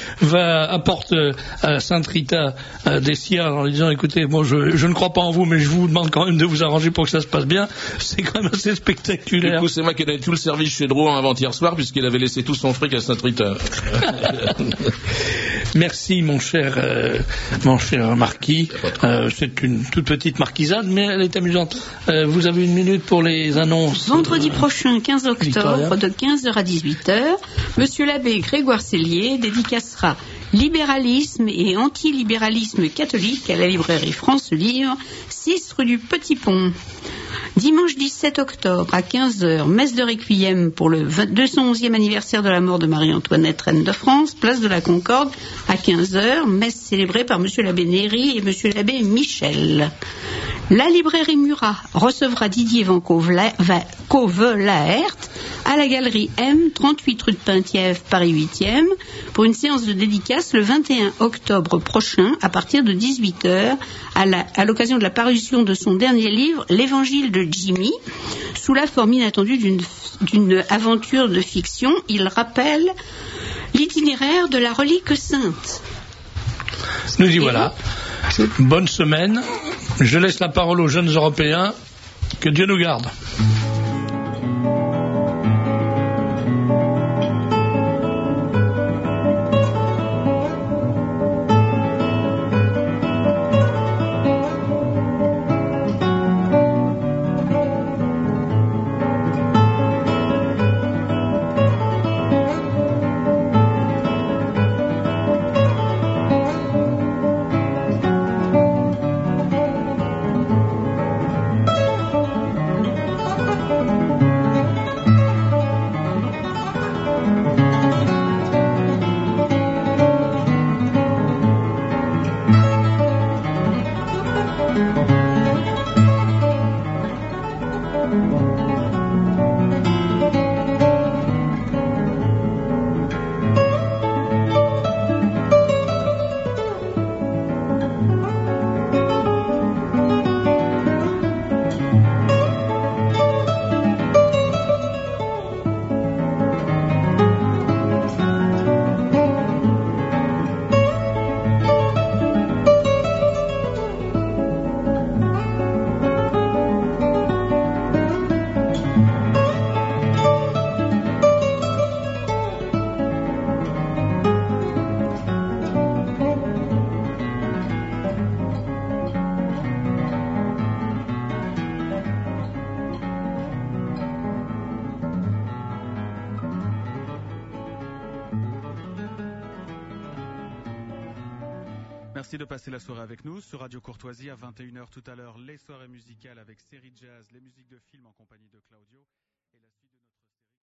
va apporte à Sainte Rita euh, des ciars en lui disant écoutez, moi je, je ne crois pas en vous, mais je vous demande quand même de vous arranger pour que ça se passe bien, c'est quand même assez spectaculaire. Du coup, c'est moi qui ai donné tout le service chez Drouin avant-hier soir, puisqu'il avait laissé tout son fric à Sainte Rita. Merci, mon cher, euh, mon cher marquis. Euh, c'est une toute petite marquisade, mais elle est amusante. Euh, vous avez une minute pour les annonces. Vendredi prochain, quinze octobre, Victoria. de quinze heures à dix-huit heures, Monsieur l'abbé Grégoire Cellier dédicacera Libéralisme et antilibéralisme catholique à la librairie France Livre, six rue du Petit Pont. Dimanche dix-sept octobre à quinze heures, messe de requiem pour le deux cent onzième anniversaire de la mort de Marie-Antoinette, reine de France, place de la Concorde à quinze heures, messe célébrée par Monsieur l'abbé Néry et Monsieur l'abbé Michel. La librairie Murat recevra Didier Van Covelaert à la galerie M, trente-huit rue de Penthièvre, Paris huitième, pour une séance de dédicace le vingt et un octobre prochain à partir de dix-huit heures à, la, à l'occasion de la parution de son dernier livre, L'Évangile de Jimmy, sous la forme inattendue d'une, d'une aventure de fiction. Il rappelle l'itinéraire de la relique sainte. Nous y voilà. Bonne semaine. Je laisse la parole aux jeunes Européens. Que Dieu nous garde. Merci de passer la soirée avec nous sur Radio Courtoisie à vingt et une heures tout à l'heure, les soirées musicales avec série jazz, les musiques de films en compagnie de Claudio et la suite de notre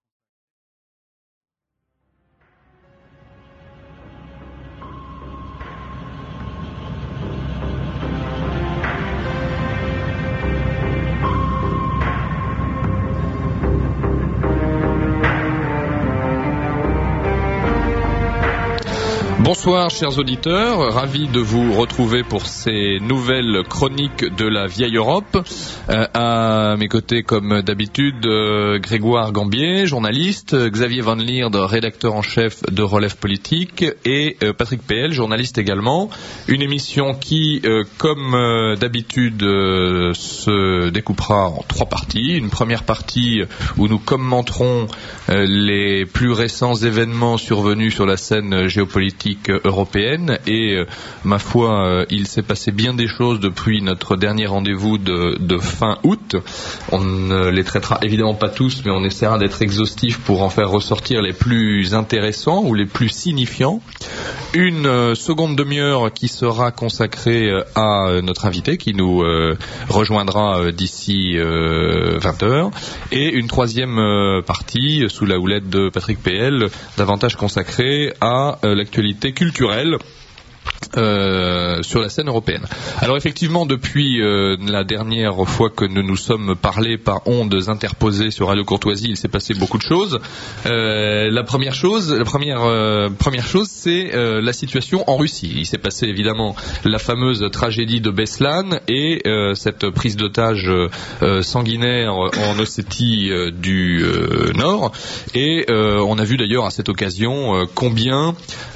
Bonsoir chers auditeurs, ravi de vous retrouver pour ces nouvelles chroniques de la vieille Europe. Euh, à mes côtés comme d'habitude, euh, Grégoire Gambier, journaliste, Xavier Van Lierde, rédacteur en chef de Relève Politique et euh, Patrick P L, journaliste également. Une émission qui, euh, comme euh, d'habitude, euh, se découpera en trois parties. Une première partie où nous commenterons euh, les plus récents événements survenus sur la scène géopolitique européenne et euh, ma foi euh, il s'est passé bien des choses depuis notre dernier rendez-vous de, de fin août. On ne les traitera évidemment pas tous, mais on essaiera d'être exhaustif pour en faire ressortir les plus intéressants ou les plus signifiants. Une euh, seconde demi-heure qui sera consacrée euh, à euh, notre invité qui nous euh, rejoindra euh, d'ici euh, vingt heures et une troisième euh, partie sous la houlette de Patrick P L davantage consacrée à euh, l'actualité culturelle Euh, sur la scène européenne. Alors effectivement, depuis euh, la dernière fois que nous nous sommes parlé par ondes interposées sur Radio Courtoisie, il s'est passé beaucoup de choses. Euh, la première chose, la première euh, première chose, c'est euh, la situation en Russie. Il s'est passé évidemment la fameuse tragédie de Beslan et euh, cette prise d'otage euh, sanguinaire en Ossétie euh, du euh, Nord. Et euh, on a vu d'ailleurs à cette occasion euh, combien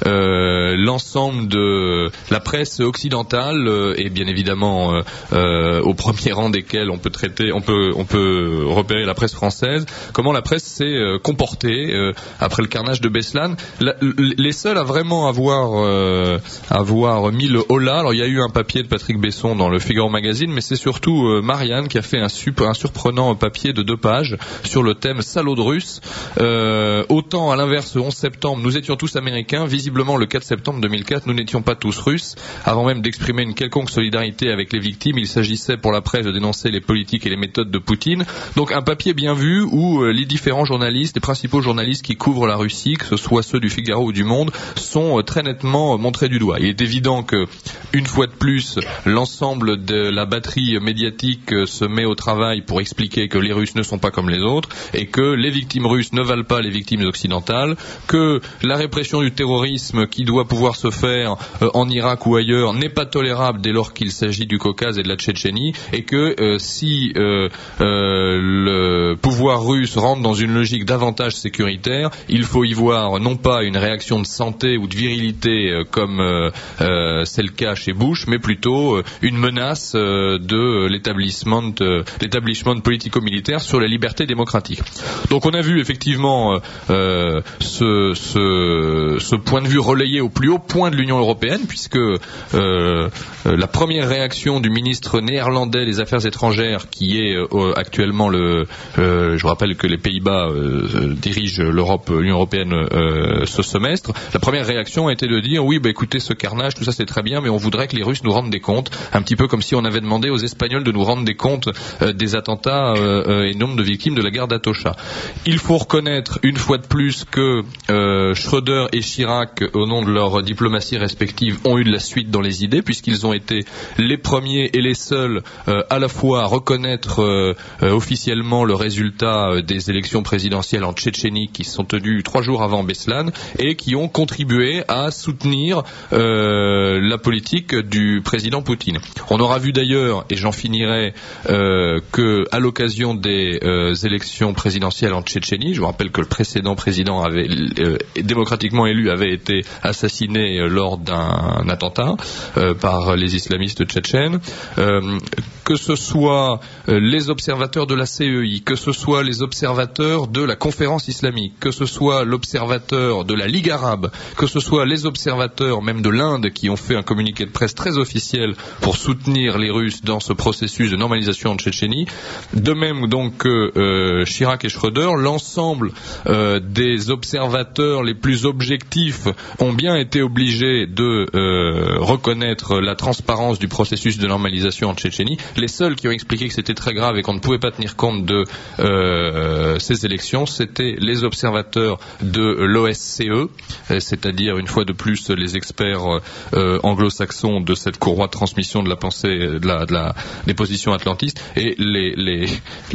euh, l'ensemble de la presse occidentale euh, et bien évidemment euh, euh, au premier rang desquels on peut traiter, on peut, on peut repérer la presse française, comment la presse s'est euh, comportée euh, après le carnage de Beslan. La, les seuls à vraiment avoir, euh, avoir mis le holà, alors il y a eu un papier de Patrick Besson dans le Figaro Magazine, mais c'est surtout euh, Marianne qui a fait un, super, un surprenant papier de deux pages sur le thème salaud de russe. Euh, autant à l'inverse, le onze septembre, nous étions tous américains, visiblement le quatre septembre deux mille quatre, nous n'étions pas tous russes. Avant même d'exprimer une quelconque solidarité avec les victimes, il s'agissait pour la presse de dénoncer les politiques et les méthodes de Poutine. Donc un papier bien vu où euh, les différents journalistes, les principaux journalistes qui couvrent la Russie, que ce soit ceux du Figaro ou du Monde, sont euh, très nettement euh, montrés du doigt. Il est évident que, une fois de plus, l'ensemble de la batterie médiatique euh, se met au travail pour expliquer que les Russes ne sont pas comme les autres et que les victimes russes ne valent pas les victimes occidentales, que la répression du terrorisme qui doit pouvoir se faire euh, en Irak ou ailleurs n'est pas tolérable dès lors qu'il s'agit du Caucase et de la Tchétchénie, et que euh, si euh, euh, le pouvoir russe rentre dans une logique davantage sécuritaire, il faut y voir non pas une réaction de santé ou de virilité euh, comme euh, euh, c'est le cas chez Bush, mais plutôt euh, une menace euh, de l'établissement de, l'établissement politico-militaire sur la liberté démocratique. Donc on a vu effectivement euh, ce, ce, ce point de vue relayé au plus haut point de l'Union européenne, puisque euh, la première réaction du ministre néerlandais des Affaires étrangères, qui est euh, actuellement le, euh, je vous rappelle que les Pays-Bas euh, dirigent l'Europe, l'Union européenne euh, ce semestre, la première réaction a été de dire oui, bah écoutez, ce carnage, tout ça c'est très bien, mais on voudrait que les Russes nous rendent des comptes, un petit peu comme si on avait demandé aux Espagnols de nous rendre des comptes euh, des attentats euh, et nombre de victimes de la guerre d'Atocha. Il faut reconnaître une fois de plus que euh, Schröder et Chirac, au nom de leur diplomatie respective, ont eu de la suite dans les idées, puisqu'ils ont été les premiers et les seuls euh, à la fois à reconnaître euh, euh, officiellement le résultat euh, des élections présidentielles en Tchétchénie qui se sont tenues trois jours avant Beslan et qui ont contribué à soutenir euh, la politique du président Poutine. On aura vu d'ailleurs, et j'en finirai, euh, que à l'occasion des euh, élections présidentielles en Tchétchénie, je vous rappelle que le précédent président avait euh, démocratiquement élu avait été assassiné euh, lors d'un attentat euh, par les islamistes tchétchènes, euh, que ce soit euh, les observateurs de la C E I, que ce soit les observateurs de la conférence islamique, que ce soit l'observateur de la Ligue arabe, que ce soit les observateurs même de l'Inde qui ont fait un communiqué de presse très officiel pour soutenir les Russes dans ce processus de normalisation en Tchétchénie, de même donc que euh, Chirac et Schröder, l'ensemble euh, des observateurs les plus objectifs ont bien été obligés de euh, reconnaître la transparence du processus de normalisation en Tchétchénie. Les seuls qui ont expliqué que c'était très grave et qu'on ne pouvait pas tenir compte de euh, ces élections, c'était les observateurs de l'O S C E, c'est-à-dire une fois de plus les experts euh, anglo-saxons de cette courroie de transmission de la pensée, de la, de la, des positions atlantistes. Et les, les,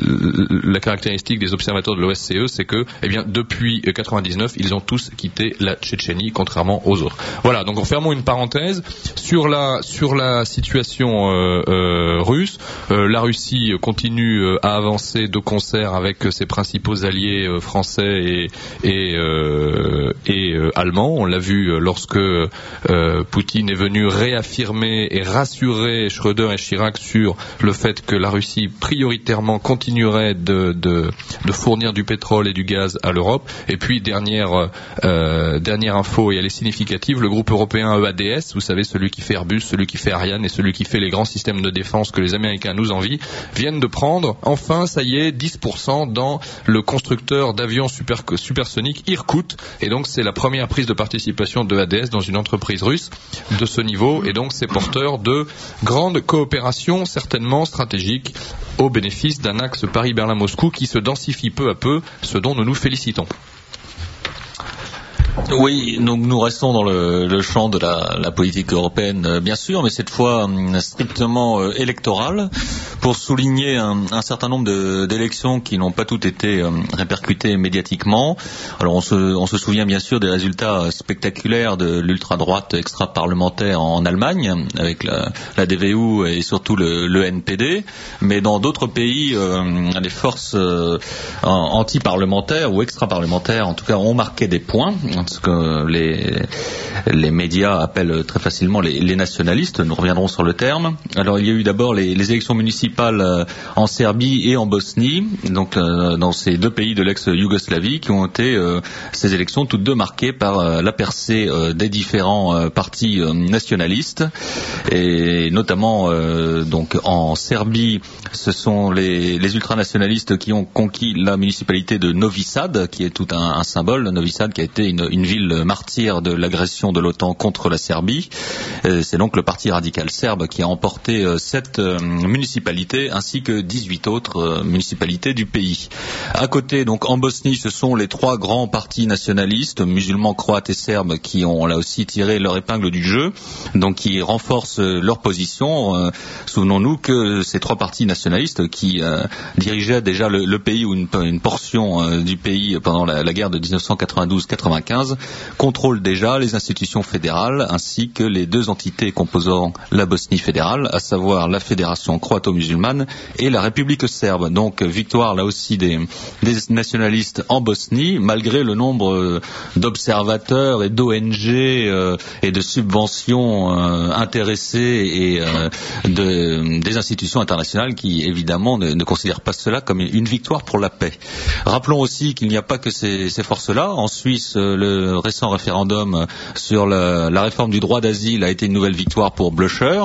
la caractéristique des observateurs de l'O S C E, c'est que, eh bien, depuis quatre-vingt-dix-neuf, ils ont tous quitté la Tchétchénie, contrairement aux autres. Voilà. Donc, fermons une parenthèse sur la sur la situation euh, euh, russe. Euh, la Russie continue euh, à avancer de concert avec ses principaux alliés euh, français et et, euh, et euh, allemands. On l'a vu lorsque euh, Poutine est venu réaffirmer et rassurer Schröder et Chirac sur le fait que la Russie prioritairement continuerait de, de, de fournir du pétrole et du gaz à l'Europe. Et puis dernière euh, dernière info, et elle est significative, le groupe européen E A D S, vous savez, celui qui fait Airbus, celui qui fait Ariane et celui qui fait les grands systèmes de défense que les Américains nous envient, viennent de prendre, enfin, ça y est, dix pour cent dans le constructeur d'avions super, supersoniques Irkout. Et donc c'est la première prise de participation de E A D S dans une entreprise russe de ce niveau, et donc c'est porteur de grandes coopérations certainement stratégiques au bénéfice d'un axe Paris-Berlin-Moscou qui se densifie peu à peu, ce dont nous nous félicitons. Oui, donc nous restons dans le, le champ de la, la politique européenne, euh, bien sûr, mais cette fois euh, strictement euh, électorale, pour souligner un, un certain nombre de, d'élections qui n'ont pas toutes été euh, répercutées médiatiquement. Alors on se, on se souvient bien sûr des résultats spectaculaires de l'ultra-droite extra-parlementaire en, en Allemagne, avec la, la D V U et surtout le, le N P D, mais dans d'autres pays, euh, les forces euh, anti-parlementaires ou extra-parlementaires, en tout cas, ont marqué des points, ce que les, les médias appellent très facilement les, les nationalistes. Nous reviendrons sur le terme. Alors il y a eu d'abord les, les élections municipales euh, en Serbie et en Bosnie, donc euh, dans ces deux pays de l'ex-Yougoslavie, qui ont été euh, ces élections toutes deux marquées par euh, la percée euh, des différents euh, partis euh, nationalistes, et notamment euh, donc en Serbie, ce sont les, les ultranationalistes qui ont conquis la municipalité de Novi Sad, qui est tout un, un symbole. Novi Sad qui a été une, une ville martyre de l'agression de l'OTAN contre la Serbie. Euh, c'est donc le parti radical serbe qui a emporté euh, cette euh, municipalité ainsi que dix-huit autres euh, municipalités du pays. À côté, donc en Bosnie, ce sont les trois grands partis nationalistes, musulmans, croates et serbes, qui ont là aussi tiré leur épingle du jeu, donc qui renforcent euh, leur position. Euh, souvenons-nous que ces trois partis nationalistes qui euh, dirigeaient déjà le, le pays, ou une, une portion euh, du pays pendant la, la guerre de dix-neuf cent quatre-vingt-douze quatre-vingt-quinze, contrôlent déjà les institutions fédérales ainsi que les deux entités composant la Bosnie fédérale, à savoir la Fédération croato-musulmane et la République serbe. Donc victoire là aussi des, des nationalistes en Bosnie, malgré le nombre d'observateurs et d'O N G euh, et de subventions euh, intéressées et euh, de, des institutions internationales qui évidemment ne, ne considèrent pas cela comme une victoire pour la paix. Rappelons aussi qu'il n'y a pas que ces, ces forces-là. En Suisse, le récent référendum sur la, la réforme du droit d'asile a été une nouvelle victoire pour Blöcher.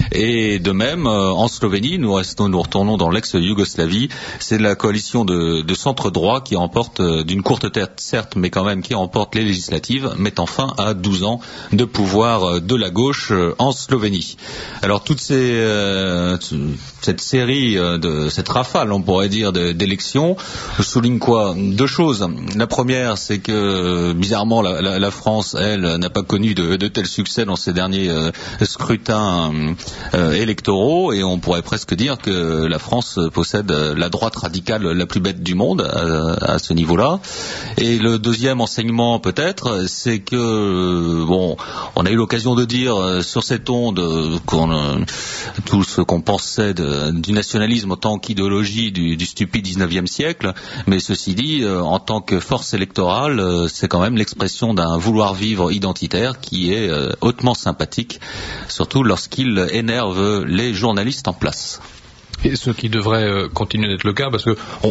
Et de même, en Slovénie, nous, restons, nous retournons dans l'ex-Yougoslavie, c'est la coalition de, de centre-droit qui remporte, d'une courte tête certes, mais quand même qui remporte les législatives, mettant fin à douze ans de pouvoir de la gauche en Slovénie. Alors toutes ces, euh, cette série, de, cette rafale, on pourrait dire, d'élections, souligne quoi? Deux choses. La première, c'est que bizarrement la, la, la France, elle, n'a pas connu de, de tels succès dans ces derniers euh, scrutins euh, électoraux, et on pourrait presque dire que la France possède la droite radicale la plus bête du monde à, à ce niveau-là. Et le deuxième enseignement peut-être, c'est que bon, on a eu l'occasion de dire sur cette onde qu'on, tout ce qu'on pensait de, du nationalisme en tant qu'idéologie du, du stupide dix-neuvième siècle, mais ceci dit, euh, en tant que force électorale, euh, c'est quand même l'expression d'un vouloir-vivre identitaire qui est euh, hautement sympathique, surtout lorsqu'il énerve les journalistes en place. Et ce qui devrait euh, continuer d'être le cas, parce que on,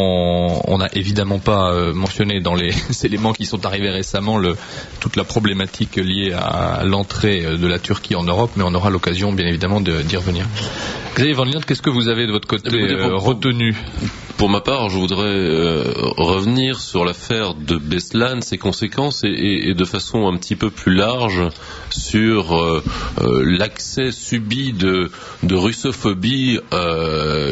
on, on n'a évidemment pas euh, mentionné dans les éléments qui sont arrivés récemment le, toute la problématique liée à l'entrée de la Turquie en Europe, mais on aura l'occasion bien évidemment de, d'y revenir. Xavier Van Liendt, qu'est-ce que vous avez de votre côté euh, retenu? Pour ma part, je voudrais euh, revenir sur l'affaire de Beslan, ses conséquences, et, et, et de façon un petit peu plus large sur euh, euh, l'accès subi de, de russophobie euh,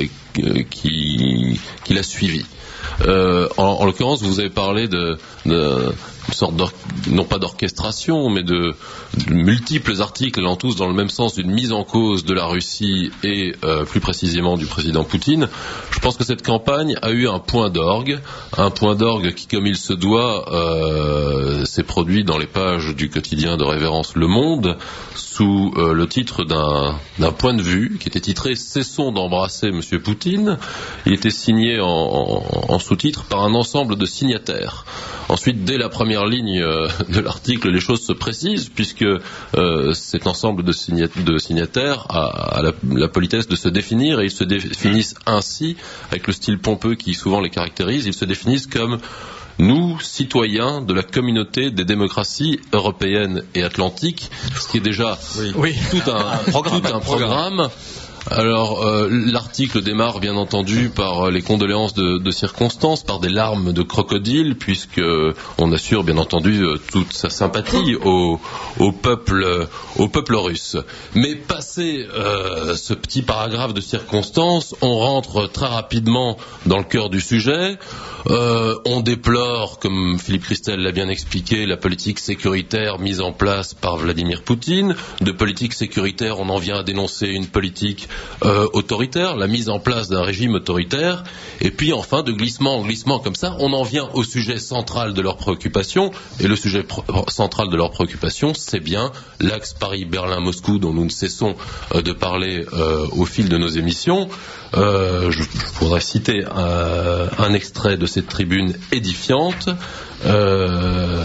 qui, qui l'a suivi. Euh, en, en l'occurrence, vous avez parlé de, de une sorte non pas d'orchestration, mais de, de multiples articles allant tous dans le même sens d'une mise en cause de la Russie et euh, plus précisément du président Poutine. Je pense que cette campagne a eu un point d'orgue, un point d'orgue qui, comme il se doit, euh, s'est produit dans les pages du quotidien de révérence Le Monde, sous euh, le titre d'un, d'un point de vue qui était titré « Cessons d'embrasser Monsieur Poutine ». Il était signé en, en, en sous-titre par un ensemble de signataires. Ensuite, dès la première ligne euh, de l'article, les choses se précisent, puisque euh, cet ensemble de, signat- de signataires a, a la, la politesse de se définir, et ils se définissent ainsi, avec le style pompeux qui souvent les caractérise, ils se définissent comme nous, citoyens de la communauté des démocraties européennes et atlantiques, ce qui est déjà oui. tout un, un programme, tout un programme Alors, euh, l'article démarre bien entendu par les condoléances de, de circonstance, par des larmes de crocodile, puisque on assure bien entendu toute sa sympathie au, au peuple, au peuple russe. Mais passé euh, ce petit paragraphe de circonstance, on rentre très rapidement dans le cœur du sujet. Euh, on déplore, comme Philippe Christel l'a bien expliqué, la politique sécuritaire mise en place par Vladimir Poutine. De politique sécuritaire, on en vient à dénoncer une politique euh, autoritaire, la mise en place d'un régime autoritaire. Et puis enfin, de glissement en glissement comme ça, on en vient au sujet central de leurs préoccupations. Et le sujet pro- central de leurs préoccupations, c'est bien l'axe Paris-Berlin-Moscou dont nous ne cessons euh, de parler euh, au fil de nos émissions. Euh, je, je voudrais citer euh, un extrait de cette tribune édifiante. Euh,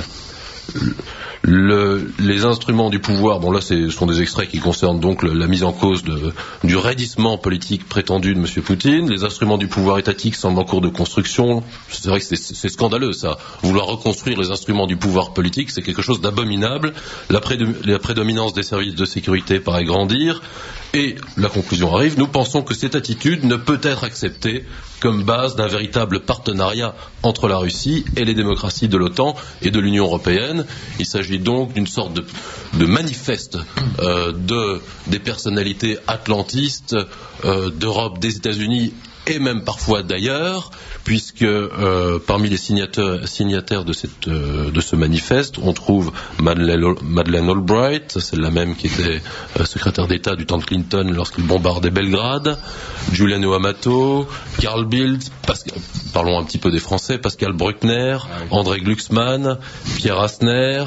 le, les instruments du pouvoir, bon là ce sont des extraits qui concernent donc le, la mise en cause de, du raidissement politique prétendu de M. Poutine. Les instruments du pouvoir étatique semblent en cours de construction. C'est vrai que c'est, c'est scandaleux ça. Vouloir reconstruire les instruments du pouvoir politique, c'est quelque chose d'abominable. La, prédom- la prédominance des services de sécurité paraît grandir. Et la conclusion arrive, nous pensons que cette attitude ne peut être acceptée comme base d'un véritable partenariat entre la Russie et les démocraties de l'OTAN et de l'Union européenne. Il s'agit donc d'une sorte de, de manifeste euh, de, des personnalités atlantistes euh, d'Europe, des États-Unis et même parfois d'ailleurs, puisque euh, parmi les signataires, signataires de, cette, euh, de ce manifeste, on trouve Madeleine, Madeleine Albright, c'est la même qui était euh, secrétaire d'État du temps de Clinton lorsqu'il bombardait Belgrade, Giuliano Amato, Carl Bildt, Pascal, parlons un petit peu des Français, Pascal Bruckner, André Glucksmann, Pierre Asner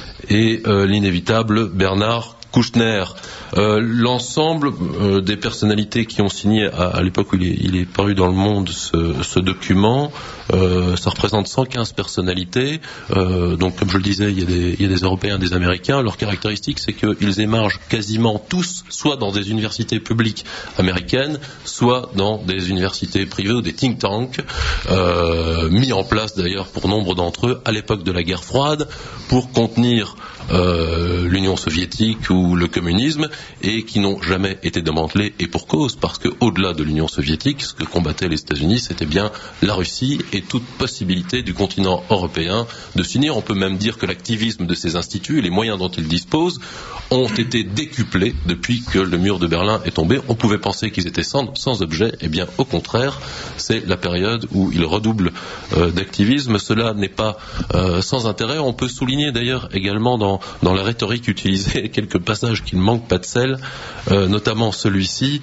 et euh, l'inévitable Bernard Kouchner. Euh, l'ensemble euh, des personnalités qui ont signé à, à l'époque où il est, il est paru dans le Monde ce, ce document, euh, ça représente cent quinze personnalités. Euh, donc, comme je le disais, il y a des, il y a des Européens, des Américains. Leur caractéristique, c'est qu'ils émargent quasiment tous, soit dans des universités publiques américaines, soit dans des universités privées ou des think tanks, euh, mis en place d'ailleurs pour nombre d'entre eux à l'époque de la guerre froide pour contenir Euh, l'Union soviétique ou le communisme, et qui n'ont jamais été démantelés, et pour cause, parce que au-delà de l'Union soviétique, ce que combattaient les États-Unis, c'était bien la Russie et toute possibilité du continent européen de s'unir. On peut même dire que l'activisme de ces instituts et les moyens dont ils disposent ont été décuplés depuis que le mur de Berlin est tombé. On pouvait penser qu'ils étaient sans, sans objet, et bien au contraire, c'est la période où ils redoublent euh, d'activisme. Cela n'est pas euh, sans intérêt. On peut souligner d'ailleurs également dans dans la rhétorique utilisée quelques passages qui ne manquent pas de sel, euh, notamment celui-ci.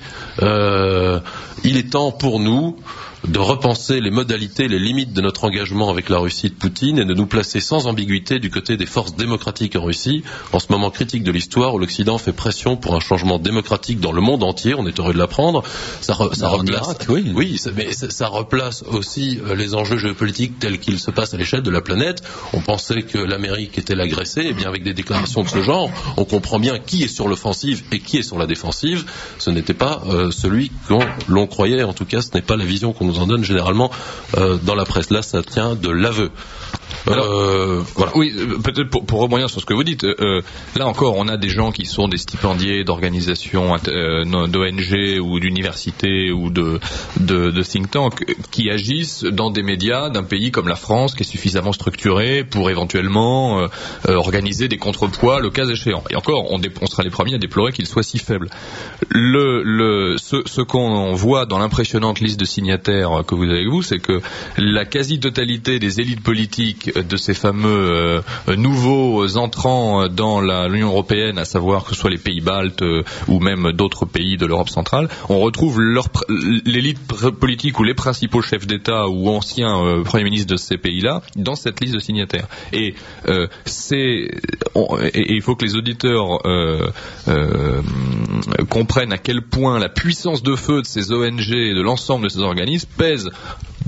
Euh, il est temps pour nous de repenser les modalités, les limites de notre engagement avec la Russie de Poutine et de nous placer sans ambiguïté du côté des forces démocratiques en Russie, en ce moment critique de l'histoire où l'Occident fait pression pour un changement démocratique dans le monde entier. On est heureux de l'apprendre. Ça, re, ça replace, Irak, oui, oui ça, mais ça, ça replace aussi euh, les enjeux géopolitiques tels qu'ils se passent à l'échelle de la planète. On pensait que l'Amérique était l'agressée, et bien avec des déclarations de ce genre, on comprend bien qui est sur l'offensive et qui est sur la défensive. Ce n'était pas euh, celui qu'on l'on croyait. En tout cas, ce n'est pas la vision qu'on nous en donne généralement euh, dans la presse. Là, ça tient de l'aveu. Alors, euh, voilà. Oui, peut-être pour, pour rebondir sur ce que vous dites, euh, là encore, on a des gens qui sont des stipendiés d'organisations euh, d'O N G ou d'universités ou de, de, de think tank qui agissent dans des médias d'un pays comme la France, qui est suffisamment structuré pour éventuellement euh, euh, organiser des contrepoids le cas échéant. Et encore, on, dé, on sera les premiers à déplorer qu'ils soient si faibles. Le, le, ce, ce qu'on voit dans l'impressionnante liste de signataires que vous avez avec vous, c'est que la quasi-totalité des élites politiques de ces fameux euh, nouveaux entrants dans la, l'Union européenne, à savoir que ce soit les pays baltes euh, ou même d'autres pays de l'Europe centrale, on retrouve leur, l'élite politique ou les principaux chefs d'État ou anciens euh, premiers ministres de ces pays-là dans cette liste de signataires. Et euh, c'est on, et, et il faut que les auditeurs euh, euh, comprennent à quel point la puissance de feu de ces O N G et de l'ensemble de ces organismes pèse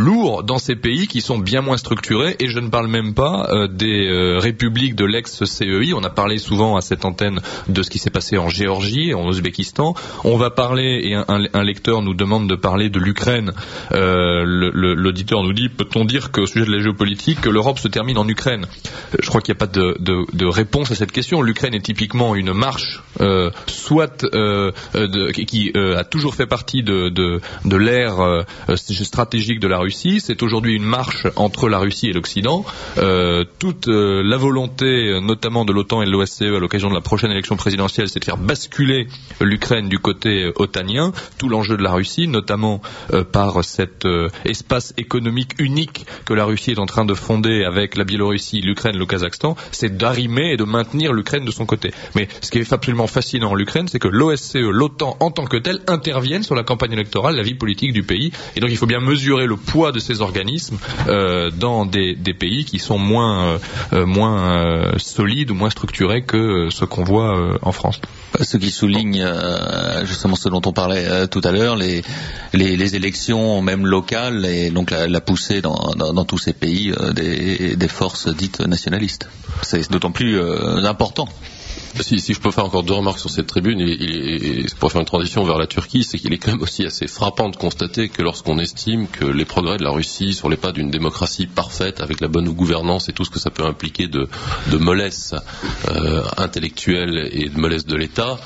lourd dans ces pays qui sont bien moins structurés, et je ne parle même pas euh, des euh, républiques de l'ex-C E I. On a parlé souvent à cette antenne de ce qui s'est passé en Géorgie, en Ouzbékistan. On va parler, et un, un, un lecteur nous demande de parler de l'Ukraine. Euh, le, le, l'auditeur nous dit, peut-on dire qu'au sujet de la géopolitique, que l'Europe se termine en Ukraine? Je crois qu'il n'y a pas de, de, de réponse à cette question. L'Ukraine est typiquement une marche, euh, soit euh, de, qui euh, a toujours fait partie de, de, de l'ère euh, stratégique de la Russie. C'est aujourd'hui une marche entre la Russie et l'Occident. Euh, toute euh, la volonté, notamment de l'OTAN et de l'O S C E à l'occasion de la prochaine élection présidentielle, c'est de faire basculer l'Ukraine du côté euh, otanien. Tout l'enjeu de la Russie, notamment euh, par cet euh, espace économique unique que la Russie est en train de fonder avec la Biélorussie, l'Ukraine, le Kazakhstan, c'est d'arrimer et de maintenir l'Ukraine de son côté. Mais ce qui est absolument fascinant en l'Ukraine, c'est que l'O S C E, l'OTAN en tant que tel, interviennent sur la campagne électorale, la vie politique du pays. Et donc il faut bien mesurer le poids de ces organismes euh, dans des, des pays qui sont moins, euh, moins euh, solides ou moins structurés que euh, ce qu'on voit euh, en France. Ce qui souligne euh, justement ce dont on parlait euh, tout à l'heure, les, les, les élections même locales et donc la, la poussée dans, dans, dans tous ces pays euh, des, des forces dites nationalistes. C'est d'autant plus euh, important. Si, si je peux faire encore deux remarques sur cette tribune, et, et, et pour faire une transition vers la Turquie, c'est qu'il est quand même aussi assez frappant de constater que lorsqu'on estime que les progrès de la Russie sur les pas d'une démocratie parfaite, avec la bonne gouvernance et tout ce que ça peut impliquer de, de mollesse euh, intellectuelle et de mollesse de l'État,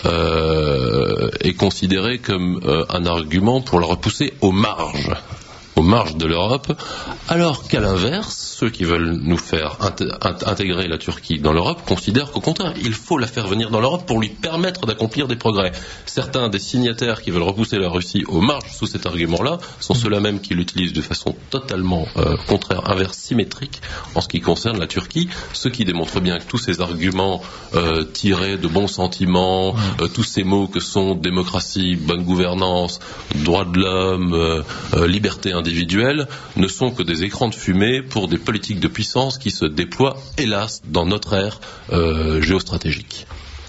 euh, est considéré comme euh, un argument pour la repousser aux marges. aux marges de l'Europe, alors qu'à l'inverse, ceux qui veulent nous faire int- intégrer la Turquie dans l'Europe considèrent qu'au contraire, il faut la faire venir dans l'Europe pour lui permettre d'accomplir des progrès. Certains des signataires qui veulent repousser la Russie aux marges sous cet argument-là sont ceux-là même qui l'utilisent de façon totalement euh, contraire, inverse, symétrique en ce qui concerne la Turquie, ce qui démontre bien que tous ces arguments euh, tirés de bons sentiments, euh, tous ces mots que sont démocratie, bonne gouvernance, droits de l'homme, euh, euh, liberté individuelle, ne sont que des écrans de fumée pour des politiques de puissance qui se déploient, hélas, dans notre ère euh, géostratégique.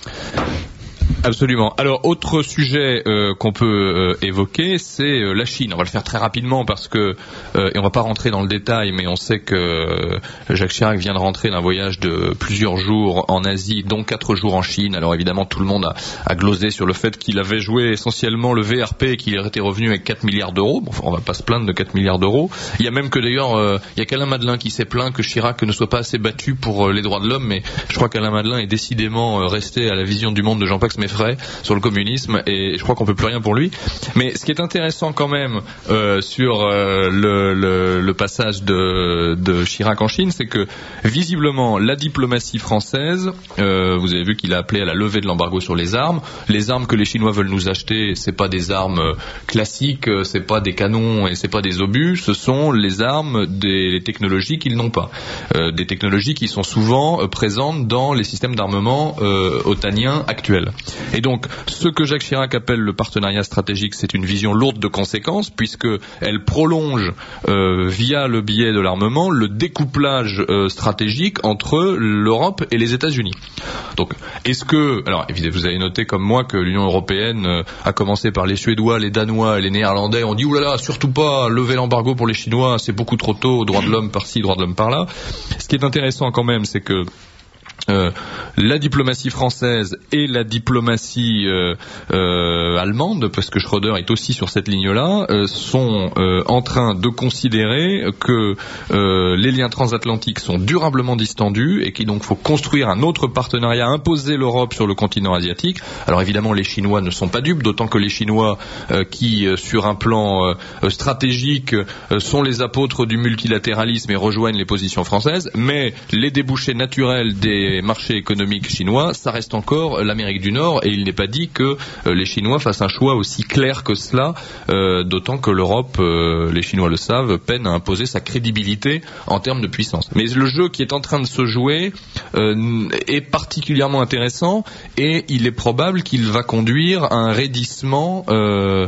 Absolument. Alors, autre sujet euh, qu'on peut euh, évoquer, c'est euh, la Chine. On va le faire très rapidement parce que, euh, et on va pas rentrer dans le détail, mais on sait que euh, Jacques Chirac vient de rentrer d'un voyage de plusieurs jours en Asie, dont quatre jours en Chine. Alors évidemment, tout le monde a, a glosé sur le fait qu'il avait joué essentiellement le V R P et qu'il était revenu avec quatre milliards d'euros. Bon, enfin, on va pas se plaindre de quatre milliards d'euros. Il y a même que d'ailleurs, euh, il y a qu'Alain Madelin qui s'est plaint que Chirac ne soit pas assez battu pour euh, les droits de l'homme, mais je crois qu'Alain Madelin est décidément euh, resté à la vision du monde de Jean-Pax Méfray sur le communisme, et je crois qu'on peut plus rien pour lui. Mais ce qui est intéressant quand même euh, sur euh, le, le, le passage de, de Chirac en Chine, c'est que visiblement la diplomatie française, euh, vous avez vu qu'il a appelé à la levée de l'embargo sur les armes. Les armes que les Chinois veulent nous acheter, c'est pas des armes classiques, c'est pas des canons et c'est pas des obus, ce sont les armes des technologies qu'ils n'ont pas, euh, des technologies qui sont souvent euh, présentes dans les systèmes d'armement euh, otaniens actuels. Et donc, ce que Jacques Chirac appelle le partenariat stratégique, c'est une vision lourde de conséquences, puisque elle prolonge, euh, via le biais de l'armement, le découplage euh, stratégique entre l'Europe et les États-Unis. Donc, est-ce que, alors évidemment, vous avez noté comme moi que l'Union européenne euh, a commencé par les Suédois, les Danois et les Néerlandais. On dit oulala, surtout pas lever l'embargo pour les Chinois, c'est beaucoup trop tôt, droit de l'homme par-ci, droit de l'homme par-là. Ce qui est intéressant quand même, c'est que Euh, la diplomatie française et la diplomatie euh, euh, allemande, parce que Schröder est aussi sur cette ligne-là, euh, sont euh, en train de considérer que euh, les liens transatlantiques sont durablement distendus et qu'il donc faut construire un autre partenariat, imposer l'Europe sur le continent asiatique. Alors évidemment, les Chinois ne sont pas dupes, d'autant que les Chinois euh, qui, euh, sur un plan euh, stratégique, euh, sont les apôtres du multilatéralisme et rejoignent les positions françaises, mais les débouchés naturels des marchés économiques chinois, ça reste encore l'Amérique du Nord, et il n'est pas dit que euh, les Chinois fassent un choix aussi clair que cela, euh, d'autant que l'Europe, euh, les Chinois le savent, peine à imposer sa crédibilité en termes de puissance. Mais le jeu qui est en train de se jouer euh, est particulièrement intéressant, et il est probable qu'il va conduire à un raidissement euh,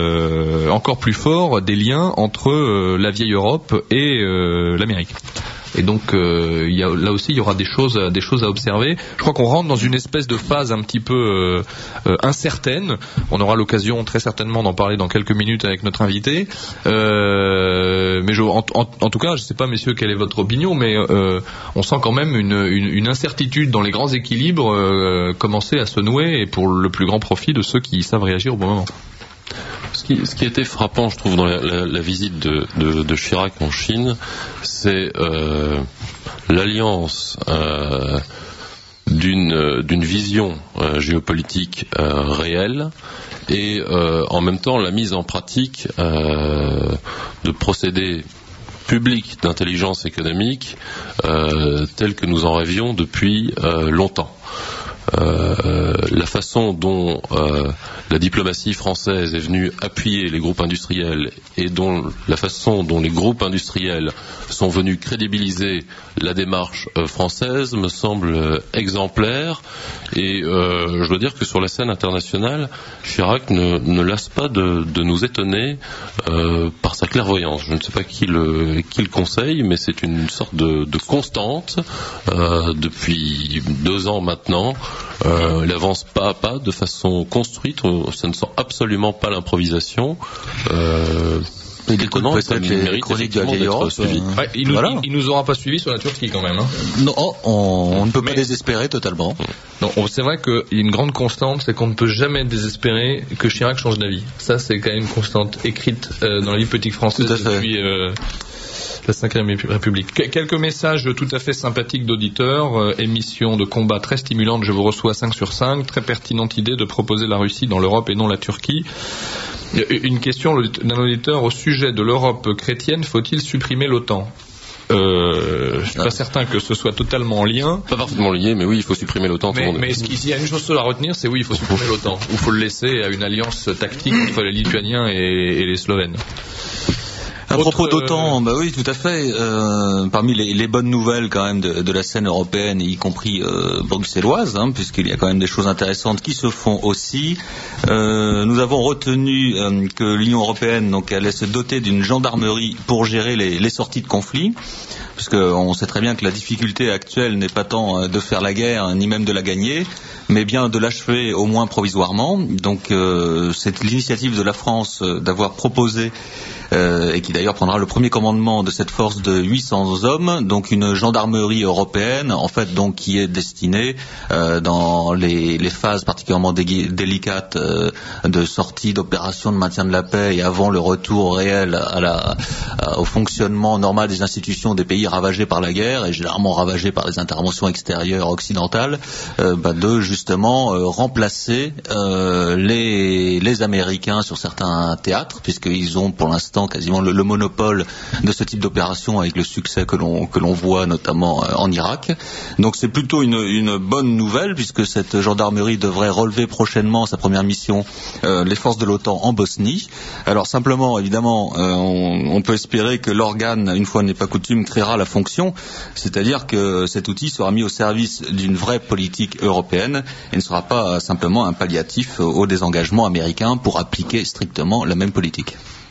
euh, encore plus fort des liens entre euh, la vieille Europe et euh, l'Amérique. Et donc, euh, il y a, là aussi, il y aura des choses, des choses à observer. Je crois qu'on rentre dans une espèce de phase un petit peu euh, euh, incertaine. On aura l'occasion très certainement d'en parler dans quelques minutes avec notre invité. Euh, mais je, en, en, en tout cas, je ne sais pas, messieurs, quelle est votre opinion, mais euh, on sent quand même une, une, une incertitude dans les grands équilibres euh, commencer à se nouer, et pour le plus grand profit de ceux qui savent réagir au bon moment. Ce qui, ce qui a été frappant, je trouve, dans la, la, la visite de, de, de Chirac en Chine, c'est euh, l'alliance euh, d'une, d'une vision euh, géopolitique euh, réelle et euh, en même temps la mise en pratique euh, de procédés publics d'intelligence économique euh, tels que nous en rêvions depuis euh, longtemps. Euh, la façon dont euh, la diplomatie française est venue appuyer les groupes industriels et dont la façon dont les groupes industriels sont venus crédibiliser la démarche euh, française me semble euh, exemplaire, et euh, je dois dire que sur la scène internationale, Chirac ne, ne lasse pas de, de nous étonner euh, par sa clairvoyance. Je ne sais pas qui le, qui le conseille, mais c'est une sorte de, de constante euh, depuis deux ans maintenant. Euh, il avance pas à pas de façon construite, ça ne sent absolument pas l'improvisation. Euh, Il écoute peut-être les chroniques de la vieille Europe. Euh... Ouais, il, nous, voilà. il, il nous aura pas suivi sur la Turquie quand même. Hein. Non, on, on ne peut pas Mais, désespérer totalement. Non, c'est vrai qu'il y a une grande constante, c'est qu'on ne peut jamais désespérer que Chirac change d'avis. Ça, c'est quand même une constante écrite euh, dans la vie politique française depuis euh, la cinquième République. Quelques messages tout à fait sympathiques d'auditeurs. Euh, émission de combat très stimulante, je vous reçois cinq sur cinq. Très pertinente idée de proposer la Russie dans l'Europe et non la Turquie. Une question d'un auditeur au sujet de l'Europe chrétienne, faut-il supprimer l'OTAN ? Euh, je ne suis pas certain que ce soit totalement en lien. Pas parfaitement lié, mais oui, il faut supprimer l'OTAN. Mais, mais s'il y a une chose seule à retenir, c'est oui, il faut supprimer l'OTAN. Ou il faut le laisser à une alliance tactique entre les Lituaniens et, et les Slovènes. À Autre, propos d'OTAN, euh... bah oui, tout à fait. Euh, parmi les, les bonnes nouvelles quand même de, de la scène européenne, y compris euh, bruxelloise, hein, puisqu'il y a quand même des choses intéressantes qui se font aussi. Euh, nous avons retenu euh, que l'Union européenne donc allait se doter d'une gendarmerie pour gérer les, les sorties de conflits. Parce qu'on sait très bien que la difficulté actuelle n'est pas tant de faire la guerre, ni même de la gagner, mais bien de l'achever au moins provisoirement. Donc euh, c'est l'initiative de la France d'avoir proposé, euh, et qui d'ailleurs prendra le premier commandement de cette force de huit cents hommes, donc une gendarmerie européenne, en fait donc qui est destinée euh, dans les, les phases particulièrement dé- délicates euh, de sortie, d'opération de maintien de la paix et avant le retour réel à la, à, au fonctionnement normal des institutions des pays ravagés par la guerre et généralement ravagés par les interventions extérieures occidentales, euh, bah de justement euh, remplacer euh, les, les Américains sur certains théâtres, puisqu'ils ont pour l'instant quasiment le, le monopole de ce type d'opération avec le succès que l'on, que l'on voit notamment euh, en Irak. Donc c'est plutôt une, une bonne nouvelle, puisque cette gendarmerie devrait relever prochainement sa première mission, euh, les forces de l'OTAN en Bosnie. Alors simplement, évidemment, euh, on, on peut espérer que l'organe, une fois n'est pas coutume, créera la fonction, c'est-à-dire que cet outil sera mis au service d'une vraie politique européenne et ne sera pas simplement un palliatif au désengagement américain pour appliquer strictement la même politique.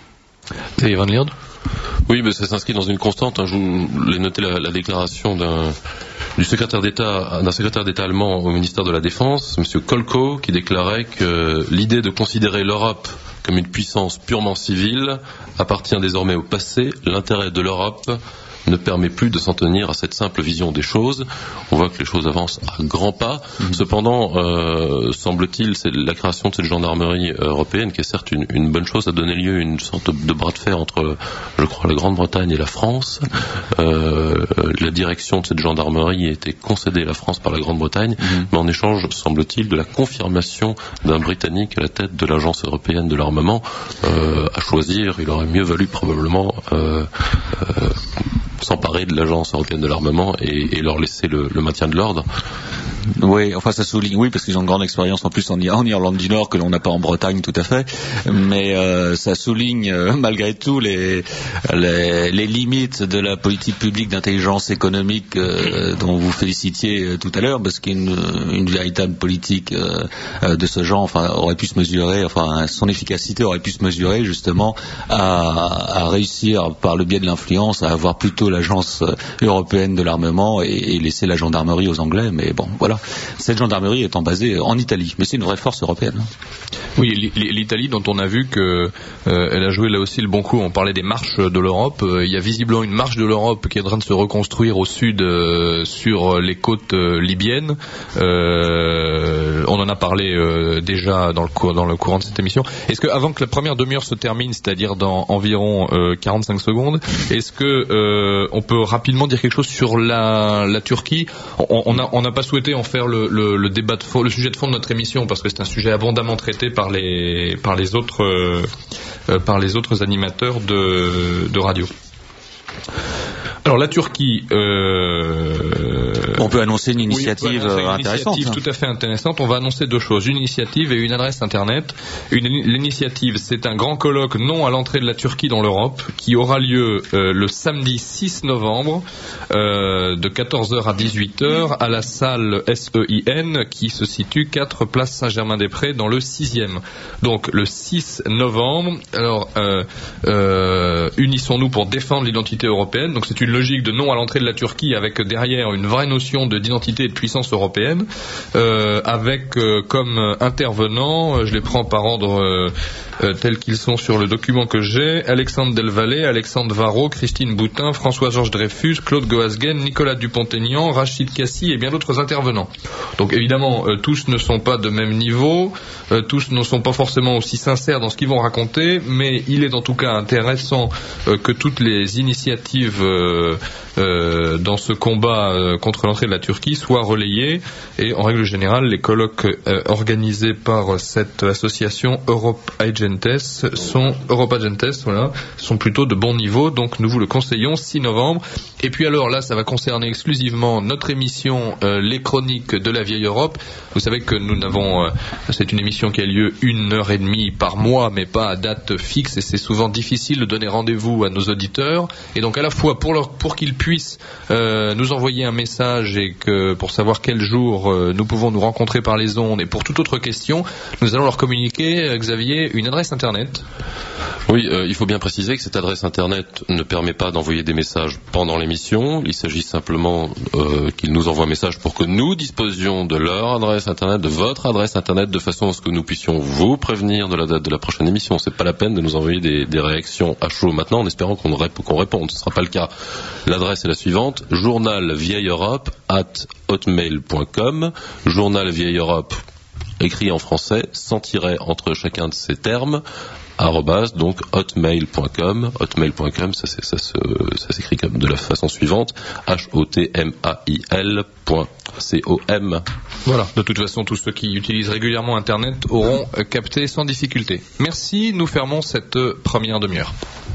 Et Van Lierde ? Oui, mais ça s'inscrit dans une constante. Je voulais noter la, la déclaration d'un, du secrétaire d'État, d'un secrétaire d'État allemand au ministère de la Défense, M. Kolko, qui déclarait que l'idée de considérer l'Europe comme une puissance purement civile appartient désormais au passé. L'intérêt de l'Europe ne permet plus de s'en tenir à cette simple vision des choses. On voit que les choses avancent à grands pas. Mmh. Cependant, euh, semble-t-il, c'est la création de cette gendarmerie européenne, qui est certes une, une bonne chose, a donné lieu à une sorte de, de bras de fer entre, je crois, la Grande-Bretagne et la France. Euh, la direction de cette gendarmerie a été concédée à la France par la Grande-Bretagne, mmh. mais en échange, semble-t-il, de la confirmation d'un Britannique à la tête de l'Agence européenne de l'armement. Euh, à choisir, il aurait mieux valu probablement euh, euh, s'emparer de l'Agence européenne de l'armement et, et leur laisser le, le maintien de l'ordre. Oui, enfin ça souligne, oui, parce qu'ils ont une grande expérience en plus en, en Irlande du Nord que l'on n'a pas en Bretagne tout à fait, mais euh, ça souligne euh, malgré tout les, les, les limites de la politique publique d'intelligence économique euh, dont vous félicitiez euh, tout à l'heure, parce qu'une une véritable politique euh, de ce genre, enfin, aurait pu se mesurer, enfin, son efficacité aurait pu se mesurer justement à, à réussir par le biais de l'influence à avoir plutôt l'agence européenne de l'armement et, et laisser la gendarmerie aux Anglais, mais bon, voilà. Cette gendarmerie étant basée en Italie, mais c'est une vraie force européenne. Oui, l'Italie dont on a vu que euh, elle a joué là aussi le bon coup. On parlait des marches de l'Europe. Euh, il y a visiblement une marche de l'Europe qui est en train de se reconstruire au sud euh, sur les côtes euh, libyennes. Euh, on en a parlé euh, déjà dans le, cours, dans le courant de cette émission. Est-ce que avant que la première demi-heure se termine, c'est-à-dire dans environ euh, quarante-cinq secondes, est-ce que euh, on peut rapidement dire quelque chose sur la, la Turquie? On n'a on a pas souhaité en faire le, le, le débat de fond, le sujet de fond de notre émission parce que c'est un sujet abondamment traité par les par les autres euh, euh, par les autres animateurs de, de radio. Alors la Turquie, euh... on peut annoncer une initiative oui, annoncer une intéressante. Initiative tout à fait intéressante. On va annoncer deux choses, une initiative et une adresse internet. Une, l'initiative, c'est un grand colloque non à l'entrée de la Turquie dans l'Europe qui aura lieu euh, le samedi six novembre euh, de quatorze heures à dix-huit heures à la salle S E I N qui se situe quatre place Saint-Germain-des-Prés dans le sixième. Donc le six novembre. Alors euh, euh, unissons-nous pour défendre l'identité européenne. Donc c'est une logique de non à l'entrée de la Turquie avec derrière une vraie notion de d'identité et de puissance européenne, euh, avec euh, comme intervenants, je les prends par ordre euh, euh, tels qu'ils sont sur le document que j'ai, Alexandre Delvalle, Alexandre Varro, Christine Boutin, François-Georges Dreyfus, Claude Goasguen, Nicolas Dupont-Aignan, Rachid Kassi et bien d'autres intervenants. Donc évidemment, euh, tous ne sont pas de même niveau, euh, tous ne sont pas forcément aussi sincères dans ce qu'ils vont raconter, mais il est en tout cas intéressant euh, que toutes les initiatives euh, Euh, dans ce combat euh, contre l'entrée de la Turquie soit relayé et en règle générale les colloques euh, organisés par cette association Europe Agentes sont Europe Agentes voilà, sont plutôt de bon niveau, donc nous vous le conseillons, six novembre. Et puis alors là ça va concerner exclusivement notre émission euh, les chroniques de la vieille Europe. Vous savez que nous n'avons euh, c'est une émission qui a lieu une heure et demie par mois mais pas à date fixe et c'est souvent difficile de donner rendez-vous à nos auditeurs et donc à la fois pour leur pour qu'ils puissent euh, nous envoyer un message et que pour savoir quel jour euh, nous pouvons nous rencontrer par les ondes et pour toute autre question, nous allons leur communiquer, euh, Xavier, une adresse internet. Oui, euh, il faut bien préciser que cette adresse internet ne permet pas d'envoyer des messages pendant l'émission. Il s'agit simplement euh, qu'ils nous envoient un message pour que nous disposions de leur adresse internet, de votre adresse internet, de façon à ce que nous puissions vous prévenir de la date de la prochaine émission. C'est pas la peine de nous envoyer des, des réactions à chaud maintenant en espérant qu'on, rép- qu'on réponde. Ce ne sera pas le cas. L'adresse est la suivante, journal vieille Europe at hotmail point com, journal vieille Europe écrit en français, sans tiret entre chacun de ces termes, arrobas, donc hotmail point com, hotmail point com, ça, c'est, ça, se, ça s'écrit comme de la façon suivante, H O T M A I L point C O M. Voilà, de toute façon, tous ceux qui utilisent régulièrement Internet auront capté sans difficulté. Merci, nous fermons cette première demi-heure.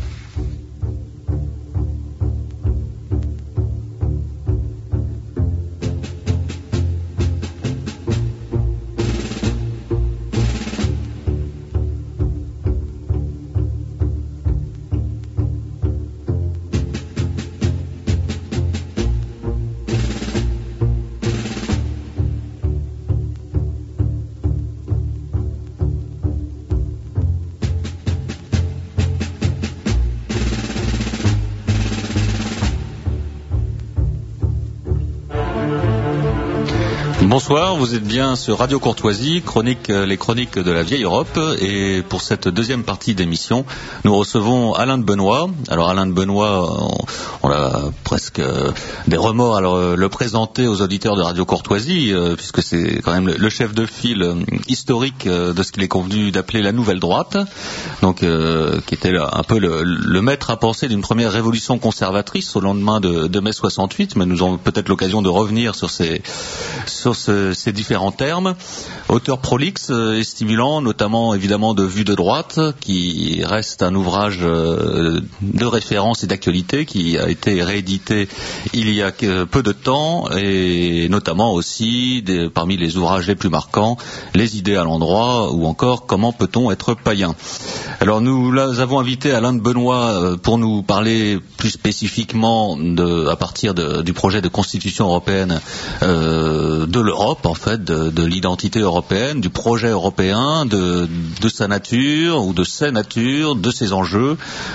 Bonsoir, vous êtes bien sur Radio Courtoisie, chronique, les chroniques de la vieille Europe, et pour cette deuxième partie d'émission, nous recevons Alain de Benoît. Alors Alain de Benoît, on, on a presque des remords à le, le présenter aux auditeurs de Radio Courtoisie, euh, puisque c'est quand même le, le chef de file euh, historique euh, de ce qu'il est convenu d'appeler la nouvelle droite, donc euh, qui était un peu le, le maître à penser d'une première révolution conservatrice au lendemain de, de mai soixante-huit, mais nous aurons peut-être l'occasion de revenir sur ces sur ce, ces différents termes. Auteur prolixe euh, et stimulant, notamment évidemment de Vue de droite, qui reste un ouvrage euh, de référence et d'actualité, qui a été réédité il y a peu de temps, et notamment aussi des, parmi les ouvrages les plus marquants, Les idées à l'endroit, ou encore Comment peut-on être païen. Alors nous là, avons invité Alain de Benoît euh, pour nous parler plus spécifiquement de, à partir de, du projet de constitution européenne euh, de l'Europe, en fait, de, de l'identité européenne, du projet européen, de, de sa nature ou de ses natures, de ses enjeux,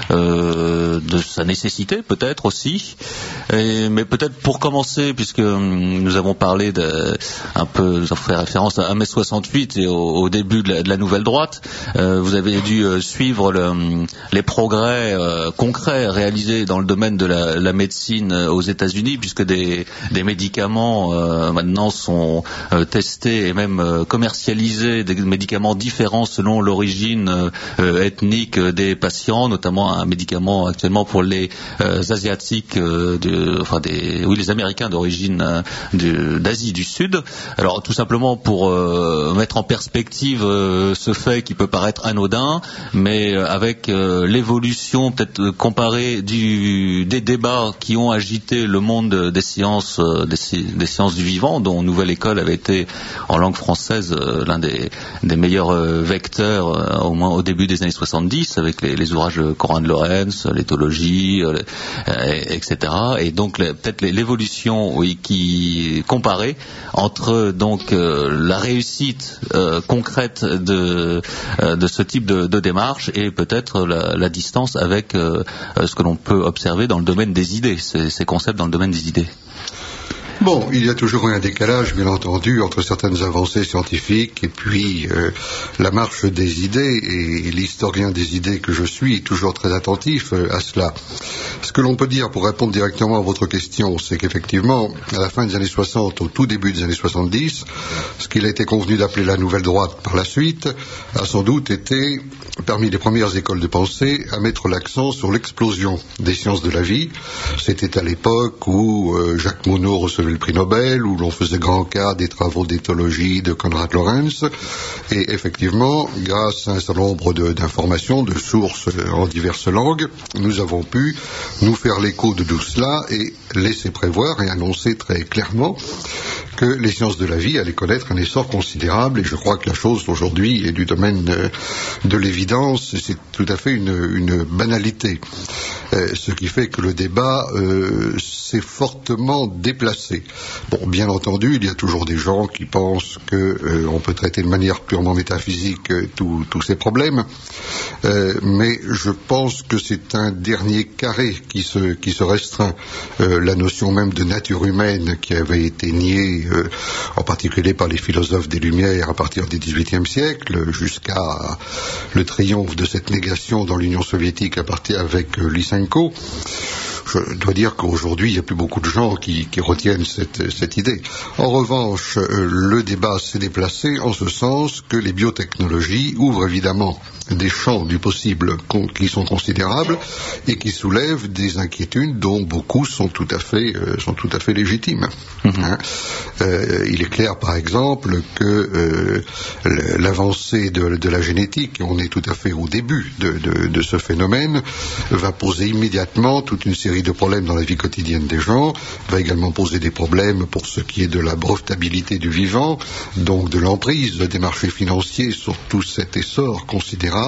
euh, de sa nécessité peut-être aussi. Et, mais peut-être pour commencer, puisque nous avons parlé de, un peu, nous avons fait référence à mai soixante-huit et au, au début de la, de la nouvelle droite, euh, vous avez dû euh, suivre le, les progrès euh, concrets réalisés dans le domaine de la, la médecine euh, aux États-Unis, puisque des, des médicaments euh, maintenant sont euh, testés et même euh, commercialisés, des médicaments différents selon l'origine euh, ethnique des patients, notamment un médicament actuellement pour les euh, asiatiques, euh, de, enfin des, oui les Américains d'origine euh, de, d'Asie du Sud. Alors tout simplement pour euh, mettre en perspective euh, ce fait qui peut paraître anodin, mais euh, avec euh, l'évolution peut-être euh, comparée du, des débats qui ont agité le monde des sciences, euh, des, des sciences du vivant, dont Nouvelle École avait été en langue française euh, l'un des, des meilleurs euh, vecteurs, euh, au moins au début des années soixante-dix, avec les, les ouvrages de Corin de Lorenz, l'éthologie, euh, et cetera. Et donc les, peut-être l'évolution oui, qui comparée entre donc euh, la réussite euh, concrète de, euh, de ce type de, de démarche et peut-être la, la distance avec euh, ce que l'on peut observer dans le domaine des idées, ces, ces concepts dans le domaine des idées. Bon, il y a toujours un décalage, bien entendu, entre certaines avancées scientifiques et puis euh, la marche des idées, et l'historien des idées que je suis est toujours très attentif euh, à cela. Ce que l'on peut dire, pour répondre directement à votre question, c'est qu'effectivement, à la fin des années soixante, au tout début des années soixante-dix, ce qu'il a été convenu d'appeler la nouvelle droite par la suite, a sans doute été, parmi les premières écoles de pensée, à mettre l'accent sur l'explosion des sciences de la vie. C'était à l'époque où euh, Jacques Monod recevait le prix Nobel, où l'on faisait grand cas des travaux d'éthologie de Konrad Lorenz, et effectivement, grâce à un certain nombre de, d'informations, de sources en diverses langues, nous avons pu nous faire l'écho de tout cela et laisser prévoir et annoncer très clairement que les sciences de la vie allaient connaître un essor considérable, et je crois que la chose aujourd'hui est du domaine de l'évidence, c'est tout à fait une, une banalité. Euh, ce qui fait que le débat euh, s'est fortement déplacé. Bon, bien entendu, il y a toujours des gens qui pensent que euh, on peut traiter de manière purement métaphysique euh, tous ces problèmes, euh, mais je pense que c'est un dernier carré qui se, qui se restreint. Euh, la notion même de nature humaine qui avait été niée, euh, en particulier par les philosophes des Lumières à partir du dix-huitième siècle, jusqu'à le triomphe de cette négation dans l'Union soviétique à partir avec euh, Lysenko. Je dois dire qu'aujourd'hui, il n'y a plus beaucoup de gens qui, qui retiennent cette, cette idée. En revanche, euh, le débat s'est déplacé en ce sens que les biotechnologies ouvrent évidemment des champs du possible qui sont considérables et qui soulèvent des inquiétudes dont beaucoup sont tout à fait, euh, sont tout à fait légitimes. Mmh. Hein euh, il est clair, par exemple, que euh, l'avancée de, de la génétique, et on est tout à fait au début de, de, de ce phénomène, va poser immédiatement toute une série de problèmes dans la vie quotidienne des gens, va également poser des problèmes pour ce qui est de la brevetabilité du vivant, donc de l'emprise des marchés financiers sur tout cet essor considérable.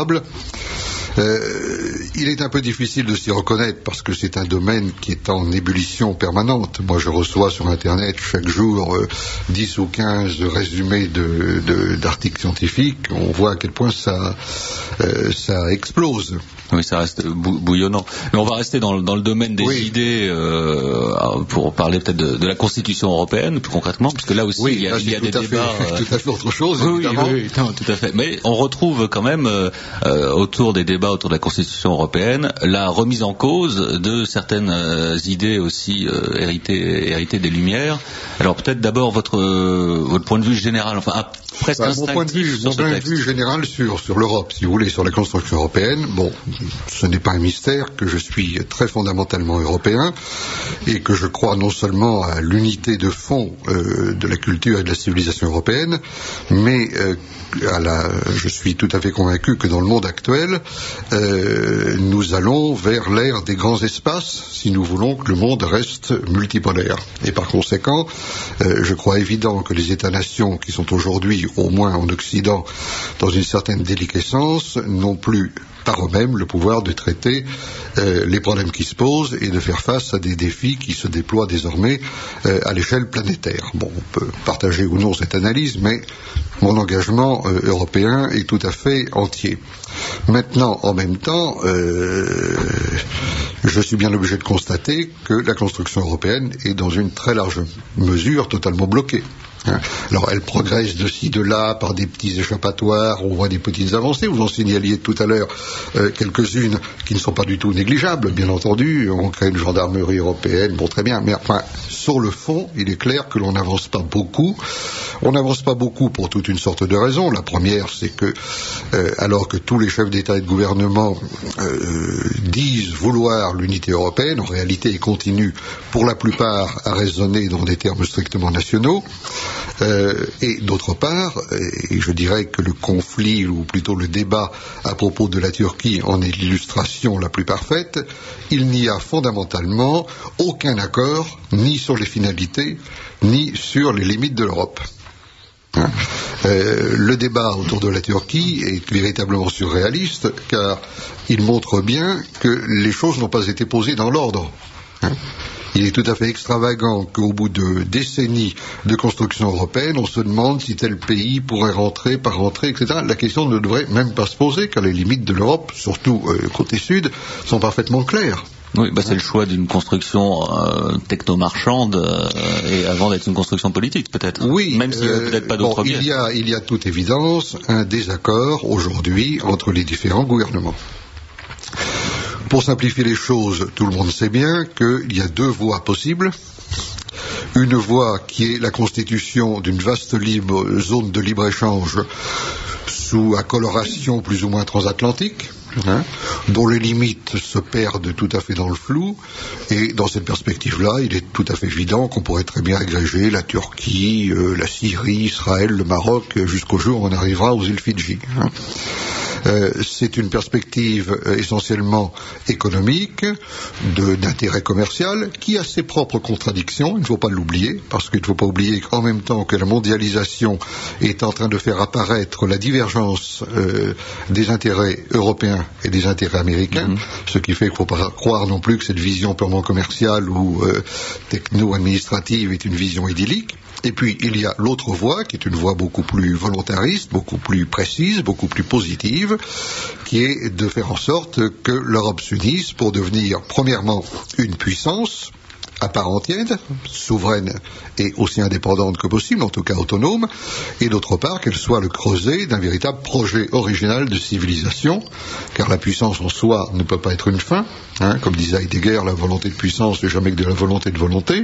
Euh, il est un peu difficile de s'y reconnaître parce que c'est un domaine qui est en ébullition permanente. Moi, je reçois sur Internet chaque jour euh, dix ou quinze résumés de, de, d'articles scientifiques. On voit à quel point ça, euh, ça explose. Oui, ça reste bou- bouillonnant. Mais on va rester dans, dans le domaine des oui. idées euh, pour parler peut-être de, de la Constitution européenne, plus concrètement, parce que là aussi oui, il y a, là, il y a des fait, débats. Euh... Tout à fait autre chose, oui, évidemment. Oui, oui, non, tout à fait. Mais on retrouve quand même euh, autour des débats débat autour de la Constitution européenne, la remise en cause de certaines euh, idées aussi euh, héritées, héritées des Lumières. Alors peut-être d'abord votre euh, votre point de vue général, enfin ah, presque bah, instinctif mon point de vue, sur mon ce point texte. de vue général sur sur l'Europe, si vous voulez, sur la construction européenne. Bon, ce n'est pas un mystère que je suis très fondamentalement européen et que je crois non seulement à l'unité de fond euh, de la culture et de la civilisation européenne, mais euh, à la, je suis tout à fait convaincu que dans le monde actuel, euh, nous allons vers l'ère des grands espaces si nous voulons que le monde reste multipolaire. Et par conséquent, euh, je crois évident que les États-nations qui sont aujourd'hui, au moins en Occident, dans une certaine déliquescence, n'ont plus par eux-mêmes le pouvoir de traiter euh, les problèmes qui se posent et de faire face à des défis qui se déploient désormais euh, à l'échelle planétaire. Bon, on peut partager ou non cette analyse, mais mon engagement euh, européen est tout à fait entier. Maintenant, en même temps, euh, je suis bien obligé de constater que la construction européenne est dans une très large mesure totalement bloquée. Alors elle progresse de ci, de là, par des petits échappatoires, on voit des petites avancées, vous en signaliez tout à l'heure euh, quelques-unes qui ne sont pas du tout négligeables, bien entendu, on crée une gendarmerie européenne, bon très bien, mais enfin, sur le fond, il est clair que l'on n'avance pas beaucoup, on n'avance pas beaucoup pour toute une sorte de raisons. La première, c'est que, euh, alors que tous les chefs d'État et de gouvernement euh, disent vouloir l'unité européenne, en réalité ils continuent pour la plupart à raisonner dans des termes strictement nationaux. Euh, et d'autre part, et je dirais que le conflit, ou plutôt le débat à propos de la Turquie en est l'illustration la plus parfaite, il n'y a fondamentalement aucun accord, ni sur les finalités, ni sur les limites de l'Europe. Hein euh, le débat autour de la Turquie est véritablement surréaliste, car il montre bien que les choses n'ont pas été posées dans l'ordre. Hein Il est tout à fait extravagant qu'au bout de décennies de construction européenne, on se demande si tel pays pourrait rentrer, pas rentrer, et cetera. La question ne devrait même pas se poser, car les limites de l'Europe, surtout euh, côté sud, sont parfaitement claires. Oui, bah c'est le choix d'une construction euh, technomarchande euh, et avant d'être une construction politique, peut-être. Oui, même s'il n'y a euh, peut-être pas d'autre bon, il y a, il y a toute évidence un désaccord aujourd'hui entre les différents gouvernements. Pour simplifier les choses, tout le monde sait bien qu'il y a deux voies possibles. Une voie qui est la constitution d'une vaste libre, zone de libre-échange sous à coloration plus ou moins transatlantique, hein, dont les limites se perdent tout à fait dans le flou. Et dans cette perspective-là, il est tout à fait évident qu'on pourrait très bien agréger la Turquie, euh, la Syrie, Israël, le Maroc, jusqu'au jour où on arrivera aux îles Fidji. Hein. Euh, c'est une perspective euh, essentiellement économique, de, d'intérêt commercial, qui a ses propres contradictions, il ne faut pas l'oublier, parce qu'il ne faut pas oublier qu'en même temps que la mondialisation est en train de faire apparaître la divergence euh, des intérêts européens et des intérêts américains, mmh. ce qui fait qu'il ne faut pas croire non plus que cette vision purement commerciale ou euh, techno-administrative est une vision idyllique. Et puis, il y a l'autre voie, qui est une voie beaucoup plus volontariste, beaucoup plus précise, beaucoup plus positive, qui est de faire en sorte que l'Europe s'unisse pour devenir, premièrement, une puissance à part entière, souveraine et aussi indépendante que possible, en tout cas autonome, et d'autre part qu'elle soit le creuset d'un véritable projet original de civilisation, car la puissance en soi ne peut pas être une fin, hein, comme disait Heidegger, la volonté de puissance n'est jamais que de la volonté de volonté.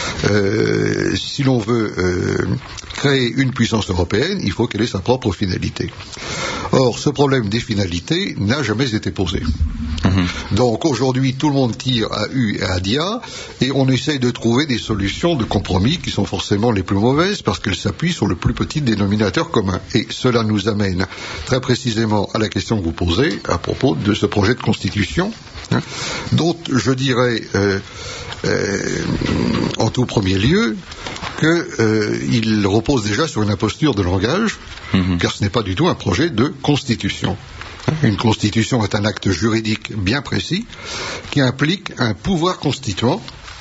Euh, si l'on veut euh, créer une puissance européenne, il faut qu'elle ait sa propre finalité. Or, ce problème des finalités n'a jamais été posé. Mmh. Donc aujourd'hui, tout le monde tire à U et à Dia, et on essaye de trouver des solutions de compromis qui sont forcément les plus mauvaises parce qu'elles s'appuient sur le plus petit dénominateur commun. Et cela nous amène très précisément à la question que vous posez à propos de ce projet de constitution, hein, dont je dirais euh, euh, en tout premier lieu qu'il euh, repose déjà sur une imposture de langage, mmh. car ce n'est pas du tout un projet de constitution. Une constitution est un acte juridique bien précis qui implique un pouvoir constituant,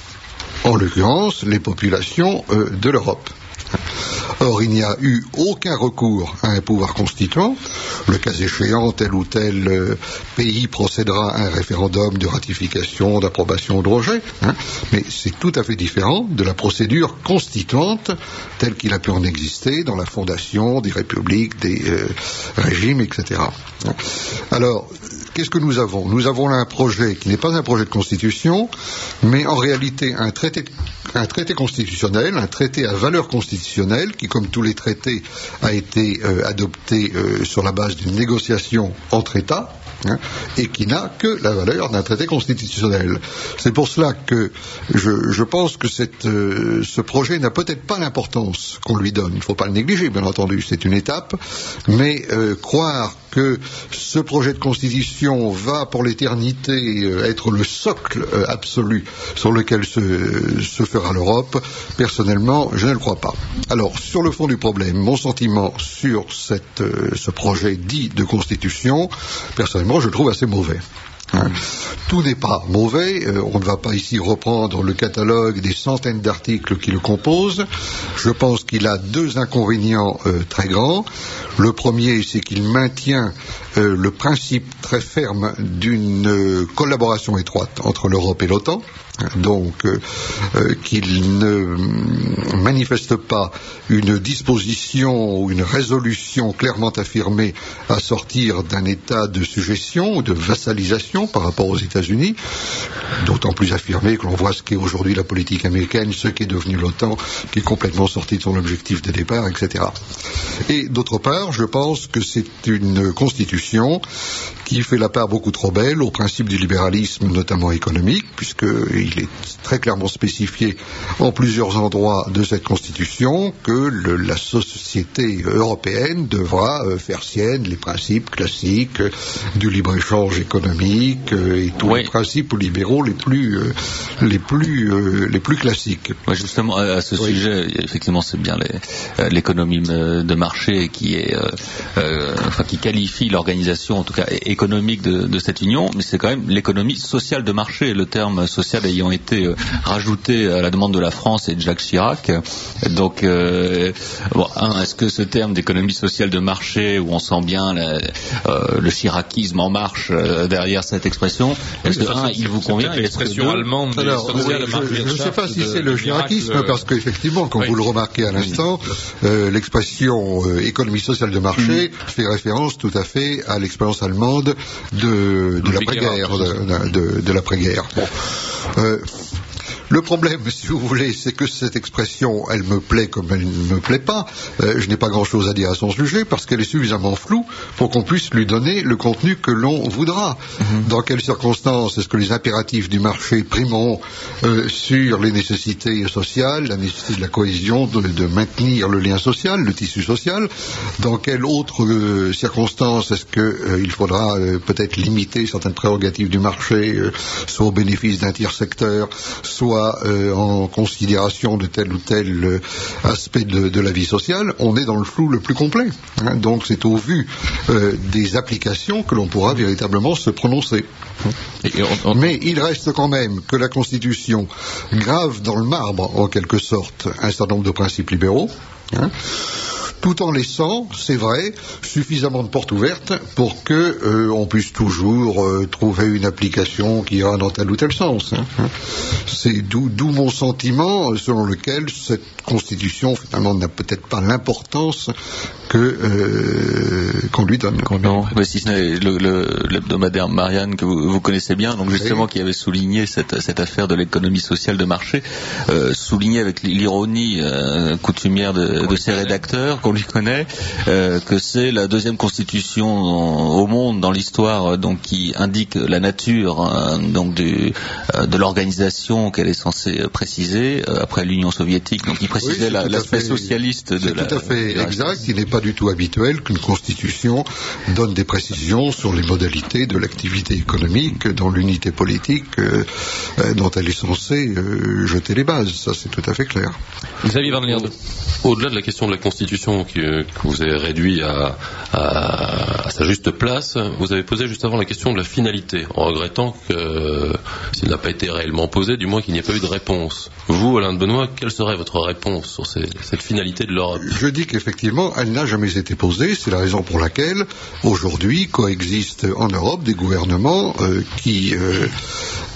en l'occurrence les populations euh, de l'Europe. Or, il n'y a eu aucun recours à un pouvoir constituant. Le cas échéant, tel ou tel euh, pays procédera à un référendum de ratification, d'approbation ou de rejet. Hein, mais c'est tout à fait différent de la procédure constituante telle qu'il a pu en exister dans la fondation des républiques, des euh, régimes, et cetera. Alors, qu'est-ce que nous avons? Nous avons là un projet qui n'est pas un projet de constitution, mais en réalité un traité, un traité constitutionnel, un traité à valeur constitutionnelle, qui, comme tous les traités, a été euh, adopté euh, sur la base d'une négociation entre États, hein, et qui n'a que la valeur d'un traité constitutionnel. C'est pour cela que je, je pense que cette, euh, ce projet n'a peut-être pas l'importance qu'on lui donne. Il ne faut pas le négliger, bien entendu, c'est une étape, mais euh, croire que ce projet de constitution va pour l'éternité euh, être le socle euh, absolu sur lequel se, se fera l'Europe, personnellement, je ne le crois pas. Alors, sur le fond du problème, mon sentiment sur cette, euh, ce projet dit de constitution, personnellement, je le trouve assez mauvais. Hein. Tout n'est pas mauvais, euh, on ne va pas ici reprendre le catalogue des centaines d'articles qui le composent. Je pense qu'il a deux inconvénients euh, très grands. Le premier, c'est qu'il maintient euh, le principe très ferme d'une euh, collaboration étroite entre l'Europe et l'OTAN. Donc, euh, euh, qu'il ne manifeste pas une disposition ou une résolution clairement affirmée à sortir d'un état de suggestion ou de vassalisation par rapport aux États-Unis, d'autant plus affirmé que l'on voit ce qu'est aujourd'hui la politique américaine, ce qu'est devenu l'OTAN, qui est complètement sorti de son objectif de départ, et cetera. Et d'autre part, je pense que c'est une constitution qui fait la part beaucoup trop belle au principe du libéralisme, notamment économique, puisqu'il est très clairement spécifié en plusieurs endroits de cette constitution que le, la société européenne devra euh, faire sienne les principes classiques euh, du libre-échange économique euh, et tous oui. les principes libéraux les plus, euh, les plus, euh, les plus classiques. Ouais, justement, à ce oui. sujet, effectivement, c'est bien les, euh, l'économie de marché qui est, euh, euh, enfin, qui qualifie l'organisation, en tout cas économique de, de cette union, mais c'est quand même l'économie sociale de marché, le terme social ayant été euh, rajouté à la demande de la France et de Jacques Chirac. Donc, euh, bon, un, est-ce que ce terme d'économie sociale de marché, où on sent bien la, euh, le chiracisme en marche euh, derrière cette expression, est-ce oui, que, ça, un, il vous convient? L'expression allemande. Alors, je ne sais pas si c'est le chiracisme, euh... parce qu'effectivement, comme oui. vous le remarquez à l'instant, euh, l'expression euh, économie sociale de marché mmh. fait référence tout à fait à l'expérience allemande de, de l'après-guerre, de, de, de l'après-guerre. Bon. Euh, Le problème, si vous voulez, c'est que cette expression, elle me plaît comme elle ne me plaît pas. Euh, je n'ai pas grand-chose à dire à son sujet parce qu'elle est suffisamment floue pour qu'on puisse lui donner le contenu que l'on voudra. Mm-hmm. Dans quelles circonstances est-ce que les impératifs du marché primeront euh, sur les nécessités sociales, la nécessité de la cohésion, de, de maintenir le lien social, le tissu social? Dans quelles autres euh, circonstances est-ce qu'il euh, faudra euh, peut-être limiter certaines prérogatives du marché, euh, soit au bénéfice d'un tiers secteur, soit Euh, en considération de tel ou tel euh, aspect de, de la vie sociale? On est dans le flou le plus complet. Hein, donc c'est au vu euh, des applications que l'on pourra véritablement se prononcer. Et on, on... Mais il reste quand même que la Constitution grave dans le marbre, en quelque sorte, un certain nombre de principes libéraux. Hein, tout en laissant, c'est vrai, suffisamment de portes ouvertes pour que euh, on puisse toujours euh, trouver une application qui ira dans tel ou tel sens. Hein. C'est d'où, d'où mon sentiment selon lequel cette Constitution finalement n'a peut-être pas l'importance que euh, qu'on lui donne. Non, mais si ce n'est le, le, l'hebdomadaire Marianne que vous, vous connaissez bien, donc justement oui. qui avait souligné cette, cette affaire de l'économie sociale de marché, euh, souligné avec l'ironie euh, coutumière de, de ses rédacteurs qu'on lui connaît, euh, que c'est la deuxième constitution au monde dans l'histoire, donc qui indique la nature euh, donc du, euh, de l'organisation qu'elle est censée préciser euh, après l'Union soviétique, donc il précisait oui, la, l'aspect fait, socialiste de la. C'est tout à fait exact. Il n'est pas du tout habituel qu'une constitution donne des précisions sur les modalités de l'activité économique dans l'unité politique euh, euh, dont elle est censée euh, jeter les bases. Ça, c'est tout à fait clair. Xavier Van Lierde. Au-delà de la question de la Constitution que, que vous avez réduit à, à, à sa juste place, vous avez posé juste avant la question de la finalité, en regrettant que, euh, s'il n'a pas été réellement posé, du moins qu'il n'y ait pas eu de réponse. Vous, Alain de Benoît, quelle serait votre réponse sur ces, cette finalité de l'Europe? Je dis qu'effectivement, elle n'a jamais été posée. C'est la raison pour laquelle, aujourd'hui, coexistent en Europe des gouvernements euh, qui... Euh,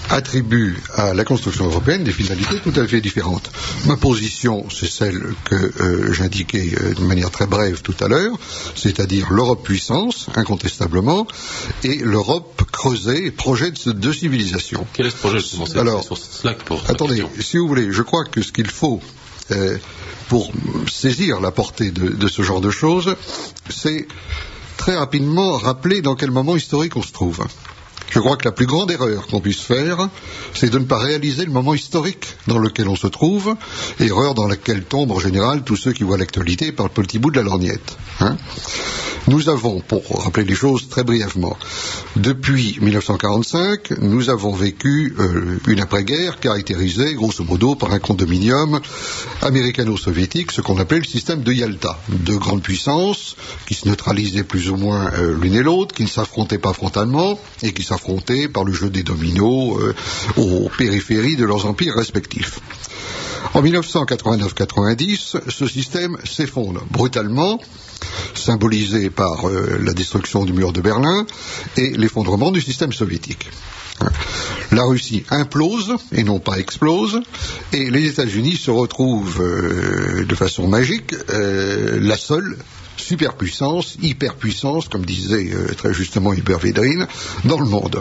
attribue à la construction européenne des finalités tout à fait différentes. Ma position, c'est celle que euh, j'indiquais euh, de manière très brève tout à l'heure, c'est-à-dire l'Europe puissance, incontestablement, et l'Europe creusée, projet de, de civilisation. Quel est ce projet justement? C'est Alors, sur Slack pour attendez, si vous voulez, je crois que ce qu'il faut euh, pour saisir la portée de, de ce genre de choses, c'est très rapidement rappeler dans quel moment historique on se trouve. Je crois que la plus grande erreur qu'on puisse faire, c'est de ne pas réaliser le moment historique dans lequel on se trouve, erreur dans laquelle tombent en général tous ceux qui voient l'actualité par le petit bout de la lorgnette. Hein. Nous avons, pour rappeler les choses très brièvement, depuis mille neuf cent quarante-cinq, nous avons vécu euh, une après-guerre caractérisée, grosso modo, par un condominium américano-soviétique, ce qu'on appelait le système de Yalta. Deux grandes puissances qui se neutralisaient plus ou moins euh, l'une et l'autre, qui ne s'affrontaient pas frontalement et qui s'affrontaient par le jeu des dominos euh, aux périphéries de leurs empires respectifs. En mille neuf cent quatre-vingt-neuf quatre-vingt-dix, ce système s'effondre brutalement, symbolisé par euh, la destruction du mur de Berlin et l'effondrement du système soviétique. La Russie implose et non pas explose, et les États-Unis se retrouvent euh, de façon magique euh, la seule superpuissance, hyperpuissance, comme disait euh, très justement Hubert Védrine, dans le monde.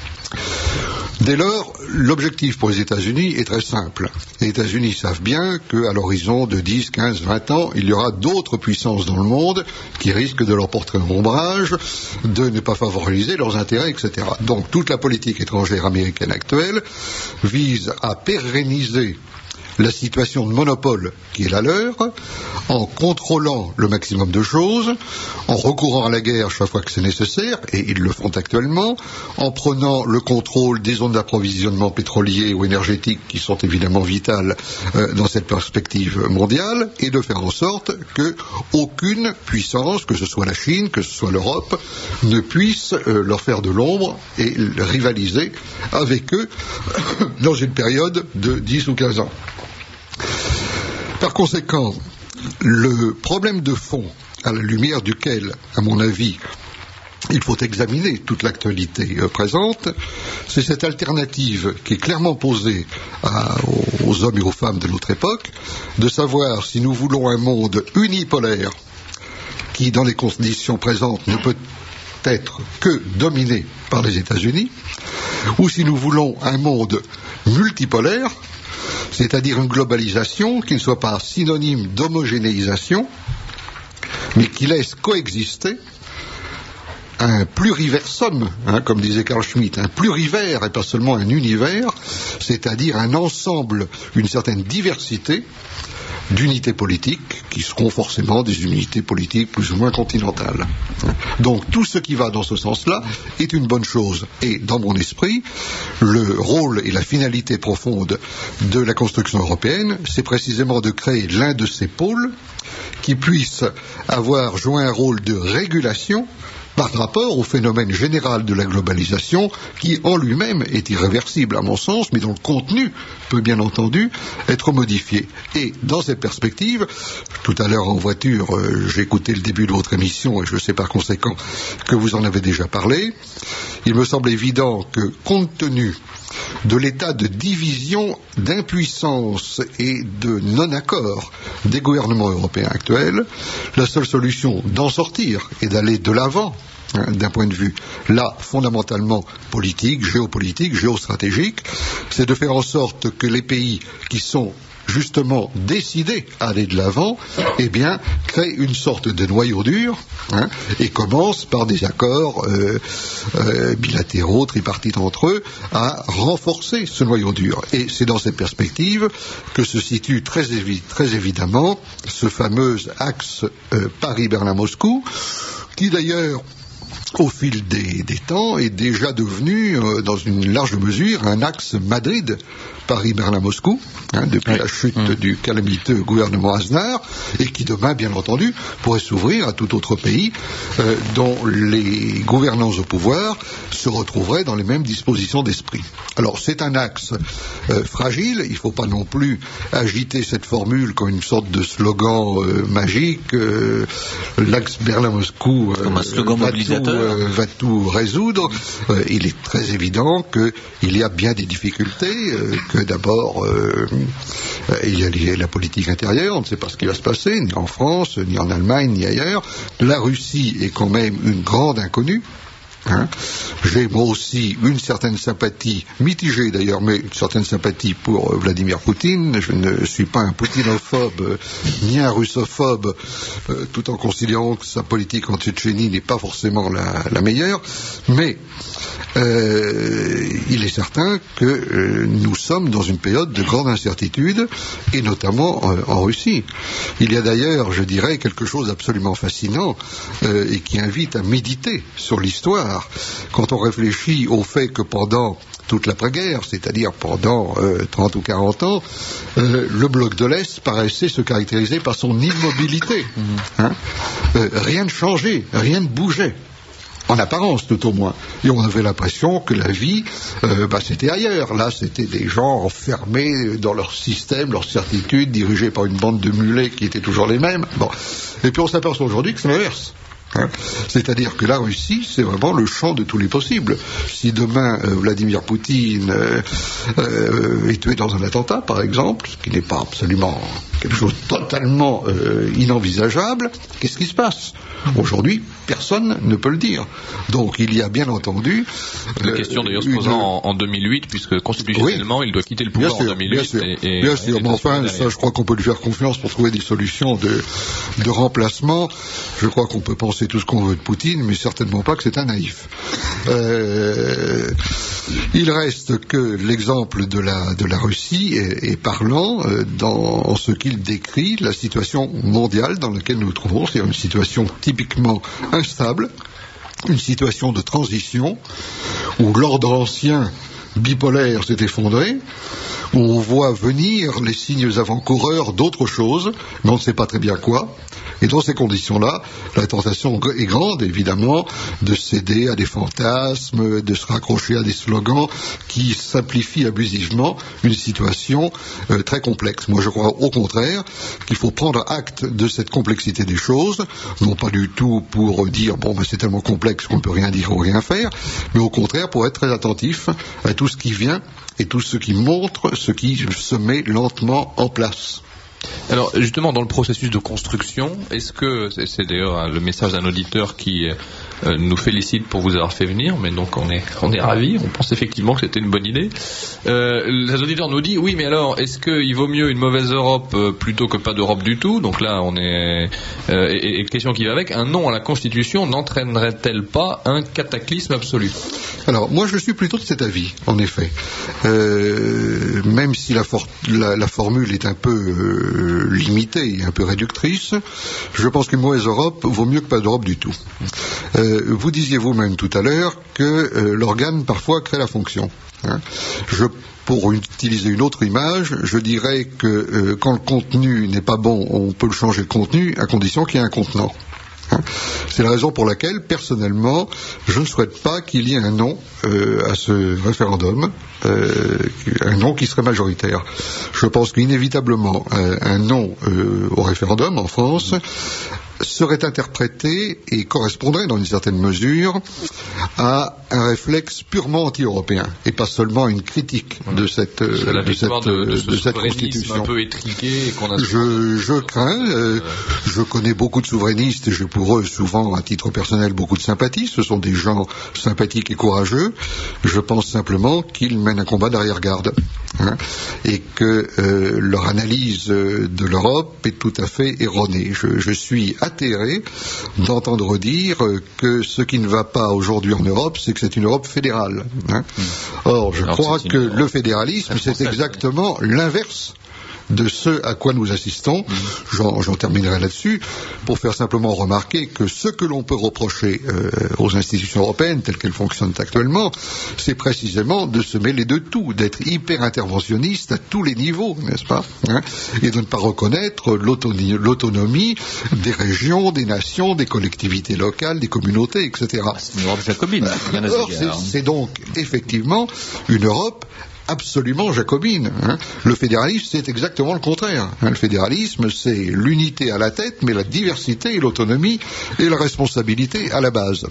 Dès lors, l'objectif pour les États-Unis est très simple. Les États-Unis savent bien qu'à l'horizon de dix, quinze, vingt ans, il y aura d'autres puissances dans le monde qui risquent de leur porter un ombrage, de ne pas favoriser leurs intérêts, et cetera. Donc toute la politique étrangère américaine actuelle vise à pérenniser la situation de monopole qui est la leur, en contrôlant le maximum de choses, en recourant à la guerre chaque fois que c'est nécessaire, et ils le font actuellement, en prenant le contrôle des zones d'approvisionnement pétrolier ou énergétique qui sont évidemment vitales euh, dans cette perspective mondiale, et de faire en sorte que aucune puissance, que ce soit la Chine, que ce soit l'Europe, ne puisse euh, leur faire de l'ombre et rivaliser avec eux dans une période de dix ou quinze ans. Par conséquent, le problème de fond à la lumière duquel, à mon avis, il faut examiner toute l'actualité euh, présente, c'est cette alternative qui est clairement posée à, aux hommes et aux femmes de notre époque, de savoir si nous voulons un monde unipolaire qui, dans les conditions présentes, ne peut être que dominé par les États-Unis, ou si nous voulons un monde multipolaire, c'est-à-dire une globalisation qui ne soit pas synonyme d'homogénéisation, mais qui laisse coexister un pluriversum, hein, comme disait Carl Schmitt, un plurivers et pas seulement un univers, c'est-à-dire un ensemble, une certaine diversité d'unités politiques qui seront forcément des unités politiques plus ou moins continentales. Donc tout ce qui va dans ce sens-là est une bonne chose. Et dans mon esprit, le rôle et la finalité profonde de la construction européenne, c'est précisément de créer l'un de ces pôles qui puisse avoir joué un rôle de régulation par rapport au phénomène général de la globalisation qui en lui-même est irréversible à mon sens, mais dont le contenu peut bien entendu être modifié. Et dans cette perspective, tout à l'heure en voiture, euh, j'ai écouté le début de votre émission et je sais par conséquent que vous en avez déjà parlé, il me semble évident que compte tenu de l'état de division, d'impuissance et de non-accord des gouvernements européens actuels, la seule solution d'en sortir et d'aller de l'avant, hein, d'un point de vue là fondamentalement politique, géopolitique, géostratégique, c'est de faire en sorte que les pays qui sont justement décidés à aller de l'avant, eh bien, créent une sorte de noyau dur, hein, et commencent par des accords euh, euh, bilatéraux, tripartites entre eux, à renforcer ce noyau dur. Et c'est dans cette perspective que se situe très, évi- très évidemment ce fameux axe euh, Paris-Berlin-Moscou, qui d'ailleurs, au fil des, des temps, est déjà devenu, euh, dans une large mesure, un axe Madrid Paris-Berlin-Moscou, hein, depuis oui. la chute mmh. du calamiteux gouvernement Aznar, et qui demain, bien entendu, pourrait s'ouvrir à tout autre pays euh, dont les gouvernants au pouvoir se retrouveraient dans les mêmes dispositions d'esprit. Alors, c'est un axe euh, fragile, il ne faut pas non plus agiter cette formule comme une sorte de slogan euh, magique, euh, l'axe Berlin-Moscou, euh, comme un slogan mobilisateur. euh, va tout résoudre. Euh, il est très évident qu'il y a bien des difficultés, euh, que d'abord euh, il y a les, la politique intérieure, on ne sait pas ce qui va se passer, ni en France, ni en Allemagne, ni ailleurs. La Russie est quand même une grande inconnue. Hein. J'ai moi aussi une certaine sympathie, mitigée d'ailleurs, mais une certaine sympathie pour euh, Vladimir Poutine. Je ne suis pas un poutinophobe euh, ni un russophobe, euh, tout en considérant que sa politique en Tchétchénie n'est pas forcément la, la meilleure. Mais euh, il est certain que euh, nous sommes dans une période de grande incertitude, et notamment euh, en Russie. Il y a d'ailleurs, je dirais, quelque chose d'absolument fascinant euh, et qui invite à méditer sur l'histoire. Quand on réfléchit au fait que pendant toute l'après-guerre, c'est-à-dire pendant euh, trente ou quarante ans, euh, le bloc de l'Est paraissait se caractériser par son immobilité. Hein euh, rien ne changeait, rien ne bougeait. En apparence, tout au moins. Et on avait l'impression que la vie, euh, bah, c'était ailleurs. Là, c'était des gens enfermés dans leur système, leurs certitudes, dirigés par une bande de mulets qui étaient toujours les mêmes. Bon. Et puis on s'aperçoit aujourd'hui que c'est l'inverse. Hein, c'est-à-dire que la Russie, c'est vraiment le champ de tous les possibles. Si demain euh, Vladimir Poutine euh, euh, est tué dans un attentat, par exemple, ce qui n'est pas absolument quelque chose de totalement euh, inenvisageable, qu'est-ce qui se passe ? Aujourd'hui, personne ne peut le dire. Donc il y a bien entendu... La euh, question d'ailleurs se posant une... en, en deux mille huit, puisque constitutionnellement, oui, il doit quitter le pouvoir bien sûr, en deux mille huit. Bien sûr, et, et, bien sûr. Mais enfin, ça, je crois qu'on peut lui faire confiance pour trouver des solutions de, de remplacement. Je crois qu'on peut penser tout ce qu'on veut de Poutine, mais certainement pas que c'est un naïf. Euh, il reste que l'exemple de la, de la Russie est, est parlant euh, dans ce qu'il décrit la situation mondiale dans laquelle nous nous trouvons, c'est une situation typiquement instable, une situation de transition où l'ordre ancien bipolaire s'est effondré, où on voit venir les signes avant-coureurs d'autre chose, mais on ne sait pas très bien quoi. Et dans ces conditions-là, la tentation est grande, évidemment, de céder à des fantasmes, de se raccrocher à des slogans qui simplifient abusivement une situation euh, très complexe. Moi, je crois au contraire qu'il faut prendre acte de cette complexité des choses, non pas du tout pour dire, bon, ben, c'est tellement complexe qu'on ne peut rien dire ou rien faire, mais au contraire pour être très attentif à tout ce qui vient et tout ce qui montre ce qui se met lentement en place. Alors justement dans le processus de construction, est-ce que, c'est, c'est d'ailleurs le message d'un auditeur qui euh, nous félicite pour vous avoir fait venir, mais donc on est, on est ravis, on pense effectivement que c'était une bonne idée. Euh, les auditeurs nous disent, oui mais alors est-ce qu'il vaut mieux une mauvaise Europe euh, plutôt que pas d'Europe du tout? Donc là on est, euh, et, et question qui va avec, un non à la Constitution n'entraînerait-elle pas un cataclysme absolu? Alors moi je suis plutôt de cet avis, en effet. Euh, même si la, for- la, la formule est un peu... Euh, limitée et un peu réductrice, je pense qu'une mauvaise Europe vaut mieux que pas d'Europe du tout. Euh, vous disiez vous-même tout à l'heure que euh, l'organe parfois crée la fonction. Hein. Je, pour utiliser une autre image, je dirais que euh, quand le contenu n'est pas bon, on peut le changer de contenu à condition qu'il y ait un contenant. C'est la raison pour laquelle, personnellement, je ne souhaite pas qu'il y ait un non euh, à ce référendum, euh, un non qui serait majoritaire. Je pense qu'inévitablement, euh, un non euh, au référendum en France serait interprété et correspondrait dans une certaine mesure à un réflexe purement anti-européen et pas seulement à une critique de cette, c'est la de cette, de, de, ce de cette constitution. Un peu étriqué et qu'on a je, je crains, euh, je connais beaucoup de souverainistes et j'ai pour eux souvent à titre personnel beaucoup de sympathie, ce sont des gens sympathiques et courageux, je pense simplement qu'ils mènent un combat d'arrière-garde hein, et que euh, leur analyse de l'Europe est tout à fait erronée. Je, je suis atterré d'entendre dire que ce qui ne va pas aujourd'hui en Europe, c'est que c'est une Europe fédérale. Hein. Or, je Alors crois que une... le fédéralisme, c'est exactement l'inverse de ce à quoi nous assistons. J'en, j'en terminerai là-dessus pour faire simplement remarquer que ce que l'on peut reprocher euh, aux institutions européennes telles qu'elles fonctionnent actuellement, c'est précisément de se mêler de tout, d'être hyper interventionniste à tous les niveaux, n'est-ce pas hein, et de ne pas reconnaître l'autonomie, l'autonomie des régions, des nations, des collectivités locales, des communautés, et cetera. C'est une Europe jacobine. Euh, or, c'est, c'est donc effectivement une Europe absolument jacobine. Hein. Le fédéralisme, c'est exactement le contraire. Hein. Le fédéralisme, c'est l'unité à la tête, mais la diversité et l'autonomie et la responsabilité à la base.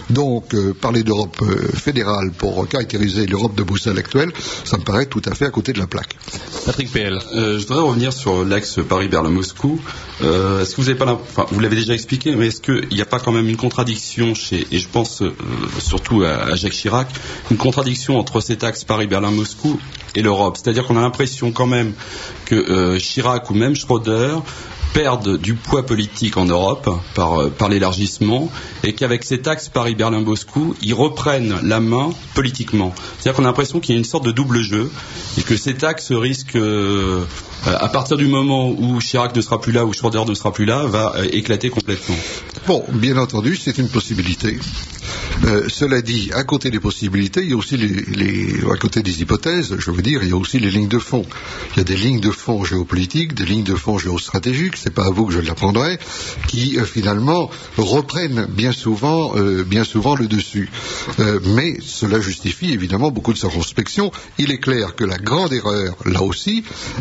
Donc, euh, parler d'Europe euh, fédérale pour caractériser l'Europe de Bruxelles actuelle, ça me paraît tout à fait à côté de la plaque. Patrick P L. Euh, je voudrais revenir sur l'axe Paris-Berlin-Moscou. Euh, est-ce que vous avez pas, enfin, vous l'avez déjà expliqué, mais est-ce qu'il n'y a pas quand même une contradiction chez, et je pense euh, surtout à, à Jacques Chirac, une contradiction entre cet axe Paris-Berlin-Moscou et l'Europe? C'est-à-dire qu'on a l'impression quand même que euh, Chirac ou même Schröder perdent du poids politique en Europe par, par l'élargissement, et qu'avec cet axe Paris-Berlin-Moscou, ils reprennent la main politiquement. C'est-à-dire qu'on a l'impression qu'il y a une sorte de double jeu, et que cet axe risque, euh, à partir du moment où Chirac ne sera plus là, ou Schröder ne sera plus là, va euh, éclater complètement. Bon, bien entendu, c'est une possibilité. Euh, cela dit, à côté des possibilités, il y a aussi les, les, à côté des hypothèses, je veux dire, il y a aussi les lignes de fond. Il y a des lignes de fond géopolitiques, des lignes de fond géostratégiques, c'est pas à vous que je l'apprendrai, qui euh, finalement reprennent bien souvent, euh, bien souvent le dessus. Euh, mais cela justifie évidemment beaucoup de circonspection. Il est clair que la grande erreur, là aussi,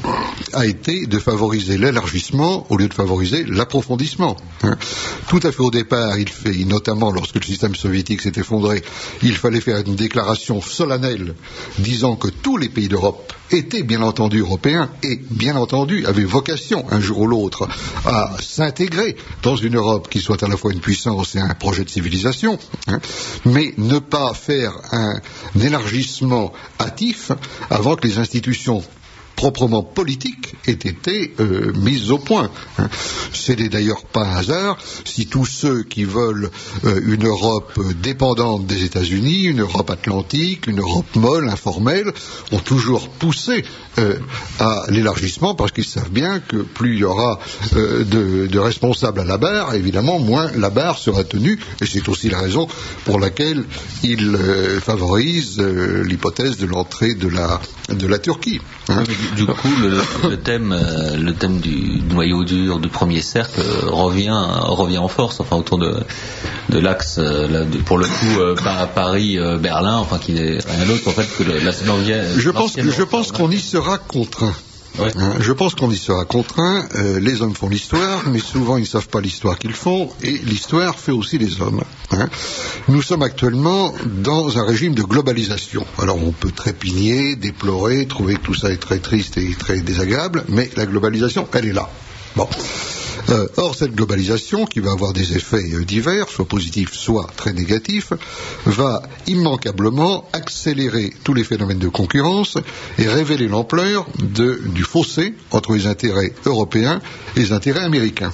a été de favoriser l'élargissement au lieu de favoriser l'approfondissement. Hein. Tout à fait au départ, il fait, notamment lorsque le système soviétique s'est effondré, il fallait faire une déclaration solennelle disant que tous les pays d'Europe étaient bien entendu européens et bien entendu avaient vocation un jour ou l'autre à s'intégrer dans une Europe qui soit à la fois une puissance et un projet de civilisation, hein, mais ne pas faire un, un élargissement hâtif avant que les institutions proprement politique ait été euh, mise au point. Hein. C'est d'ailleurs pas un hasard si tous ceux qui veulent euh, une Europe euh, dépendante des États-Unis, une Europe atlantique, une Europe molle, informelle, ont toujours poussé euh, à l'élargissement parce qu'ils savent bien que plus il y aura euh, de, de responsables à la barre, évidemment, moins la barre sera tenue, et c'est aussi la raison pour laquelle ils euh, favorisent euh, l'hypothèse de l'entrée de la, de la Turquie. Hein. Du coup, le, le thème, euh, le thème du noyau dur, du premier cercle, euh, revient, revient en force, enfin autour de, de l'axe, euh, là, de, pour le coup, euh, Paris-Berlin, enfin qui n'est rien d'autre en fait que le, la Slovène. Je pense, je pense qu'on y sera contraint. Ouais. Hein, je pense qu'on y sera contraint. Euh, les hommes font l'histoire, mais souvent ils ne savent pas l'histoire qu'ils font, et l'histoire fait aussi les hommes. Hein. Nous sommes actuellement dans un régime de globalisation. Alors on peut trépigner, déplorer, trouver que tout ça est très triste et très désagréable, mais la globalisation, elle est là. Bon. Euh, or, cette globalisation, qui va avoir des effets euh, divers, soit positifs, soit très négatifs, va immanquablement accélérer tous les phénomènes de concurrence et révéler l'ampleur de, du fossé entre les intérêts européens et les intérêts américains.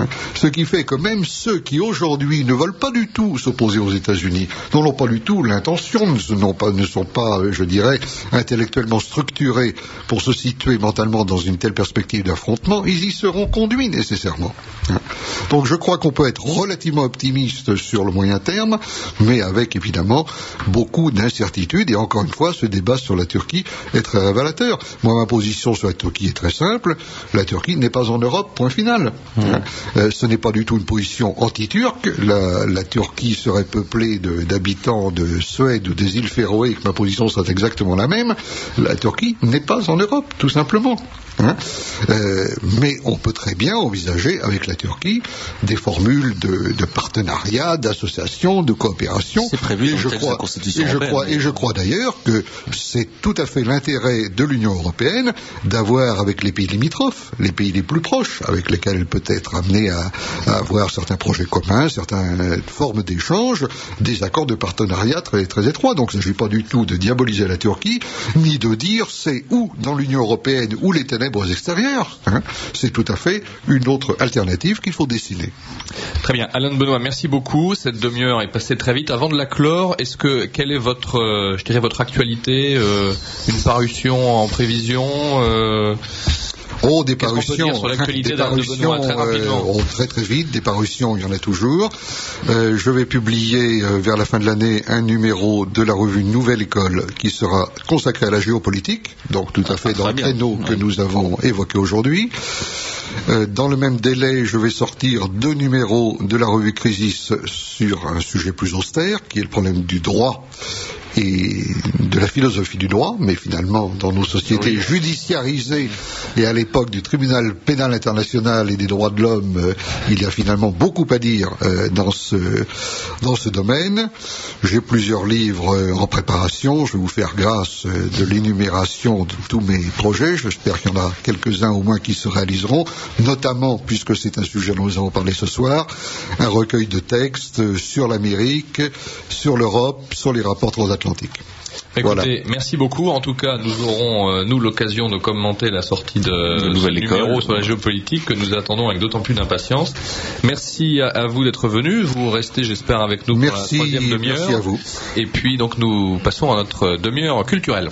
Ce qui fait que même ceux qui aujourd'hui ne veulent pas du tout s'opposer aux États-Unis, n'ont pas du tout l'intention, ne, pas, ne sont pas, je dirais, intellectuellement structurés pour se situer mentalement dans une telle perspective d'affrontement, ils y seront conduits nécessairement. Donc je crois qu'on peut être relativement optimiste sur le moyen terme, mais avec évidemment beaucoup d'incertitudes, et encore une fois, ce débat sur la Turquie est très révélateur. Moi, ma position sur la Turquie est très simple, la Turquie n'est pas en Europe, point final. Mmh. Euh, ce n'est pas du tout une position anti-turque. La, la Turquie serait peuplée de, d'habitants de Suède ou des îles Féroé, que ma position serait exactement la même. La Turquie n'est pas en Europe, tout simplement. Hein euh, mais on peut très bien envisager avec la Turquie des formules de, de partenariat, d'association, de coopération. C'est prévu et dans je le texte crois, de la Constitution et je européenne. crois, et je crois d'ailleurs que c'est tout à fait l'intérêt de l'Union européenne d'avoir avec les pays limitrophes, les pays les plus proches, avec lesquels elle peut être amenée à, à avoir certains projets communs, certaines formes d'échange, des accords de partenariat très, très étroits. Donc il ne s'agit pas du tout de diaboliser la Turquie, ni de dire c'est où dans l'Union européenne où les ténèbres extérieures. Hein, c'est tout à fait une autre alternative qu'il faut dessiner. Très bien. Alain de Benoît, merci beaucoup. Cette demi-heure est passée très vite. Avant de la clore, est-ce que, quelle est votre, euh, je dirais, votre actualité, euh, une parution en prévision, euh, Oh, des parutions, sur l'actualité des parutions de Benoît, très rapidement. euh, oh, très très vite, des parutions, il y en a toujours. Euh, je vais publier euh, vers la fin de l'année un numéro de la revue Nouvelle École qui sera consacré à la géopolitique, donc tout à fait dans le créneau que nous avons évoqué aujourd'hui. Euh, dans le même délai, je vais sortir deux numéros de la revue Crisis sur un sujet plus austère, qui est le problème du droit et de la philosophie du droit, mais finalement, dans nos sociétés oui. judiciarisées, et à l'époque du tribunal pénal international et des droits de l'homme, euh, il y a finalement beaucoup à dire euh, dans ce, dans ce domaine. J'ai plusieurs livres euh, en préparation, je vais vous faire grâce euh, de l'énumération de tous mes projets, j'espère qu'il y en a quelques-uns au moins qui se réaliseront, notamment, puisque c'est un sujet dont nous avons parlé ce soir, un recueil de textes sur l'Amérique, sur l'Europe, sur les rapports transatlantiques. Écoutez, voilà. Merci beaucoup. En tout cas, nous aurons, euh, nous, l'occasion de commenter la sortie de, de ce numéro sur la géopolitique que nous attendons avec d'autant plus d'impatience. Merci à, à vous d'être venus. Vous restez, j'espère, avec nous merci, pour la troisième demi-heure. Merci à vous. Et puis, donc, nous passons à notre demi-heure culturelle.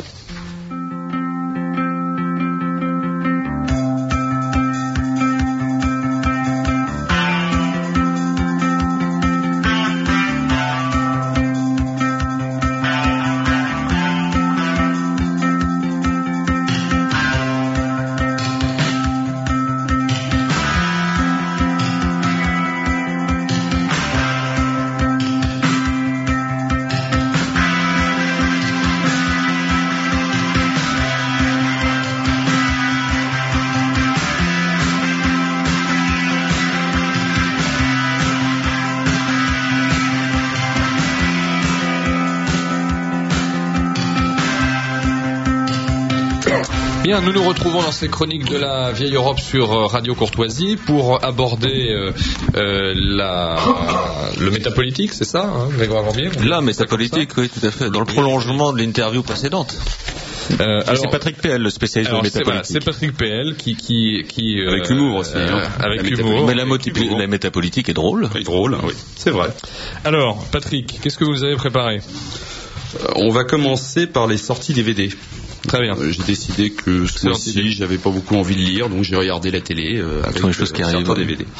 Bien, nous nous retrouvons dans ces chroniques de la vieille Europe sur Radio Courtoisie pour aborder euh, euh, la, le métapolitique, c'est ça, hein, Grégoire Gambier ? La métapolitique, oui, tout à fait, dans le prolongement de l'interview précédente. Euh, alors, c'est Patrick P L, le spécialiste de la métapolitique. Voilà, c'est Patrick P L qui, qui, qui euh, avec humour aussi. Euh, hein. Avec la humour. Mais la, humour. la métapolitique est drôle. Est drôle, oui, c'est vrai. Alors, Patrick, qu'est-ce que vous avez préparé ? euh, On va commencer par les sorties D V D. Très bien. Euh, j'ai décidé que ce mois-ci, j'avais pas beaucoup envie de lire, donc j'ai regardé la télé euh, avec les choses qui euh, arrivent. certains D V D.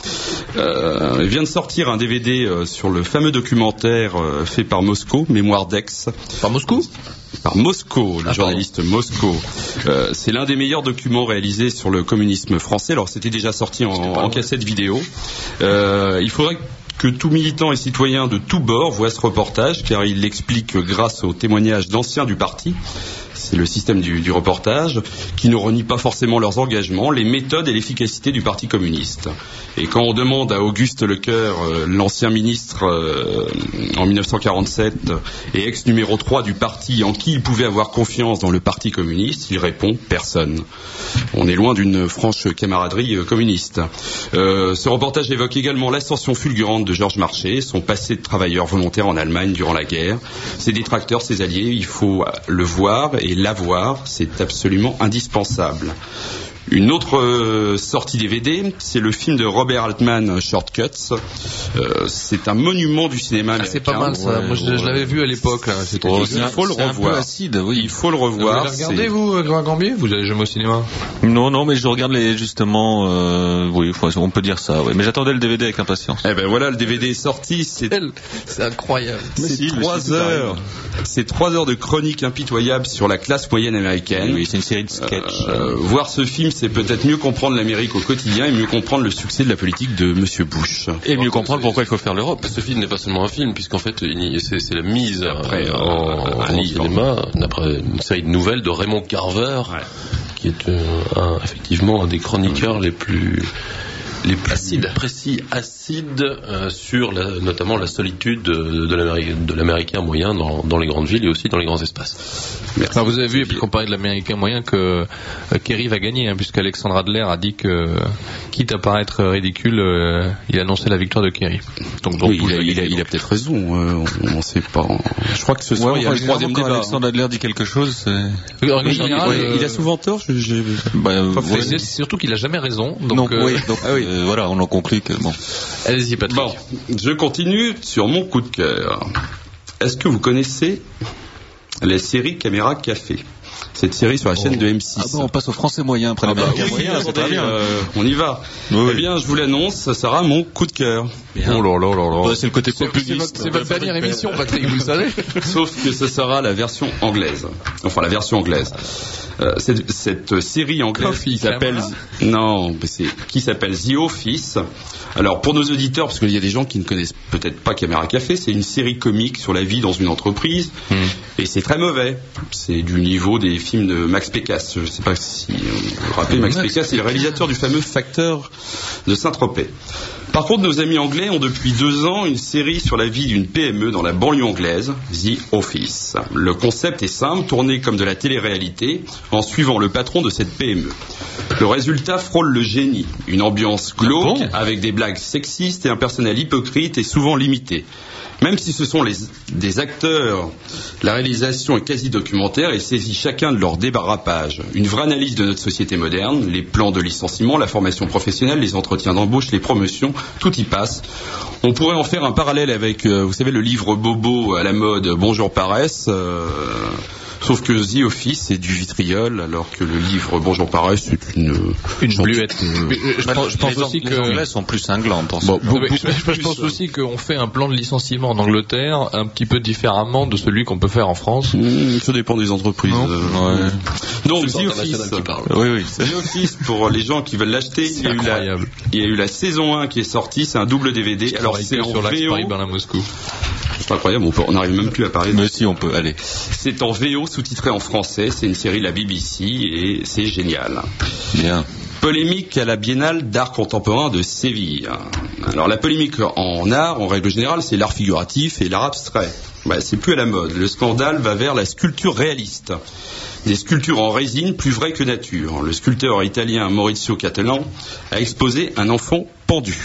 Euh, il vient de sortir un D V D euh, sur le fameux documentaire euh, fait par Moscou, Mémoire d'Aix. Par Moscou ? Par Moscou, le ah, journaliste Moscou. Euh, c'est l'un des meilleurs documents réalisés sur le communisme français. Alors c'était déjà sorti en, en cassette vidéo. Euh, il faudrait que tout militant et citoyen de tous bords voit ce reportage, car il l'explique grâce aux témoignages d'anciens du parti. C'est le système du, du reportage, qui ne renie pas forcément leurs engagements, les méthodes et l'efficacité du Parti communiste. Et quand on demande à Auguste Lecoeur, euh, l'ancien ministre euh, en mille neuf cent quarante-sept et ex numéro trois du parti, en qui il pouvait avoir confiance dans le Parti communiste, il répond « personne ». On est loin d'une franche camaraderie euh, communiste. Euh, ce reportage évoque également l'ascension fulgurante de Georges Marchais, son passé de travailleur volontaire en Allemagne durant la guerre, ses détracteurs, ses alliés, il faut le voir et l'avoir, c'est absolument indispensable. Une autre euh, sortie D V D, c'est le film de Robert Altman, Shortcuts. Euh, c'est un monument du cinéma américain. Ah, c'est pas mal ça. Ouais, Moi, je, ouais. je l'avais vu à l'époque. Là. C'était oh, il faut le revoir. Un peu acide, oui. Il faut le revoir. Vous l'avez regardé, vous, Grégoire Gambier ? Vous allez jamais au cinéma ? Non, non, mais je regarde les justement. Euh, oui, on peut dire ça. Oui. Mais j'attendais le D V D avec impatience. Eh ben voilà, le D V D est sorti. C'est, c'est incroyable. C'est si, trois heures. C'est trois heures de chronique impitoyable sur la classe moyenne américaine. Oui, c'est une série de sketchs. Euh, euh, voir ce film, c'est peut-être mieux comprendre l'Amérique au quotidien et mieux comprendre le succès de la politique de Monsieur Bush. Et mieux comprendre pourquoi il faut faire l'Europe. Ce film n'est pas seulement un film, puisqu'en fait, c'est, c'est la mise après, en, en, en cinéma d'après une série de nouvelles de Raymond Carver, ouais. qui est euh, un, effectivement un des chroniqueurs les plus les plus acides, précis, acides euh, sur la, notamment la solitude de, de, l'Américain, de l'Américain moyen dans, dans les grandes villes et aussi dans les grands espaces. Enfin, vous avez vu, et puis comparé de l'Américain moyen, que euh, Kerry va gagner, hein, puisqu'Alexandre Adler a dit que, quitte à paraître ridicule, euh, il annonçait la victoire de Kerry. Donc, donc oui, il, a, il, a, il a peut-être raison, euh, on ne sait pas. Je crois que ce soir, ouais, il y a le troisième débat. Quand Alexandre Adler dit quelque chose, c'est... Oui, général, ouais, euh... il a souvent tort. Je, je... Bah, ouais. C'est surtout qu'il a jamais raison. Donc, donc, euh... oui, donc ah, oui. Euh, voilà, on en conclut que bon. Allez-y, Patrick. Bon, je continue sur mon coup de cœur. Est-ce que vous connaissez la série Caméra Café ? cette série sur la chaîne oh. de M six. Ah bon, on passe au français moyen après ah l'américain bah, moyen, oui, c'est très bien. Euh, on y va. Oui, eh bien, je vous l'annonce, ça sera mon coup de cœur. Bien. Oh là là là là. Ouais, c'est le côté C'est, populiste. c'est votre, c'est votre dernière émission, Patrick, vous le savez. Sauf que ce sera la version anglaise. Enfin, la version anglaise. Euh, cette, cette série anglaise Coffee, qui s'appelle non, mais c'est qui s'appelle The Office. Alors pour nos auditeurs, parce qu'il y a des gens qui ne connaissent peut-être pas Caméra Café, c'est une série comique sur la vie dans une entreprise, mmh. et c'est très mauvais. C'est du niveau des films de Max Pécasse. Je ne sais pas si vous vous rappelez, Max Pécasse, c'est le réalisateur du fameux Facteur de Saint-Tropez. Par contre, nos amis anglais ont depuis deux ans une série sur la vie d'une P M E dans la banlieue anglaise, The Office. Le concept est simple, tourné comme de la télé-réalité, en suivant le patron de cette P M E. Le résultat frôle le génie, une ambiance glauque, ah bon avec des blagues sexistes et un personnel hypocrite et souvent limité. Même si ce sont les, des acteurs, la réalisation est quasi documentaire et saisit chacun de leur débarrapage. Une vraie analyse de notre société moderne, les plans de licenciement, la formation professionnelle, les entretiens d'embauche, les promotions, tout y passe. On pourrait en faire un parallèle avec, euh, vous savez, le livre Bobo à la mode Bonjour Paresse. Euh, Sauf que The Office c'est du vitriol, alors que le livre Bonjour Paresse c'est une une bluette. Euh, je, pense, je pense aussi que les Anglais sont plus cinglantes. Bon, bon, je, je, je pense aussi qu'on fait un plan de licenciement en Angleterre un petit peu différemment de celui qu'on peut faire en France. Mmh, ça dépend des entreprises. Euh, ouais. Donc The Office, oui, oui, The Office pour les gens qui veulent l'acheter, il y, a eu la, il y a eu la saison un qui est sortie, c'est un double D V D. C'est alors c'est en sur l'axe V O. Paris-Berlin-Moscou. C'est incroyable, on n'arrive même plus à parler. Mais si on peut, allez. C'est en V O sous-titré en français, c'est une série de la B B C et c'est génial. Bien. Polémique à la Biennale d'art contemporain de Séville. Alors la polémique en art, en règle générale, c'est l'art figuratif et l'art abstrait. Bah, c'est plus à la mode. Le scandale va vers la sculpture réaliste. Des sculptures en résine plus vraies que nature. Le sculpteur italien Maurizio Cattelan a exposé un enfant pendu.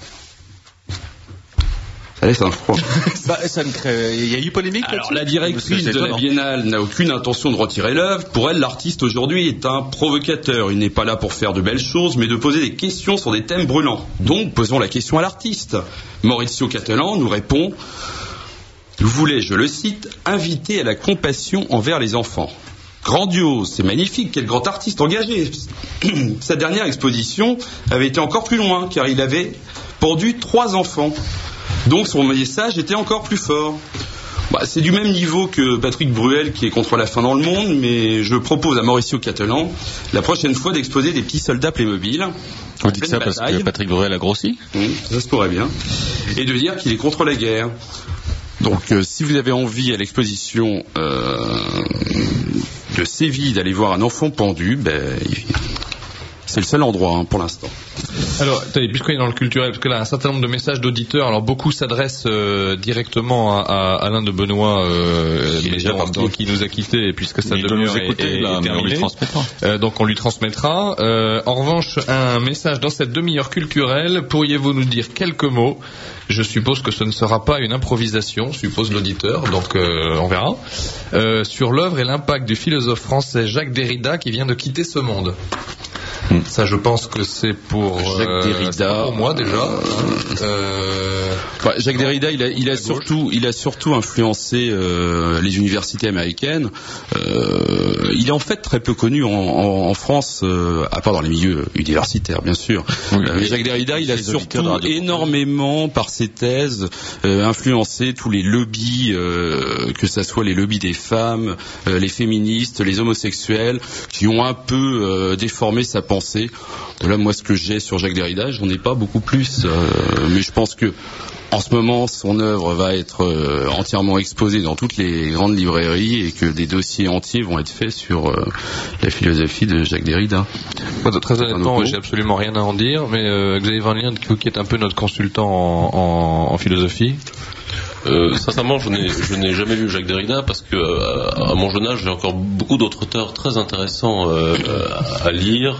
Allez, ça froid. bah, ça ne crée... Il y a eu polémique. Alors, la directrice de la Biennale n'a aucune intention de retirer l'œuvre. Pour elle, l'artiste aujourd'hui est un provocateur. Il n'est pas là pour faire de belles choses, mais de poser des questions sur des thèmes brûlants. Donc, posons la question à l'artiste. Maurizio Cattelan nous répond « Vous voulez, je le cite, inviter à la compassion envers les enfants. » Grandiose, c'est magnifique, quel grand artiste engagé. Sa dernière exposition avait été encore plus loin, car il avait pendu trois enfants. Donc son message était encore plus fort. Bah, c'est du même niveau que Patrick Bruel qui est contre la faim dans le monde, mais je propose à Maurizio Cattelan la prochaine fois d'exposer des petits soldats Playmobil. Vous dites ça parce que Patrick Bruel a grossi ? Mmh, ça se pourrait bien. Et de dire qu'il est contre la guerre. Donc euh, si vous avez envie à l'exposition euh, de Séville d'aller voir un enfant pendu, ben, c'est le seul endroit hein, pour l'instant. Alors, puisqu'on est dans le culturel, parce que là, un certain nombre de messages d'auditeurs, alors beaucoup s'adressent euh, directement à, à Alain de Benoît, euh, qui, mais donc, qui nous a quittés, puisque sa demi-heure est, est, là, est terminée. On euh, donc on lui transmettra. Euh, en revanche, un message dans cette demi-heure culturelle, pourriez-vous nous dire quelques mots ? Je suppose que ce ne sera pas une improvisation, suppose l'auditeur, donc euh, on verra, euh, sur l'œuvre et l'impact du philosophe français Jacques Derrida qui vient de quitter ce monde. Ça, je pense que c'est pour Jacques euh, Derrida. Pour moi déjà. Euh... Ouais, Jacques Derrida, il a, il a surtout, il a surtout influencé euh, les universités américaines. Euh, il est en fait très peu connu en, en, en France, euh, à part dans les milieux universitaires, bien sûr. Oui, euh, mais Jacques Derrida, il a surtout énormément, par ses thèses, euh, influencé tous les lobbies, euh, que ça soit les lobbies des femmes, euh, les féministes, les homosexuels, qui ont un peu euh, déformé sa pensée. Voilà, moi, ce que j'ai sur Jacques Derrida, j'en ai pas beaucoup plus, euh, mais je pense que en ce moment, son œuvre va être euh, entièrement exposée dans toutes les grandes librairies et que des dossiers entiers vont être faits sur euh, la philosophie de Jacques Derrida. Moi, très honnêtement, j'ai absolument rien à en dire, mais euh, Xavier Van Lien, qui est un peu notre consultant en, en, en philosophie. Euh, sincèrement, je n'ai, je n'ai jamais vu Jacques Derrida parce que à, à mon jeune âge, j'ai encore beaucoup d'autres auteurs très intéressants euh, à lire.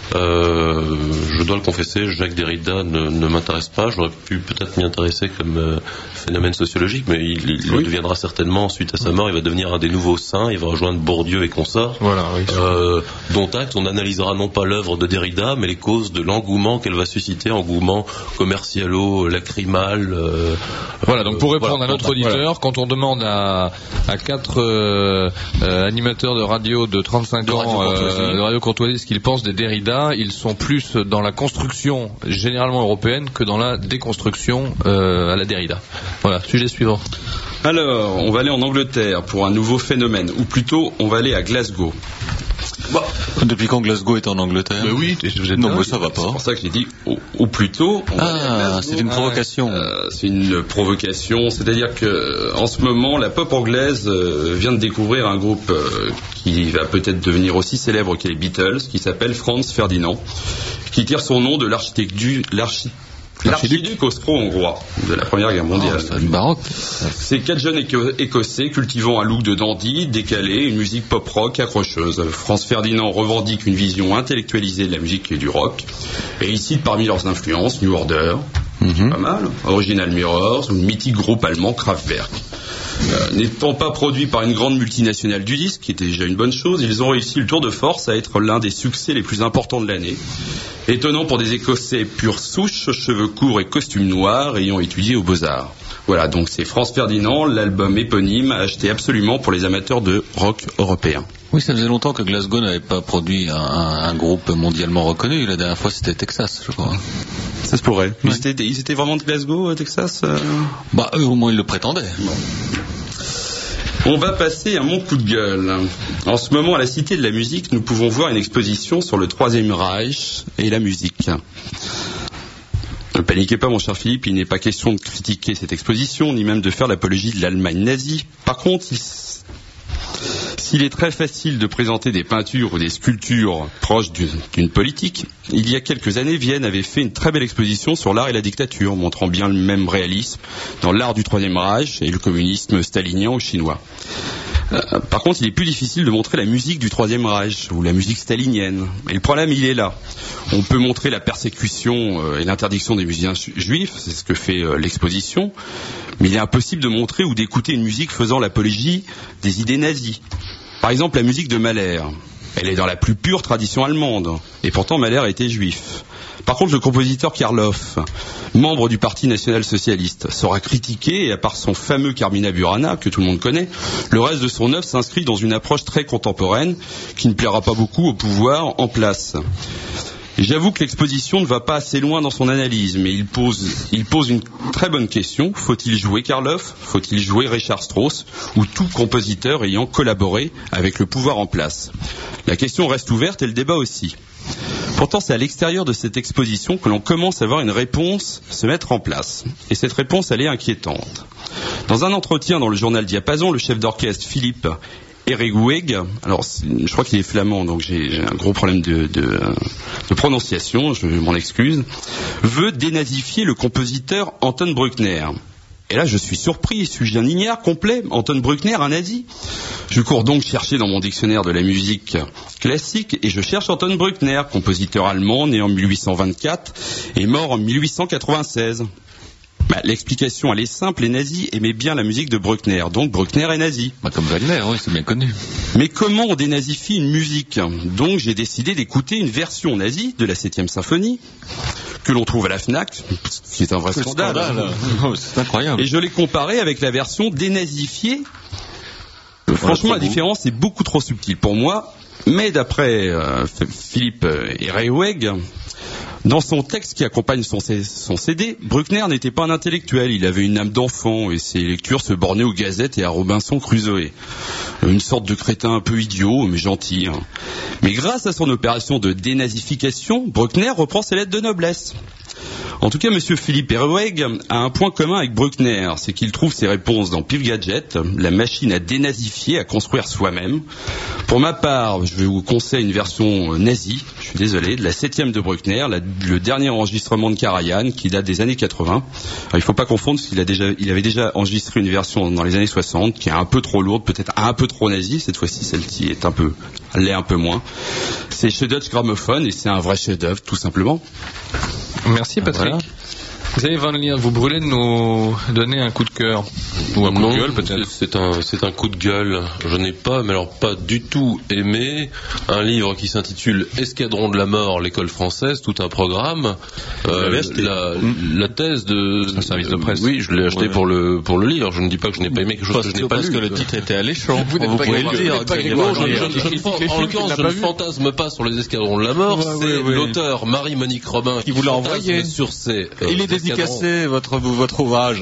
Euh, je dois le confesser, Jacques Derrida ne, ne m'intéresse pas. J'aurais pu peut-être m'y intéresser comme euh, phénomène sociologique, mais il, il oui. le deviendra certainement suite à sa mort. Il va devenir un des nouveaux saints. Il va rejoindre Bourdieu et consorts. Voilà, oui. Euh, dont acte, on analysera non pas l'œuvre de Derrida, mais les causes de l'engouement qu'elle va susciter, engouement commercialo, lacrymal. Euh, voilà. Donc pour répondre voilà, à notre auditeur, voilà. Quand on demande à, à quatre euh, euh, animateurs de radio de trente-cinq de ans radio euh, de Radio Courtoisie ce qu'ils pensent des Derrida, ils sont plus dans la construction généralement européenne que dans la déconstruction euh, à la Derrida. Voilà, sujet suivant. Alors, on va aller en Angleterre pour un nouveau phénomène, ou plutôt, on va aller à Glasgow. Bah, depuis quand Glasgow est en Angleterre? Mais oui, vous êtes non, mais ça va pas. C'est pour ça que j'ai dit, ou, ou plutôt. On ah, c'est une provocation. Euh, c'est une provocation, c'est-à-dire que en ce moment, la pop anglaise euh, vient de découvrir un groupe euh, qui va peut-être devenir aussi célèbre que les Beatles, qui s'appelle Franz Ferdinand, qui tire son nom de l'architecte du l'archi L'archiduc austro-hongrois de la Première Guerre mondiale. Oh, c'est du baroque. C'est quatre jeunes éco- écossais cultivant un look de dandy, décalé, une musique pop-rock accrocheuse. Franz Ferdinand revendique une vision intellectualisée de la musique et du rock. Et il cite parmi leurs influences New Order, mm-hmm. pas mal, Original Mirrors ou le mythique groupe allemand Kraftwerk. Euh, n'étant pas produits par une grande multinationale du disque, qui était déjà une bonne chose, ils ont réussi le tour de force à être l'un des succès les plus importants de l'année. Étonnant pour des Écossais pure souche, cheveux courts et costumes noirs, ayant étudié aux Beaux-Arts. Voilà, donc c'est Franz Ferdinand, l'album éponyme, acheté absolument pour les amateurs de rock européen. Oui, ça faisait longtemps que Glasgow n'avait pas produit un, un, un groupe mondialement reconnu. La dernière fois, c'était Texas, je crois. Ça se pourrait. Mais ouais. c'était, ils étaient vraiment de Glasgow, Texas euh... Bah, eux, au moins, ils le prétendaient. Bon. On va passer à mon coup de gueule. En ce moment, à la Cité de la Musique, nous pouvons voir une exposition sur le Troisième Reich et la musique. Ne paniquez pas, mon cher Philippe, il n'est pas question de critiquer cette exposition, ni même de faire l'apologie de l'Allemagne nazie. Par contre, il... s'il est très facile de présenter des peintures ou des sculptures proches d'une, d'une politique, il y a quelques années, Vienne avait fait une très belle exposition sur l'art et la dictature, montrant bien le même réalisme dans l'art du Troisième Reich et le communisme stalinien ou chinois. Euh, par contre, il est plus difficile de montrer la musique du Troisième Reich ou la musique stalinienne. Et le problème, il est là. On peut montrer la persécution euh, et l'interdiction des musiciens juifs, c'est ce que fait euh, l'exposition, mais il est impossible de montrer ou d'écouter une musique faisant l'apologie des idées nazies. Par exemple, la musique de Mahler. Elle est dans la plus pure tradition allemande, et pourtant Mahler était juif. Par contre, le compositeur Karloff, membre du Parti national-socialiste, sera critiqué, et à part son fameux Carmina Burana, que tout le monde connaît, le reste de son œuvre s'inscrit dans une approche très contemporaine, qui ne plaira pas beaucoup au pouvoir en place. Et j'avoue que l'exposition ne va pas assez loin dans son analyse, mais il pose, il pose une très bonne question. Faut-il jouer Karloff ? Faut-il jouer Richard Strauss ? Ou tout compositeur ayant collaboré avec le pouvoir en place ? La question reste ouverte et le débat aussi. Pourtant, c'est à l'extérieur de cette exposition que l'on commence à voir une réponse se mettre en place. Et cette réponse, elle est inquiétante. Dans un entretien dans le journal Diapason, le chef d'orchestre Philippe Erigueg, alors je crois qu'il est flamand, donc j'ai, j'ai un gros problème de, de, de prononciation, je m'en excuse, veut dénazifier le compositeur Anton Bruckner. Et là, je suis surpris, suis-je un ignare complet ? Anton Bruckner, un nazi ? Je cours donc chercher dans mon dictionnaire de la musique classique et je cherche Anton Bruckner, compositeur allemand né en mille huit cent vingt-quatre et mort en mille huit cent quatre-vingt-seize. Bah, l'explication, elle est simple, les nazis aimaient bien la musique de Bruckner, donc Bruckner est nazi. Bah, comme Wagner, oui, c'est bien connu. Mais comment on dénazifie une musique ? Donc j'ai décidé d'écouter une version nazie de la septième symphonie, que l'on trouve à la FNAC, qui est un vrai scandale. scandale. C'est incroyable. Et je l'ai comparé avec la version dénazifiée. Franchement, la différence est beaucoup trop subtile pour moi, mais d'après euh, Philippe Erigueg, dans son texte qui accompagne son, son C D, Bruckner n'était pas un intellectuel, il avait une âme d'enfant et ses lectures se bornaient aux gazettes et à Robinson Crusoe. Une sorte de crétin un peu idiot, mais gentil. Hein. Mais grâce à son opération de dénazification, Bruckner reprend ses lettres de noblesse. En tout cas, Monsieur Philippe Herweg a un point commun avec Bruckner, c'est qu'il trouve ses réponses dans Pif Gadget, la machine à dénazifier, à construire soi-même. Pour ma part, je vous conseille une version nazie, je suis désolé, de la septième de Bruckner, la, le dernier enregistrement de Karajan, qui date des années quatre-vingts. Alors, il ne faut pas confondre, parce qu'il a déjà, il avait déjà enregistré une version dans les années soixante, qui est un peu trop lourde, peut-être un peu trop nazie. Cette fois-ci, celle-ci est un peu, l'est un peu moins. C'est chez Deutsche Grammophon, et c'est un vrai chef-d'œuvre, tout simplement. Merci Patrick. Voilà. Vous avez Van Leer, vous brûlez de nous donner un coup de cœur ou un coup non, de gueule peut-être. C'est un, c'est un coup de gueule. Je n'ai pas, mais alors pas du tout aimé un livre qui s'intitule Escadron de la mort, l'école française, tout un programme. Euh, la, la thèse de. C'est un service de presse. Oui, je l'ai acheté ouais. pour le pour le lire. Je ne dis pas que je n'ai pas aimé quelque chose parce que je n'ai pas parce lu. Parce que le titre était alléchant. Vous, vous pouvez le dire. En l'occurrence, je ne vu. fantasme pas sur les escadrons de la mort. Ouais, c'est ouais, ouais. l'auteur Marie-Monique Robin qui vous l'a envoyé sur ces. Il est dédicacé votre votre ouvrage.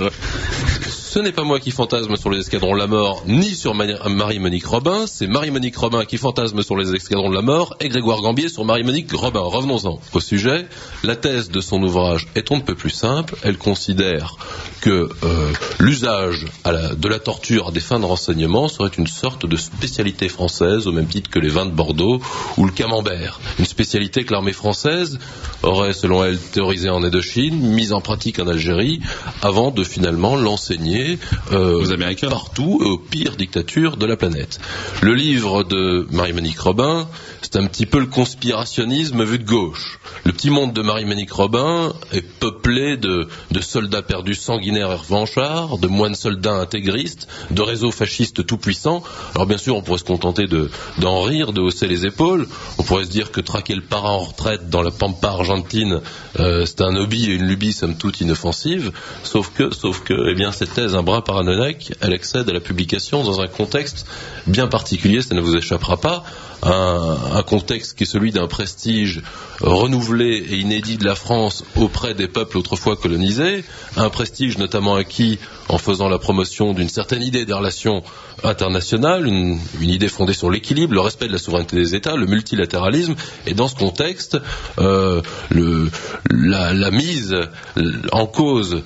Ce n'est pas moi qui fantasme sur les escadrons de la mort, ni sur Marie-Monique Robin, c'est Marie-Monique Robin qui fantasme sur les escadrons de la mort, et Grégoire Gambier sur Marie-Monique Robin. Revenons-en au sujet. La thèse de son ouvrage est on ne peut plus simple. Elle considère que euh, l'usage à la, de la torture à des fins de renseignement serait une sorte de spécialité française, au même titre que les vins de Bordeaux ou le camembert. Une spécialité que l'armée française aurait, selon elle, théorisée en Indochine, mise en pratique en Algérie, avant de finalement l'enseigner Euh, aux Américains, partout, aux pires dictatures de la planète. Le livre de Marie-Monique Robin, c'est un petit peu le conspirationnisme vu de gauche. Le petit monde de Marie-Monique Robin est peuplé de, de soldats perdus sanguinaires et revanchards, de moines soldats intégristes, de réseaux fascistes tout-puissants. Alors bien sûr, on pourrait se contenter de, d'en rire, de hausser les épaules. On pourrait se dire que traquer le parrain en retraite dans la pampa argentine, euh, c'est un hobby et une lubie somme toute inoffensive. Sauf que, sauf que, eh bien, cette thèse un brin paranoïaque, elle accède à la publication dans un contexte bien particulier, ça ne vous échappera pas, un, un contexte qui est celui d'un prestige renouvelé et inédit de la France auprès des peuples autrefois colonisés, un prestige notamment acquis en faisant la promotion d'une certaine idée des relations internationales, une, une idée fondée sur l'équilibre, le respect de la souveraineté des États, le multilatéralisme, et dans ce contexte, euh, le, la, la mise en cause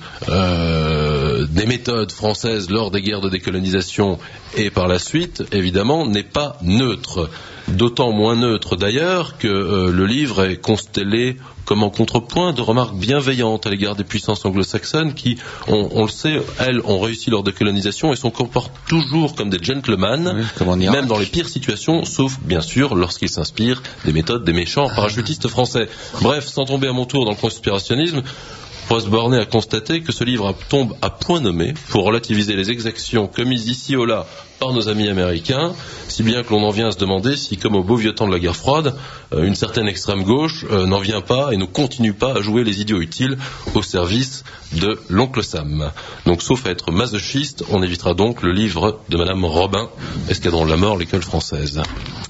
euh, des méthodes françaises lors des guerres de décolonisation et par la suite, évidemment, n'est pas neutre. D'autant moins neutre d'ailleurs que euh, le livre est constellé comme en contrepoint de remarques bienveillantes à l'égard des puissances anglo-saxonnes qui, on, on le sait, elles ont réussi leur décolonisation et se comportent toujours comme des gentlemen, oui, même dans les pires situations, sauf bien sûr lorsqu'ils s'inspirent des méthodes des méchants parachutistes français. Bref, sans tomber à mon tour dans le conspirationnisme, on va se borner à constater que ce livre tombe à point nommé pour relativiser les exactions commises ici ou là par nos amis américains, si bien que l'on en vient à se demander si, comme au beau vieux temps de la guerre froide, euh, une certaine extrême gauche euh, n'en vient pas et ne continue pas à jouer les idiots utiles au service de l'oncle Sam. Donc, sauf à être masochiste, on évitera donc le livre de Madame Robin, Escadron de la mort, l'école française.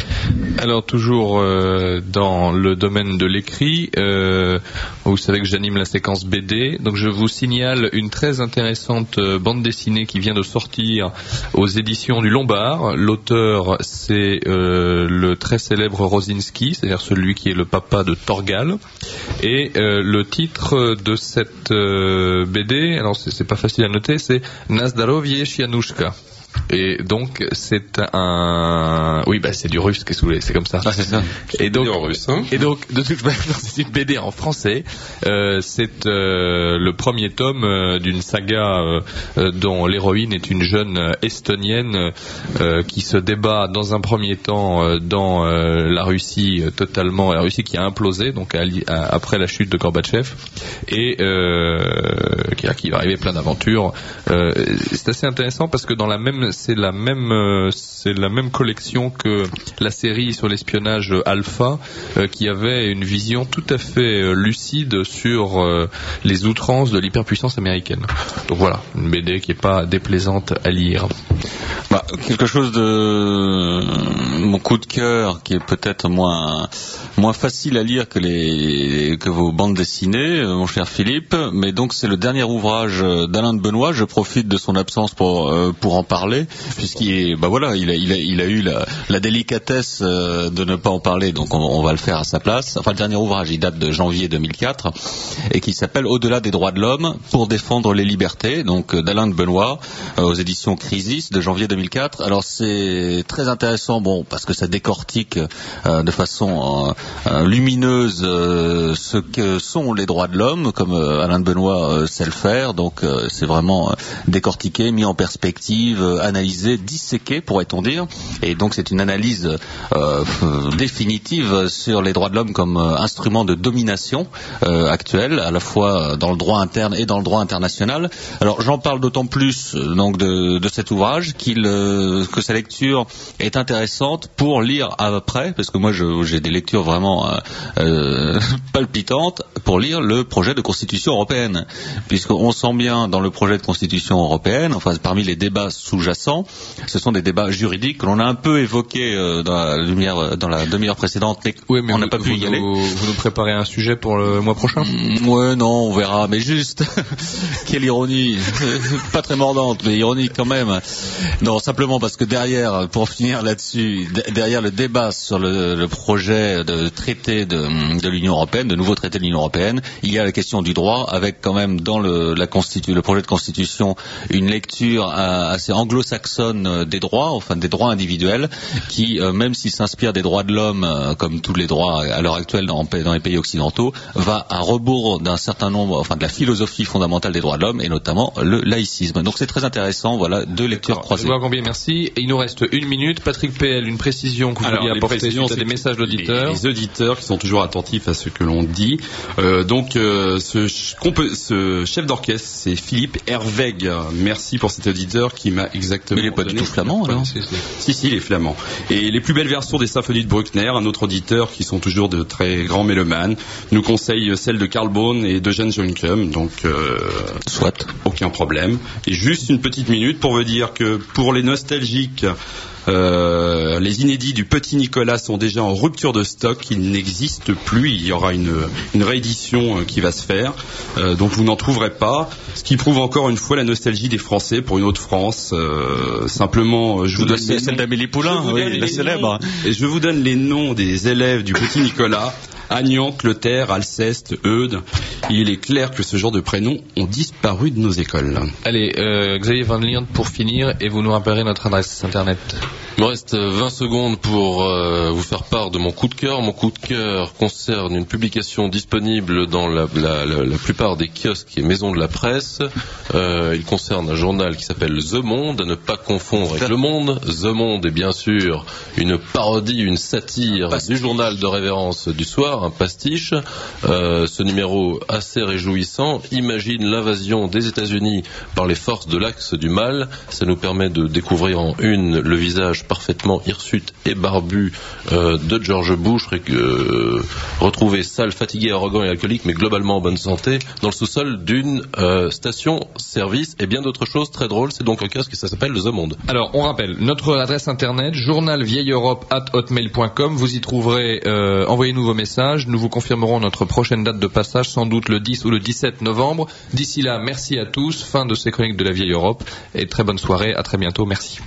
Alors toujours euh, dans le domaine de l'écrit, euh, vous savez que j'anime la séquence B D, donc je vous signale une très intéressante euh, bande dessinée qui vient de sortir aux éditions du Lombard. L'auteur c'est euh, le très célèbre Rosinski, c'est-à-dire celui qui est le papa de Torgal, et euh, le titre de cette euh, B D, alors c'est, c'est pas facile à noter, c'est Nazdarovie Chianushka. Et donc c'est un, oui bah c'est du russe, qu'est-ce que vous voulez, c'est comme ça. Ah c'est ça. Et donc, en russe, hein. Et donc de toute manière c'est une B D en français. Euh, c'est euh, le premier tome euh, d'une saga euh, dont l'héroïne est une jeune euh, estonienne euh, qui se débat dans un premier temps euh, dans euh, la Russie euh, totalement, la Russie qui a implosé donc à, à, après la chute de Gorbatchev et euh, qui, qui va arriver plein d'aventures. Euh, c'est assez intéressant parce que dans la même c'est la même euh, c'est la même collection que la série sur l'espionnage Alpha euh, qui avait une vision tout à fait euh, lucide sur euh, les outrances de l'hyperpuissance américaine. Donc voilà, une B D qui est pas déplaisante à lire. Bah, quelque chose de mon coup de cœur qui est peut-être moins moins facile à lire que les que vos bandes dessinées, mon cher Philippe, mais donc c'est le dernier ouvrage d'Alain de Benoît. Je profite de son absence pour euh, pour en parler. parler, puisqu'il est, bah voilà, il a, il a, il a eu la, la délicatesse euh, de ne pas en parler, donc on, on va le faire à sa place. Enfin, le dernier ouvrage, il date de janvier deux mille quatre et qui s'appelle Au-delà des droits de l'homme pour défendre les libertés, donc d'Alain de Benoît, euh, aux éditions Crisis de janvier deux mille quatre. Alors c'est très intéressant, bon, parce que ça décortique euh, de façon euh, euh, lumineuse euh, ce que sont les droits de l'homme, comme euh, Alain de Benoît euh, sait le faire. Donc euh, c'est vraiment euh, décortiqué, mis en perspective, euh, analysé, disséqué, pourrait-on dire. Et donc c'est une analyse euh, définitive sur les droits de l'homme comme euh, instrument de domination euh, actuel, à la fois dans le droit interne et dans le droit international. Alors j'en parle d'autant plus euh, donc de, de cet ouvrage qu'il euh, que sa lecture est intéressante pour lire après, parce que moi je, j'ai des lectures vraiment euh, euh, palpitantes pour lire le projet de constitution européenne, puisqu'on sent bien dans le projet de constitution européenne, enfin parmi les débats sous-jacents, ce sont des débats juridiques que l'on a un peu évoqués euh, dans la lumière, dans la demi-heure précédente, mais, oui, mais on n'a vous, pas pu vous y aller. Nous, vous nous préparez un sujet pour le mois prochain? Mmh, ouais, non, on verra, mais juste, quelle ironie, pas très mordante, mais ironique quand même. Non, simplement parce que derrière, pour finir là-dessus, derrière le débat sur le, le projet de traité de, de l'Union européenne, de nouveau traité de l'Union européenne, il y a la question du droit, avec quand même dans le, la constitu, le projet de constitution une lecture assez anglo-saxonne des droits, enfin des droits individuels, qui, euh, même s'il s'inspire des droits de l'homme, euh, comme tous les droits à l'heure actuelle dans, dans les pays occidentaux, va à rebours d'un certain nombre, enfin de la philosophie fondamentale des droits de l'homme, et notamment le laïcisme. Donc c'est très intéressant, voilà, deux lectures croisées. Edouard Gambier, merci. Et il nous reste une minute. Patrick P L, une précision que vous Alors, vouliez apporter suite à c'est des messages d'auditeurs. Les, les auditeurs qui sont toujours attentifs à ce que l'on dit. Euh, donc, euh, ce, ce chef d'orchestre, c'est Philippe Herweg. Merci pour cet auditeur qui m'a exactement... Mais il n'est pas du tout flamand, alors. Si, si, si, si, il est flamand. Et les plus belles versions des symphonies de Bruckner, un autre auditeur qui sont toujours de très grands mélomanes, nous conseille celle de Karl Bohn et d'Eugène Joncum. Donc, euh, soit. Aucun problème. Et juste une petite minute pour vous dire que pour les nostalgiques, Euh, les inédits du Petit Nicolas sont déjà en rupture de stock, ils n'existent plus, il y aura une, une réédition qui va se faire, euh, donc vous n'en trouverez pas, ce qui prouve encore une fois la nostalgie des Français pour une autre France. Euh, simplement, je vous donne c'est celle d'Amélie Poulain, oui, la célèbre. Et je vous donne les noms des élèves du Petit Nicolas. Agnan, Clotaire, Alceste, Eudes. Il est clair que ce genre de prénoms ont disparu de nos écoles. Allez, euh, Xavier Van Lierde pour finir, et vous nous rappellerez notre adresse internet. Il me reste vingt secondes pour euh, vous faire part de mon coup de cœur. Mon coup de cœur concerne une publication disponible dans la, la, la, la plupart des kiosques et maisons de la presse. Euh, il concerne un journal qui s'appelle The Monde, à ne pas confondre avec Le Monde. The Monde est bien sûr une parodie, une satire du journal de révérence du soir, un pastiche. Euh, ce numéro assez réjouissant imagine l'invasion des États-Unis par les forces de l'axe du mal. Ça nous permet de découvrir en une le visage parfaitement hirsute et barbu euh, de George Bush, euh, retrouvé sale, fatigué, arrogant et alcoolique, mais globalement en bonne santé, dans le sous-sol d'une euh, station-service, et bien d'autres choses très drôles. C'est donc un kiosque et ça s'appelle The Monde. Alors, on rappelle notre adresse internet, journal vieille europe arobase hotmail point com. Vous y trouverez, euh, envoyez-nous vos messages. Nous vous confirmerons notre prochaine date de passage, sans doute le dix ou le dix-sept novembre. D'ici là, merci à tous. Fin de ces chroniques de la vieille Europe et très bonne soirée. À très bientôt. Merci.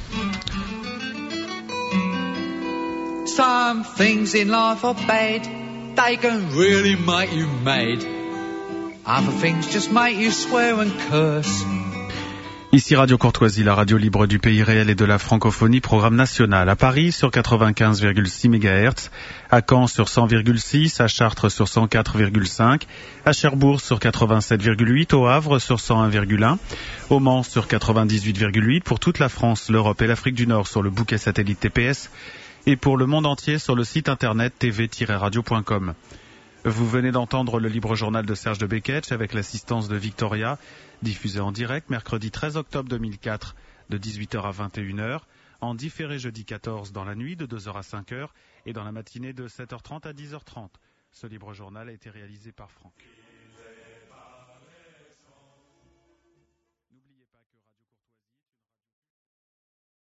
Some things in life are bad, they can really make you mad. Other things just make you swear and curse. Ici Radio Courtoisie, la radio libre du pays réel et de la francophonie, programme national. À Paris sur quatre-vingt-quinze virgule six mégahertz, à Caen sur cent virgule six, à Chartres sur cent quatre virgule cinq, à Cherbourg sur quatre-vingt-sept virgule huit, au Havre sur cent un virgule un, au Mans sur quatre-vingt-dix-huit virgule huit, pour toute la France, l'Europe et l'Afrique du Nord sur le bouquet satellite T P S, et pour le monde entier sur le site internet t v tiret radio point com. Vous venez d'entendre le libre journal de Serge de Beketch avec l'assistance de Victoria, diffusé en direct mercredi treize octobre deux mille quatre de dix-huit heures à vingt et une heures, en différé jeudi quatorze dans la nuit de deux heures à cinq heures et dans la matinée de sept heures trente à dix heures trente. Ce libre journal a été réalisé par Franck.